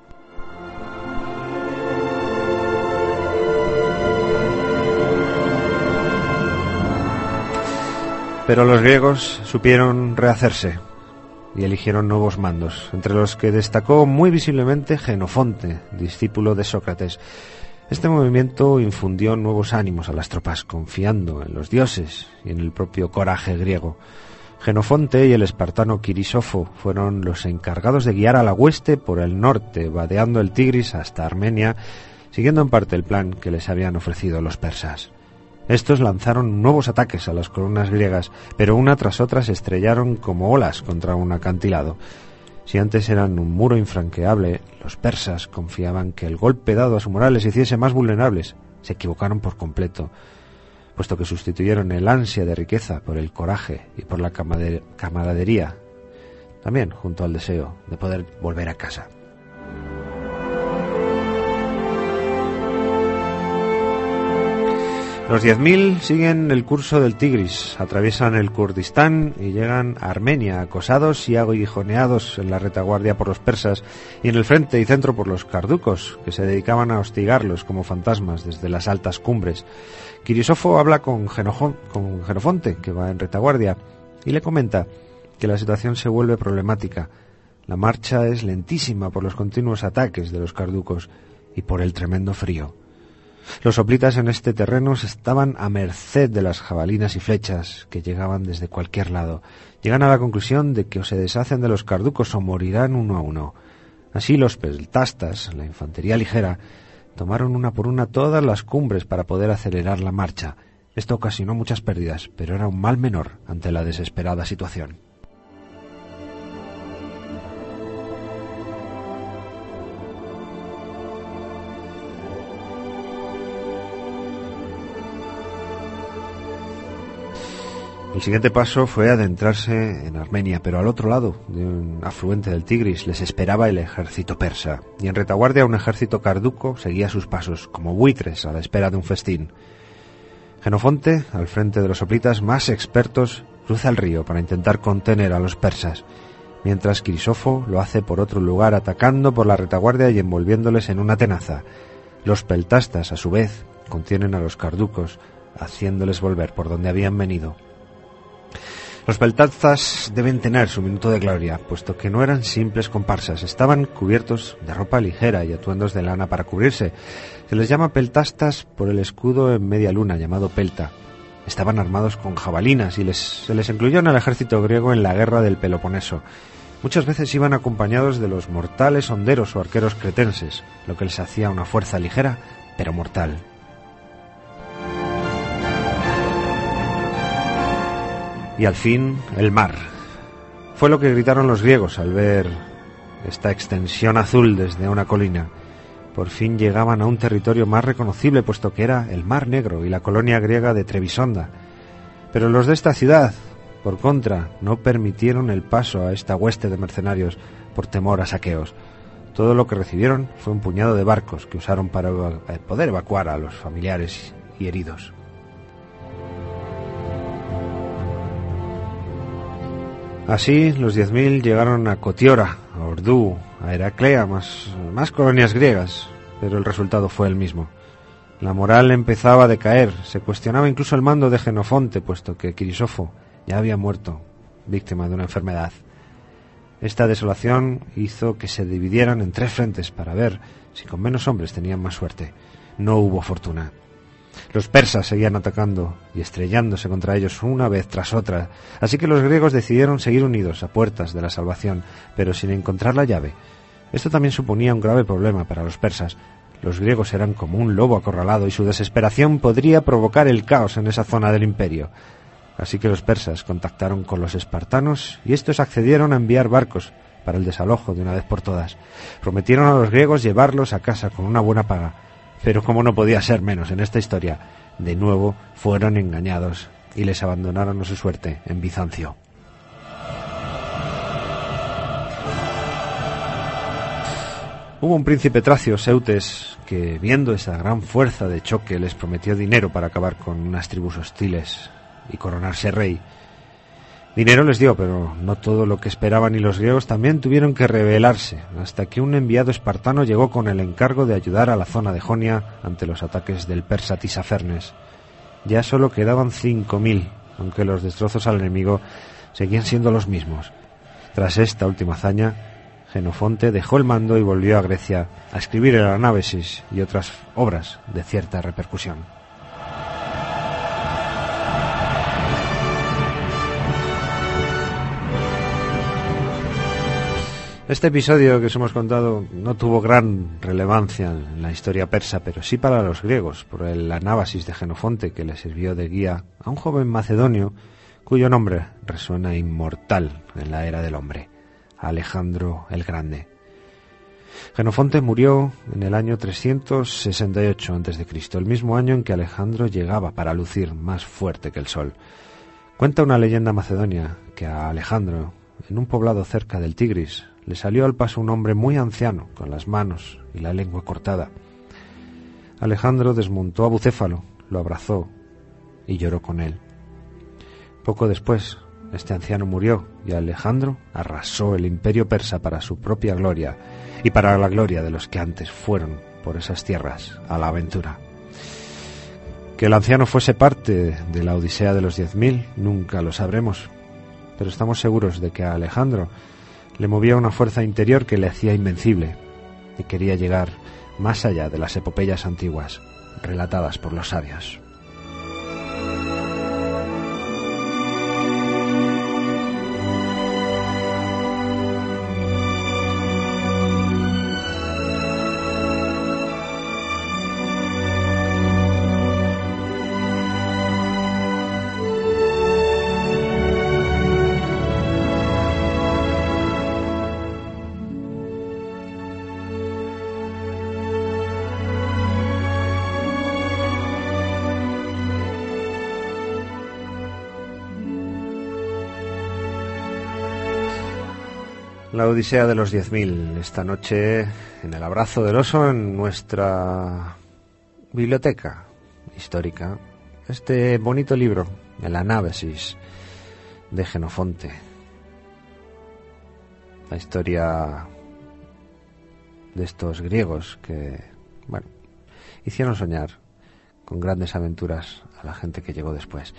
Pero los griegos supieron rehacerse y eligieron nuevos mandos, entre los que destacó muy visiblemente Jenofonte, discípulo de Sócrates. Este movimiento infundió nuevos ánimos a las tropas, confiando en los dioses y en el propio coraje griego. Jenofonte y el espartano Quirisofo fueron los encargados de guiar a la hueste por el norte, vadeando el Tigris hasta Armenia, siguiendo en parte el plan que les habían ofrecido los persas. Estos lanzaron nuevos ataques a las columnas griegas, pero una tras otra se estrellaron como olas contra un acantilado. Si antes eran un muro infranqueable, los persas confiaban que el golpe dado a su moral les hiciese más vulnerables. Se equivocaron por completo, puesto que sustituyeron el ansia de riqueza por el coraje y por la camaradería, también junto al deseo de poder volver a casa. Los 10.000 siguen el curso del Tigris, atraviesan el Kurdistán y llegan a Armenia, acosados y aguijoneados en la retaguardia por los persas y en el frente y centro por los carducos, que se dedicaban a hostigarlos como fantasmas desde las altas cumbres. Quirisofo habla con Jenofonte, que va en retaguardia, y le comenta que la situación se vuelve problemática. La marcha es lentísima por los continuos ataques de los carducos y por el tremendo frío. Los hoplitas en este terreno estaban a merced de las jabalinas y flechas que llegaban desde cualquier lado. Llegan a la conclusión de que o se deshacen de los carducos o morirán uno a uno. Así los peltastas, la infantería ligera, tomaron una por una todas las cumbres para poder acelerar la marcha. Esto ocasionó muchas pérdidas, pero era un mal menor ante la desesperada situación. El siguiente paso fue adentrarse en Armenia, pero al otro lado de un afluente del Tigris les esperaba el ejército persa, y en retaguardia un ejército carduco seguía sus pasos, como buitres a la espera de un festín. Jenofonte, al frente de los hoplitas más expertos, cruza el río para intentar contener a los persas, mientras Quirisofo lo hace por otro lugar, atacando por la retaguardia y envolviéndoles en una tenaza. Los peltastas, a su vez, contienen a los carducos, haciéndoles volver por donde habían venido. Los peltastas deben tener su minuto de gloria, puesto que no eran simples comparsas, estaban cubiertos de ropa ligera y atuendos de lana para cubrirse. Se les llama peltastas por el escudo en media luna llamado pelta. Estaban armados con jabalinas y se les incluyó en el ejército griego en la guerra del Peloponeso. Muchas veces iban acompañados de los mortales honderos o arqueros cretenses, lo que les hacía una fuerza ligera pero mortal. Y al fin, el mar. Fue lo que gritaron los griegos al ver esta extensión azul desde una colina. Por fin llegaban a un territorio más reconocible, puesto que era el Mar Negro y la colonia griega de Trebisonda. Pero los de esta ciudad, por contra, no permitieron el paso a esta hueste de mercenarios por temor a saqueos. Todo lo que recibieron fue un puñado de barcos que usaron para poder evacuar a los familiares y heridos. Así, los 10.000 llegaron a Cotiora, a Ordú, a Heraclea, más colonias griegas, pero el resultado fue el mismo. La moral empezaba a decaer, se cuestionaba incluso el mando de Jenofonte, puesto que Quirisofo ya había muerto, víctima de una enfermedad. Esta desolación hizo que se dividieran en 3 frentes para ver si con menos hombres tenían más suerte. No hubo fortuna. Los persas seguían atacando y estrellándose contra ellos una vez tras otra, así que los griegos decidieron seguir unidos a puertas de la salvación, pero sin encontrar la llave. Esto también suponía un grave problema para los persas. Los griegos eran como un lobo acorralado y su desesperación podría provocar el caos en esa zona del imperio. Así que los persas contactaron con los espartanos y estos accedieron a enviar barcos para el desalojo de una vez por todas. Prometieron a los griegos llevarlos a casa con una buena paga, pero como no podía ser menos en esta historia, de nuevo fueron engañados y les abandonaron a su suerte en Bizancio. Hubo un príncipe tracio, Seutes, que viendo esa gran fuerza de choque les prometió dinero para acabar con unas tribus hostiles y coronarse rey. Dinero les dio, pero no todo lo que esperaban, y los griegos también tuvieron que rebelarse, hasta que un enviado espartano llegó con el encargo de ayudar a la zona de Jonia ante los ataques del persa Tisafernes. Ya solo quedaban 5.000, aunque los destrozos al enemigo seguían siendo los mismos. Tras esta última hazaña, Jenofonte dejó el mando y volvió a Grecia a escribir el Anábasis y otras obras de cierta repercusión. Este episodio que os hemos contado no tuvo gran relevancia en la historia persa, pero sí para los griegos, por el Anábasis de Jenofonte, que le sirvió de guía a un joven macedonio cuyo nombre resuena inmortal en la era del hombre: Alejandro el Grande. Jenofonte murió en el año 368 a.C., el mismo año en que Alejandro llegaba para lucir más fuerte que el sol. Cuenta una leyenda macedonia que a Alejandro, en un poblado cerca del Tigris, le salió al paso un hombre muy anciano, con las manos y la lengua cortada. Alejandro desmontó a Bucéfalo, lo abrazó y lloró con él. Poco después, este anciano murió y Alejandro arrasó el imperio persa para su propia gloria y para la gloria de los que antes fueron por esas tierras a la aventura. Que el anciano fuese parte de la Odisea de los 10.000 nunca lo sabremos, pero estamos seguros de que a Alejandro le movía una fuerza interior que le hacía invencible y quería llegar más allá de las epopeyas antiguas relatadas por los sabios. La Odisea de los 10.000, esta noche en el abrazo del oso, en nuestra biblioteca histórica, este bonito libro, el Anábasis de Jenofonte. La historia de estos griegos que, bueno, hicieron soñar con grandes aventuras a la gente que llegó después.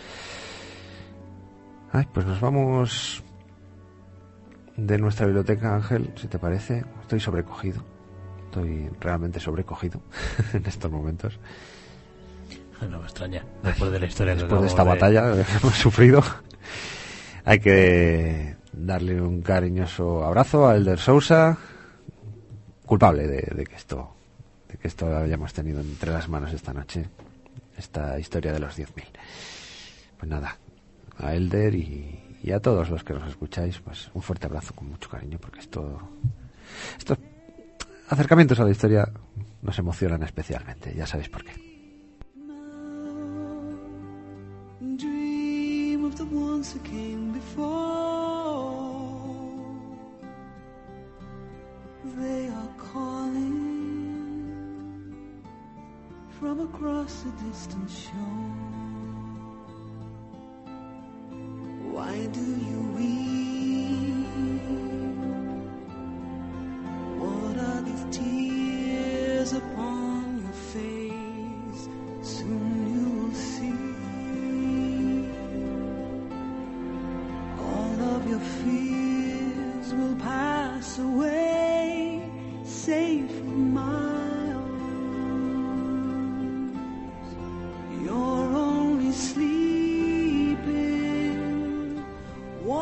Ay, pues nos vamos de nuestra biblioteca, Ángel, si te parece. Estoy sobrecogido, estoy realmente sobrecogido en estos momentos. No me extraña, después de la historia, después de esta batalla que hemos sufrido. Hay que darle un cariñoso abrazo a Elder Sousa, culpable de que esto lo hayamos tenido entre las manos esta noche, esta historia de los 10.000. Pues nada, a Elder y a todos los que nos escucháis, pues un fuerte abrazo con mucho cariño, porque estos acercamientos a la historia nos emocionan especialmente, ya sabéis por qué. Dream of the ones who came before. They are calling from across a distant shore. Why do you weep? What are these tears upon your face? Soon you'll see. All of your fears will pass away, safe from my arms. You're only sleeping.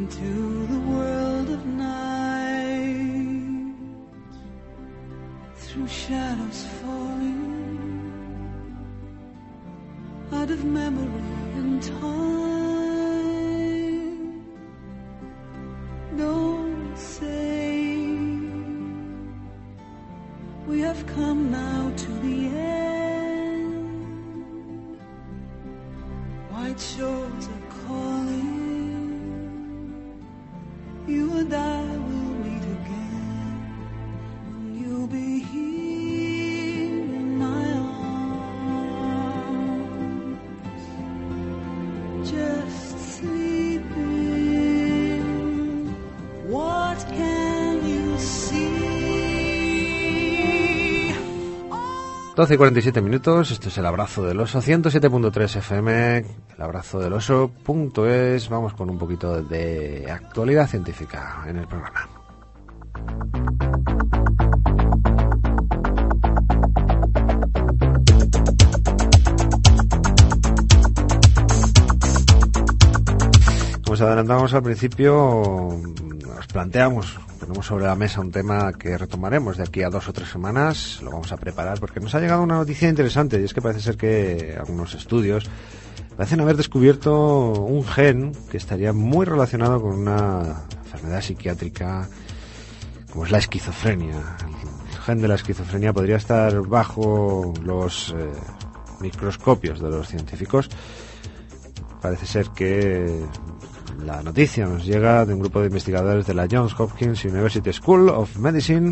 into the world of night, through shadows falling out of memory and time. Don't say we have come now to the end. White shores are calling. You and I will meet again. You'll be here in my arms, just sleeping. What can you see? 12:47, esto es El Abrazo del Oso, 107.3 FM, elabrazodeloso.es. Vamos con un poquito de actualidad científica en el programa. Como os adelantamos al principio, nos ponemos sobre la mesa un tema que retomaremos de aquí a 2 o 3 semanas. Lo vamos a preparar porque nos ha llegado una noticia interesante, y es que parece ser que algunos estudios parecen haber descubierto un gen que estaría muy relacionado con una enfermedad psiquiátrica como es la esquizofrenia. El gen de la esquizofrenia podría estar bajo los microscopios de los científicos. Parece ser que la noticia nos llega de un grupo de investigadores de la Johns Hopkins University School of Medicine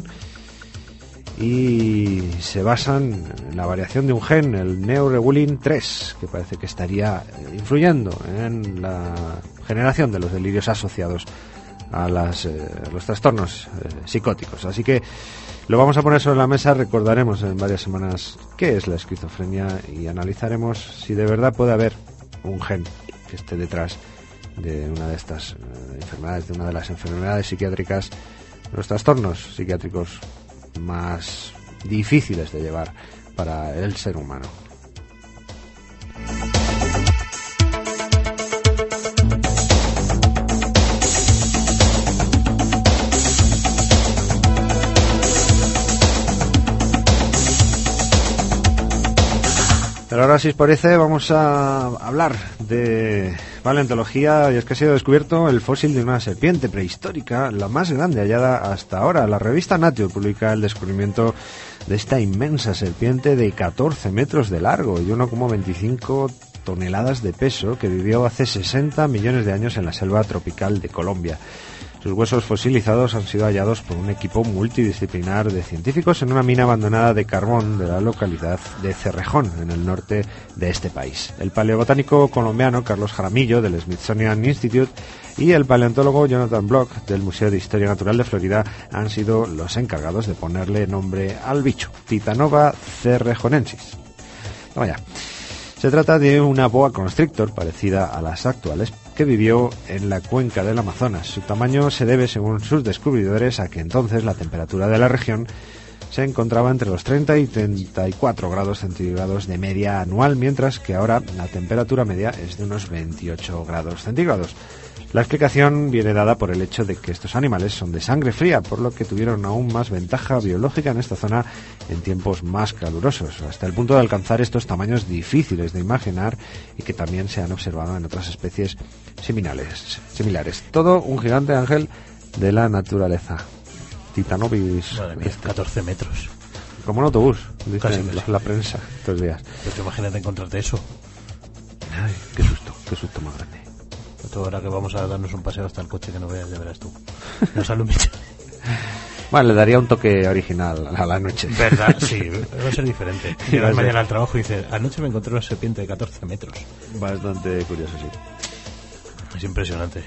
y se basan en la variación de un gen, el neuregulin 3, que parece que estaría influyendo en la generación de los delirios asociados a los trastornos psicóticos. Así que lo vamos a poner sobre la mesa, recordaremos en varias semanas qué es la esquizofrenia y analizaremos si de verdad puede haber un gen que esté detrás de una de estas enfermedades, de una de las enfermedades psiquiátricas, los trastornos psiquiátricos más difíciles de llevar para el ser humano. Pero ahora, si os parece, vamos a hablar de paleontología, y es que ha sido descubierto el fósil de una serpiente prehistórica, la más grande hallada hasta ahora. La revista Nature publica el descubrimiento de esta inmensa serpiente de 14 metros de largo y 1,25 toneladas de peso, que vivió hace 60 millones de años en la selva tropical de Colombia. Sus huesos fosilizados han sido hallados por un equipo multidisciplinar de científicos en una mina abandonada de carbón de la localidad de Cerrejón, en el norte de este país. El paleobotánico colombiano Carlos Jaramillo, del Smithsonian Institute, y el paleontólogo Jonathan Block, del Museo de Historia Natural de Florida, han sido los encargados de ponerle nombre al bicho, Titanova cerrejonensis. Vaya. Se trata de una boa constrictor parecida a las actuales, que vivió en la cuenca del Amazonas. Su tamaño se debe, según sus descubridores, a que entonces la temperatura de la región se encontraba entre los 30 y 34 grados centígrados de media anual, mientras que ahora la temperatura media es de unos 28 grados centígrados. La explicación viene dada por el hecho de que estos animales son de sangre fría, por lo que tuvieron aún más ventaja biológica en esta zona en tiempos más calurosos, hasta el punto de alcanzar estos tamaños difíciles de imaginar y que también se han observado en otras especies similares. Todo un gigante, Ángel, de la naturaleza. Titanovis. Madre mía, 14 metros. Como un autobús, dice Casi. la prensa estos días. Pues imagínate encontrarte eso. Ay, qué susto más grande. Ahora que vamos a darnos un paseo hasta el coche, que no veas, ya verás tú. Nos sale un bicho. Bueno, le daría un toque original a la noche. ¿Verdad? Sí, va a ser diferente. Llegas mañana al trabajo y dices, anoche me encontré una serpiente de 14 metros. Bastante curioso, sí. Es impresionante.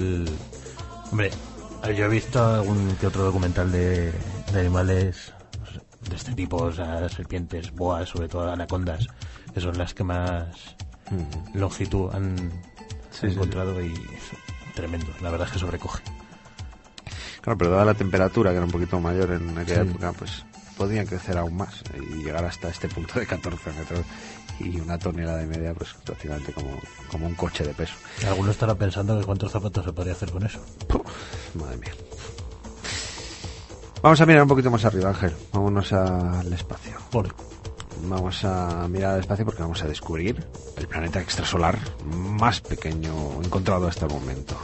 Hombre, yo he visto algún que otro documental de animales de este tipo, o sea, serpientes, boas, sobre todo anacondas, que son las que más longitud han encontrado, y tremendo, la verdad es que sobrecoge. Claro, pero dada la temperatura, que era un poquito mayor en aquella época, pues podrían crecer aún más y llegar hasta este punto de 14 metros y 1 tonelada y media, pues prácticamente como un coche de peso. Alguno estará pensando que cuántos zapatos se podría hacer con eso. Puf, madre mía. Vamos a mirar un poquito más arriba, Ángel. Vámonos al espacio. Vamos a mirar al espacio porque vamos a descubrir el planeta extrasolar más pequeño encontrado hasta el momento.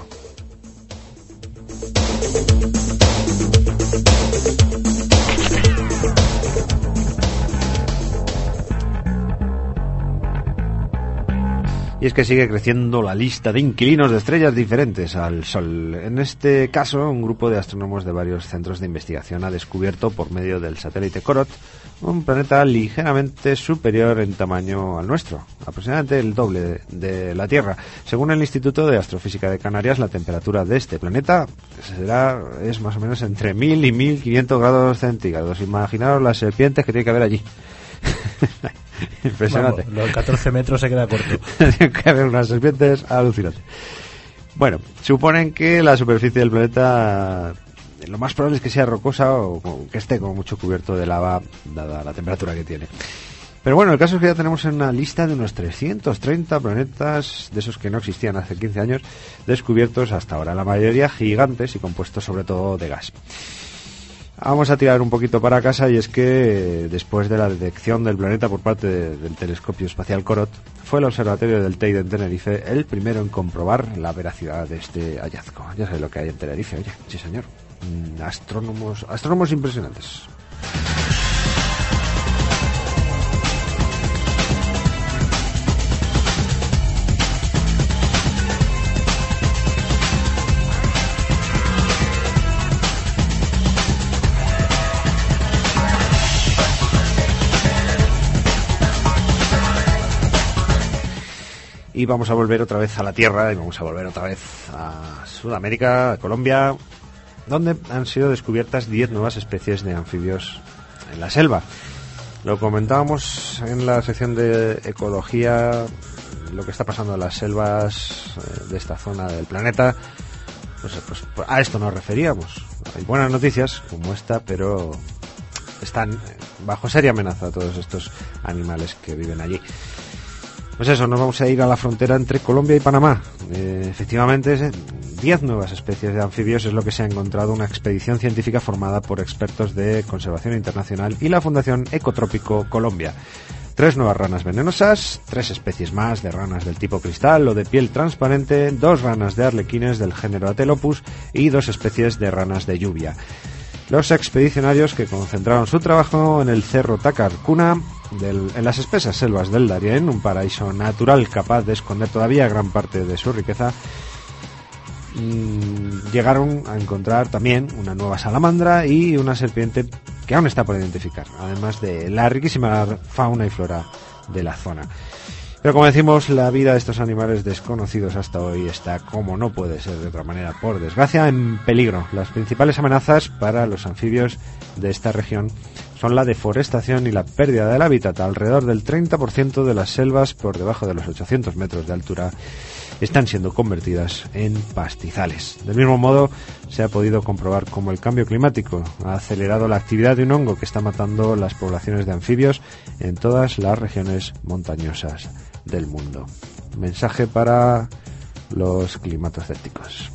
Y es que sigue creciendo la lista de inquilinos de estrellas diferentes al Sol. En este caso, un grupo de astrónomos de varios centros de investigación ha descubierto, por medio del satélite Corot, un planeta ligeramente superior en tamaño al nuestro, aproximadamente el doble de la Tierra. Según el Instituto de Astrofísica de Canarias, la temperatura de este planeta es más o menos entre 1000 y 1500 grados centígrados. Imaginaos las serpientes que tiene que haber allí. Impresionante. Vamos, los 14 metros se queda corto. Tiene que haber unas serpientes alucinantes. Bueno, suponen que la superficie del planeta lo más probable es que sea rocosa o que esté como mucho cubierto de lava, dada la temperatura que tiene. Pero bueno, el caso es que ya tenemos una lista de unos 330 planetas, de esos que no existían hace 15 años, descubiertos hasta ahora, la mayoría gigantes y compuestos sobre todo de gas. Vamos a tirar un poquito para casa, y es que después de la detección del planeta por parte del telescopio espacial Corot, fue el observatorio del Teide en Tenerife el primero en comprobar la veracidad de este hallazgo. Ya sabes lo que hay en Tenerife, oye, sí señor. Astrónomos impresionantes. Y vamos a volver otra vez a la Tierra, y vamos a volver otra vez a Sudamérica, a Colombia, donde han sido descubiertas 10 nuevas especies de anfibios en la selva. Lo comentábamos en la sección de ecología, lo que está pasando en las selvas de esta zona del planeta. Pues a esto nos referíamos. Hay buenas noticias como esta, pero están bajo seria amenaza todos estos animales que viven allí. Pues eso, nos vamos a ir a la frontera entre Colombia y Panamá. Efectivamente, 10 nuevas especies de anfibios es lo que se ha encontrado una expedición científica formada por expertos de Conservación Internacional y la Fundación Ecotrópico Colombia. 3 nuevas ranas venenosas, 3 especies más de ranas del tipo cristal o de piel transparente, 2 ranas de arlequines del género Atelopus y 2 especies de ranas de lluvia. Los expedicionarios, que concentraron su trabajo en el Cerro Tacarcuna, en las espesas selvas del Darién, un paraíso natural capaz de esconder todavía gran parte de su riqueza, llegaron a encontrar también una nueva salamandra y una serpiente que aún está por identificar, además de la riquísima fauna y flora de la zona. Pero como decimos, la vida de estos animales desconocidos hasta hoy está, como no puede ser de otra manera, por desgracia, en peligro. Las principales amenazas para los anfibios de esta región son la deforestación y la pérdida del hábitat. Alrededor del 30% de las selvas por debajo de los 800 metros de altura están siendo convertidas en pastizales. Del mismo modo, se ha podido comprobar cómo el cambio climático ha acelerado la actividad de un hongo que está matando las poblaciones de anfibios en todas las regiones montañosas del mundo. Mensaje para los climatoscépticos.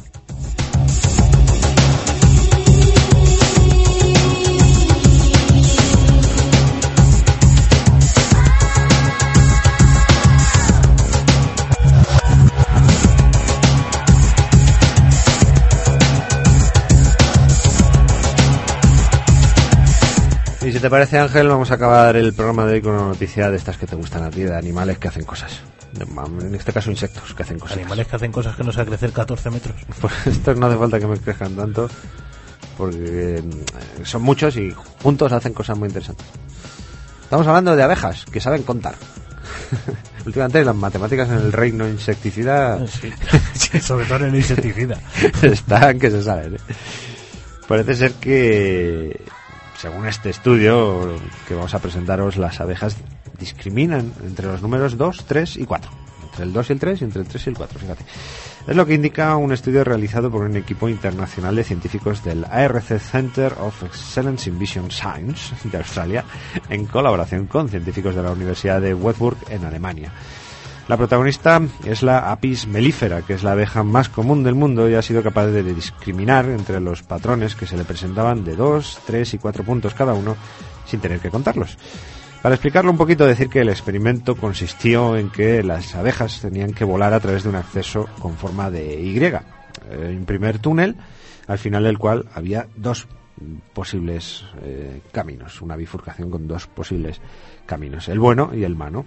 Y si te parece, Ángel, vamos a acabar el programa de hoy con una noticia de estas que te gustan a ti, de animales que hacen cosas. En este caso, insectos que hacen cosas. Animales que hacen cosas que no sea crecer 14 metros. Pues estos no hace falta que me crezcan tanto, porque son muchos y juntos hacen cosas muy interesantes. Estamos hablando de abejas, que saben contar. Últimamente las matemáticas en el reino insecticida... Sí, sobre todo en el insecticida. Están que se saben, ¿eh? Parece ser que... Según este estudio que vamos a presentaros, las abejas discriminan entre los números 2, 3 y 4. entre el 2 y el 3 y entre el 3 y el 4, fíjate. Es lo que indica un estudio realizado por un equipo internacional de científicos del ARC Center of Excellence in Vision Science de Australia, en colaboración con científicos de la Universidad de Würzburg en Alemania. La protagonista es la Apis mellifera, que es la abeja más común del mundo y ha sido capaz de discriminar entre los patrones que se le presentaban de 2, 3 y 4 puntos cada uno sin tener que contarlos. Para explicarlo un poquito, decir que el experimento consistió en que las abejas tenían que volar a través de un acceso con forma de Y, un primer túnel, al final del cual había dos posibles caminos, una bifurcación con dos posibles caminos, el bueno y el malo.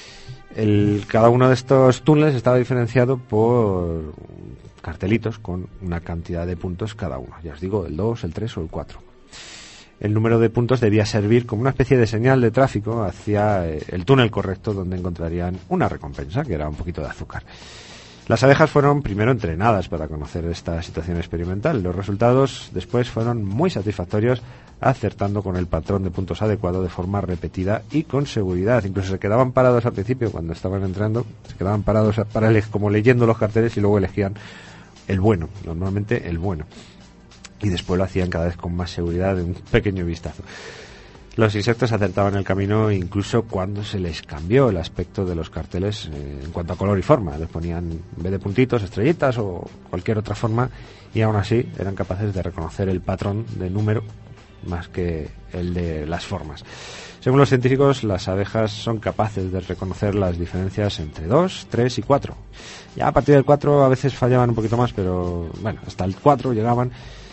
Cada uno de estos túneles estaba diferenciado por cartelitos con una cantidad de puntos cada uno, ya os digo, el 2, el 3 o el 4. El número de puntos debía servir como una especie de señal de tráfico hacia el túnel correcto, donde encontrarían una recompensa, que era un poquito de azúcar. Las abejas fueron primero entrenadas para conocer esta situación experimental. Los resultados después fueron muy satisfactorios, acertando con el patrón de puntos adecuado de forma repetida y con seguridad. Incluso se quedaban parados al principio, cuando estaban entrando, se quedaban parados como leyendo los carteles y luego elegían el bueno, normalmente el bueno. Y después lo hacían cada vez con más seguridad de un pequeño vistazo. Los insectos acertaban el camino incluso cuando se les cambió el aspecto de los carteles en cuanto a color y forma. Les ponían, en vez de puntitos, estrellitas o cualquier otra forma, y aún así eran capaces de reconocer el patrón de número más que el de las formas. Según los científicos, las abejas son capaces de reconocer las diferencias entre 2, 3 y 4. Ya a partir del 4 a veces fallaban un poquito más, pero bueno, hasta el 4 llegaban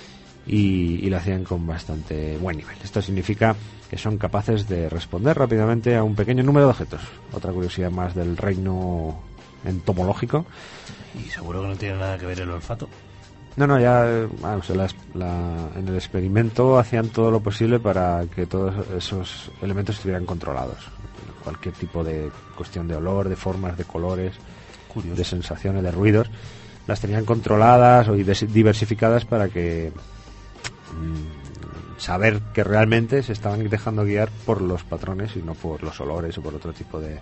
y lo hacían con bastante buen nivel. Esto significa que son capaces de responder rápidamente a un pequeño número de objetos. Otra curiosidad más del reino entomológico. Y seguro que no tiene nada que ver el olfato. No, ya en el experimento hacían todo lo posible para que todos esos elementos estuvieran controlados. Cualquier tipo de cuestión de olor, de formas, de colores, curioso, de sensaciones, de ruidos, las tenían controladas o diversificadas para que saber que realmente se estaban dejando guiar por los patrones y no por los olores o por otro tipo de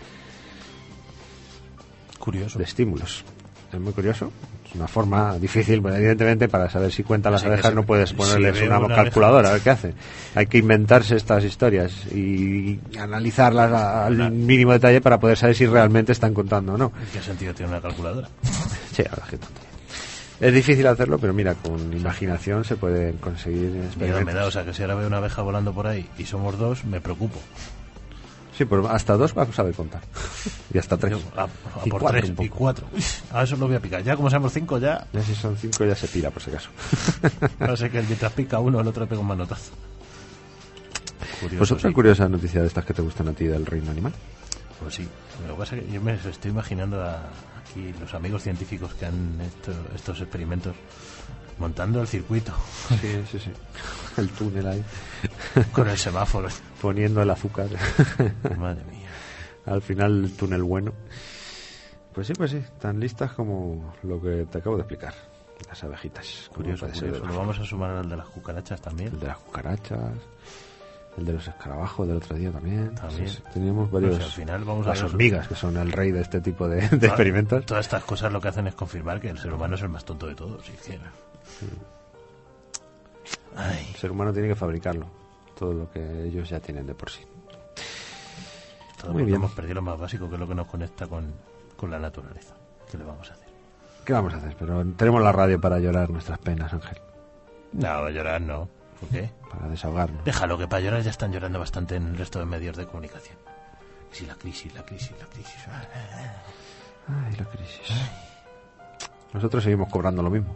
curioso de estímulos. Es muy curioso. Es una forma difícil, pero evidentemente para saber si cuentan las abejas no puedes ponerles una calculadora a ver qué hace. Hay que inventarse estas historias y analizarlas al mínimo detalle para poder saber si realmente están contando o no. ¿En qué sentido tiene una calculadora? Sí, la verdad que tontería. Es difícil hacerlo, pero mira, con imaginación se puede conseguir experimentos. Me da, o sea, que si ahora veo una abeja volando por ahí y somos dos, me preocupo. Sí, pues hasta 2 vas a saber contar. Y hasta 3. Y por 3 y 4. A eso lo voy a picar. Ya como seamos 5 ya... Ya si son 5 ya se pira, por si acaso. No sé, que mientras pica uno, el otro le pega un manotazo. Curioso, pues otra curiosa noticia de estas que te gustan a ti del reino animal. Pues sí. Lo que pasa es que yo me estoy imaginando aquí los amigos científicos que han hecho estos experimentos montando el circuito. Sí. El túnel ahí. Con el semáforo. Poniendo el azúcar. Madre mía. Al final el túnel bueno. Pues sí, tan listas como lo que te acabo de explicar. Las abejitas. Curioso. Lo vamos a sumar al de las cucarachas también. El de las cucarachas. El de los escarabajos del otro día también. Sí, teníamos varios. Pues al final vamos las hormigas, que son el rey de este tipo de experimentos. Todas estas cosas lo que hacen es confirmar que el ser humano es el más tonto de todos, siquiera. El ser humano tiene que fabricarlo. Todo lo que ellos ya tienen de por sí. Muy bien. Hemos perdido lo más básico, que es lo que nos conecta con la naturaleza. ¿Qué le vamos a hacer? ¿Qué vamos a hacer? Pero tenemos la radio para llorar nuestras penas, Ángel. No, llorar no. ¿Por qué? Para desahogarnos. Déjalo, que para llorar ya están llorando bastante en el resto de medios de comunicación. Sí, la crisis. Ay, la crisis. Nosotros seguimos cobrando lo mismo.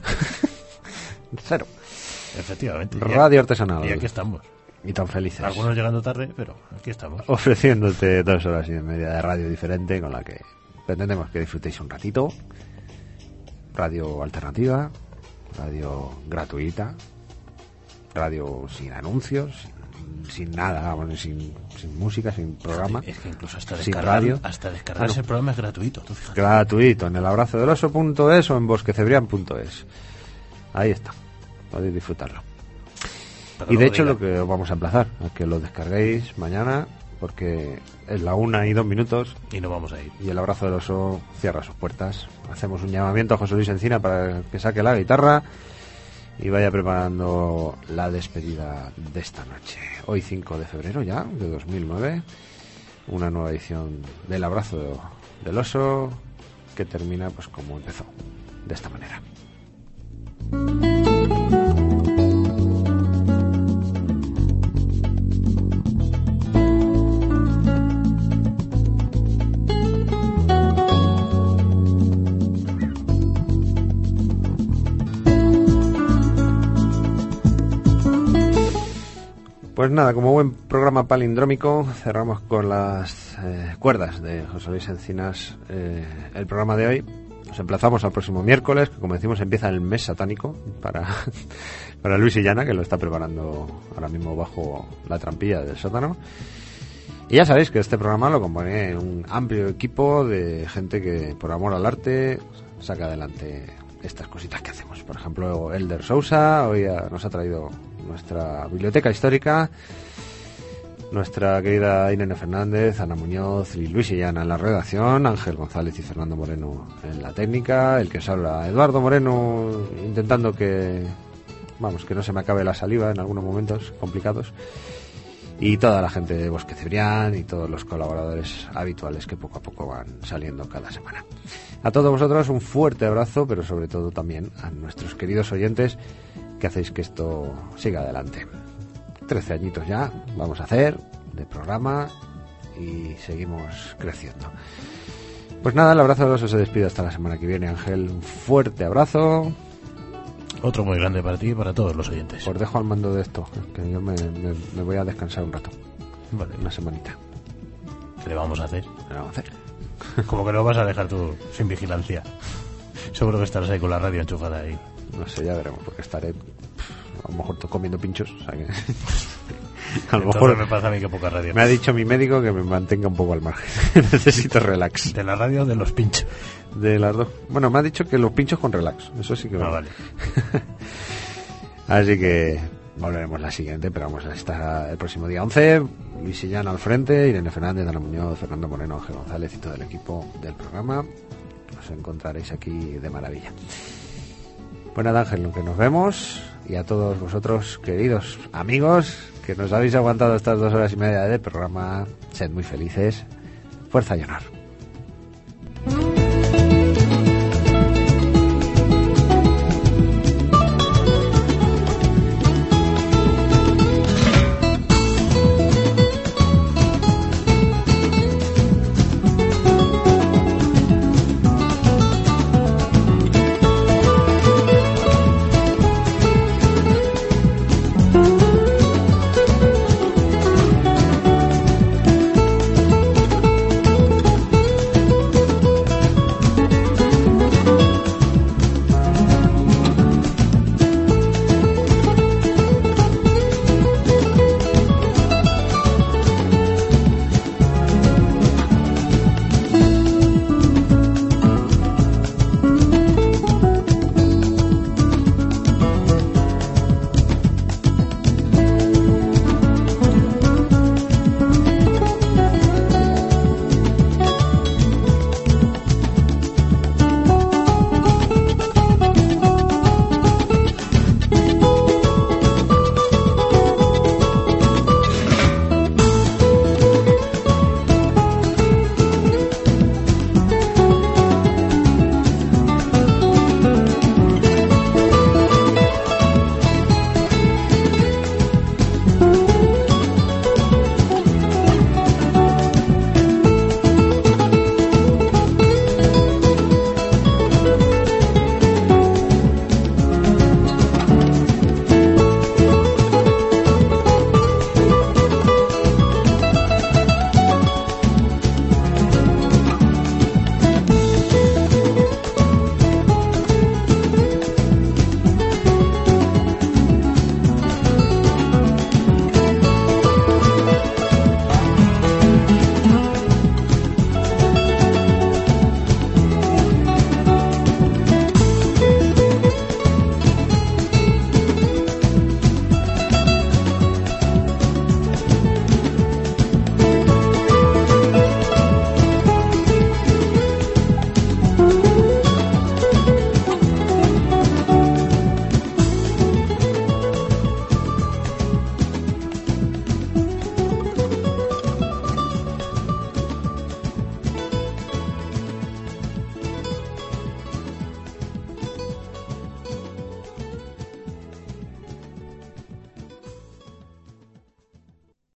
0. Efectivamente. Radio artesanal. Y aquí estamos. Y tan felices. Algunos llegando tarde, pero aquí estamos. Ofreciéndote 2 horas y media de radio diferente con la que pretendemos que disfrutéis un ratito. Radio alternativa, radio gratuita, radio sin anuncios, sin nada, sin música, sin programa. Es que incluso hasta descargarse el programa es gratuito, tú fíjate. Gratuito, en el abrazodeloso.es o en bosquecebrián.es. Ahí está, podéis disfrutarlo. Y de hecho lo que os vamos a emplazar a que lo descarguéis mañana porque es la 1:02 Y no vamos a ir. y el abrazo del oso cierra sus puertas. Hacemos un llamamiento a José Luis Encina para que saque la guitarra y vaya preparando la despedida de esta noche. Hoy 5 de febrero ya, de 2009, una nueva edición del abrazo del oso que termina pues como empezó, de esta manera. Pues nada, como buen programa palindrómico, cerramos con las cuerdas de José Luis Encinas el programa de hoy. Nos emplazamos al próximo miércoles, que como decimos empieza el mes satánico para Luis Illana, que lo está preparando ahora mismo bajo la trampilla del sótano. Y ya sabéis que este programa lo compone un amplio equipo de gente que por amor al arte saca adelante estas cositas que hacemos. Por ejemplo, Elder Sousa hoy nos ha traído nuestra biblioteca histórica, nuestra querida Irene Fernández, Ana Muñoz y Luis Illana en la redacción, Ángel González y Fernando Moreno en la técnica, el que os habla Eduardo Moreno, intentando que no se me acabe la saliva en algunos momentos complicados, y toda la gente de Bosque Cebrián y todos los colaboradores habituales que poco a poco van saliendo cada semana. A todos vosotros un fuerte abrazo, pero sobre todo también a nuestros queridos oyentes que hacéis que esto siga adelante. 13 añitos ya vamos a hacer de programa y seguimos creciendo. Pues nada, el abrazo de oso se despide hasta la semana que viene. Ángel, un fuerte abrazo. Otro muy grande para ti y para todos los oyentes. Os dejo al mando de esto, que yo me voy a descansar un rato. Vale. Una semanita. ¿Qué le vamos a hacer? ¿Qué vamos a hacer? Como que lo vas a dejar tú sin vigilancia. Seguro que estarás ahí con la radio enchufada ahí. No sé, ya veremos, porque estaré a lo mejor comiendo pinchos. O sea que a lo mejor me pasa a mí que poca radio. Me ha dicho mi médico que me mantenga un poco al margen. Necesito relax. ¿De la radio o de los pinchos? De las dos. Bueno, me ha dicho que los pinchos con relax. Eso sí que vale. Así que volveremos la siguiente, pero vamos a estar el próximo día 11. Luis Illana al frente, Irene Fernández, Ana Muñoz, Fernando Moreno, Ángel González y todo el equipo del programa. Os encontraréis aquí de maravilla. Pues nada, Ángel, lo que nos vemos, y a todos vosotros, queridos amigos, que nos habéis aguantado estas 2 horas y media de programa, sed muy felices. Fuerza y honor.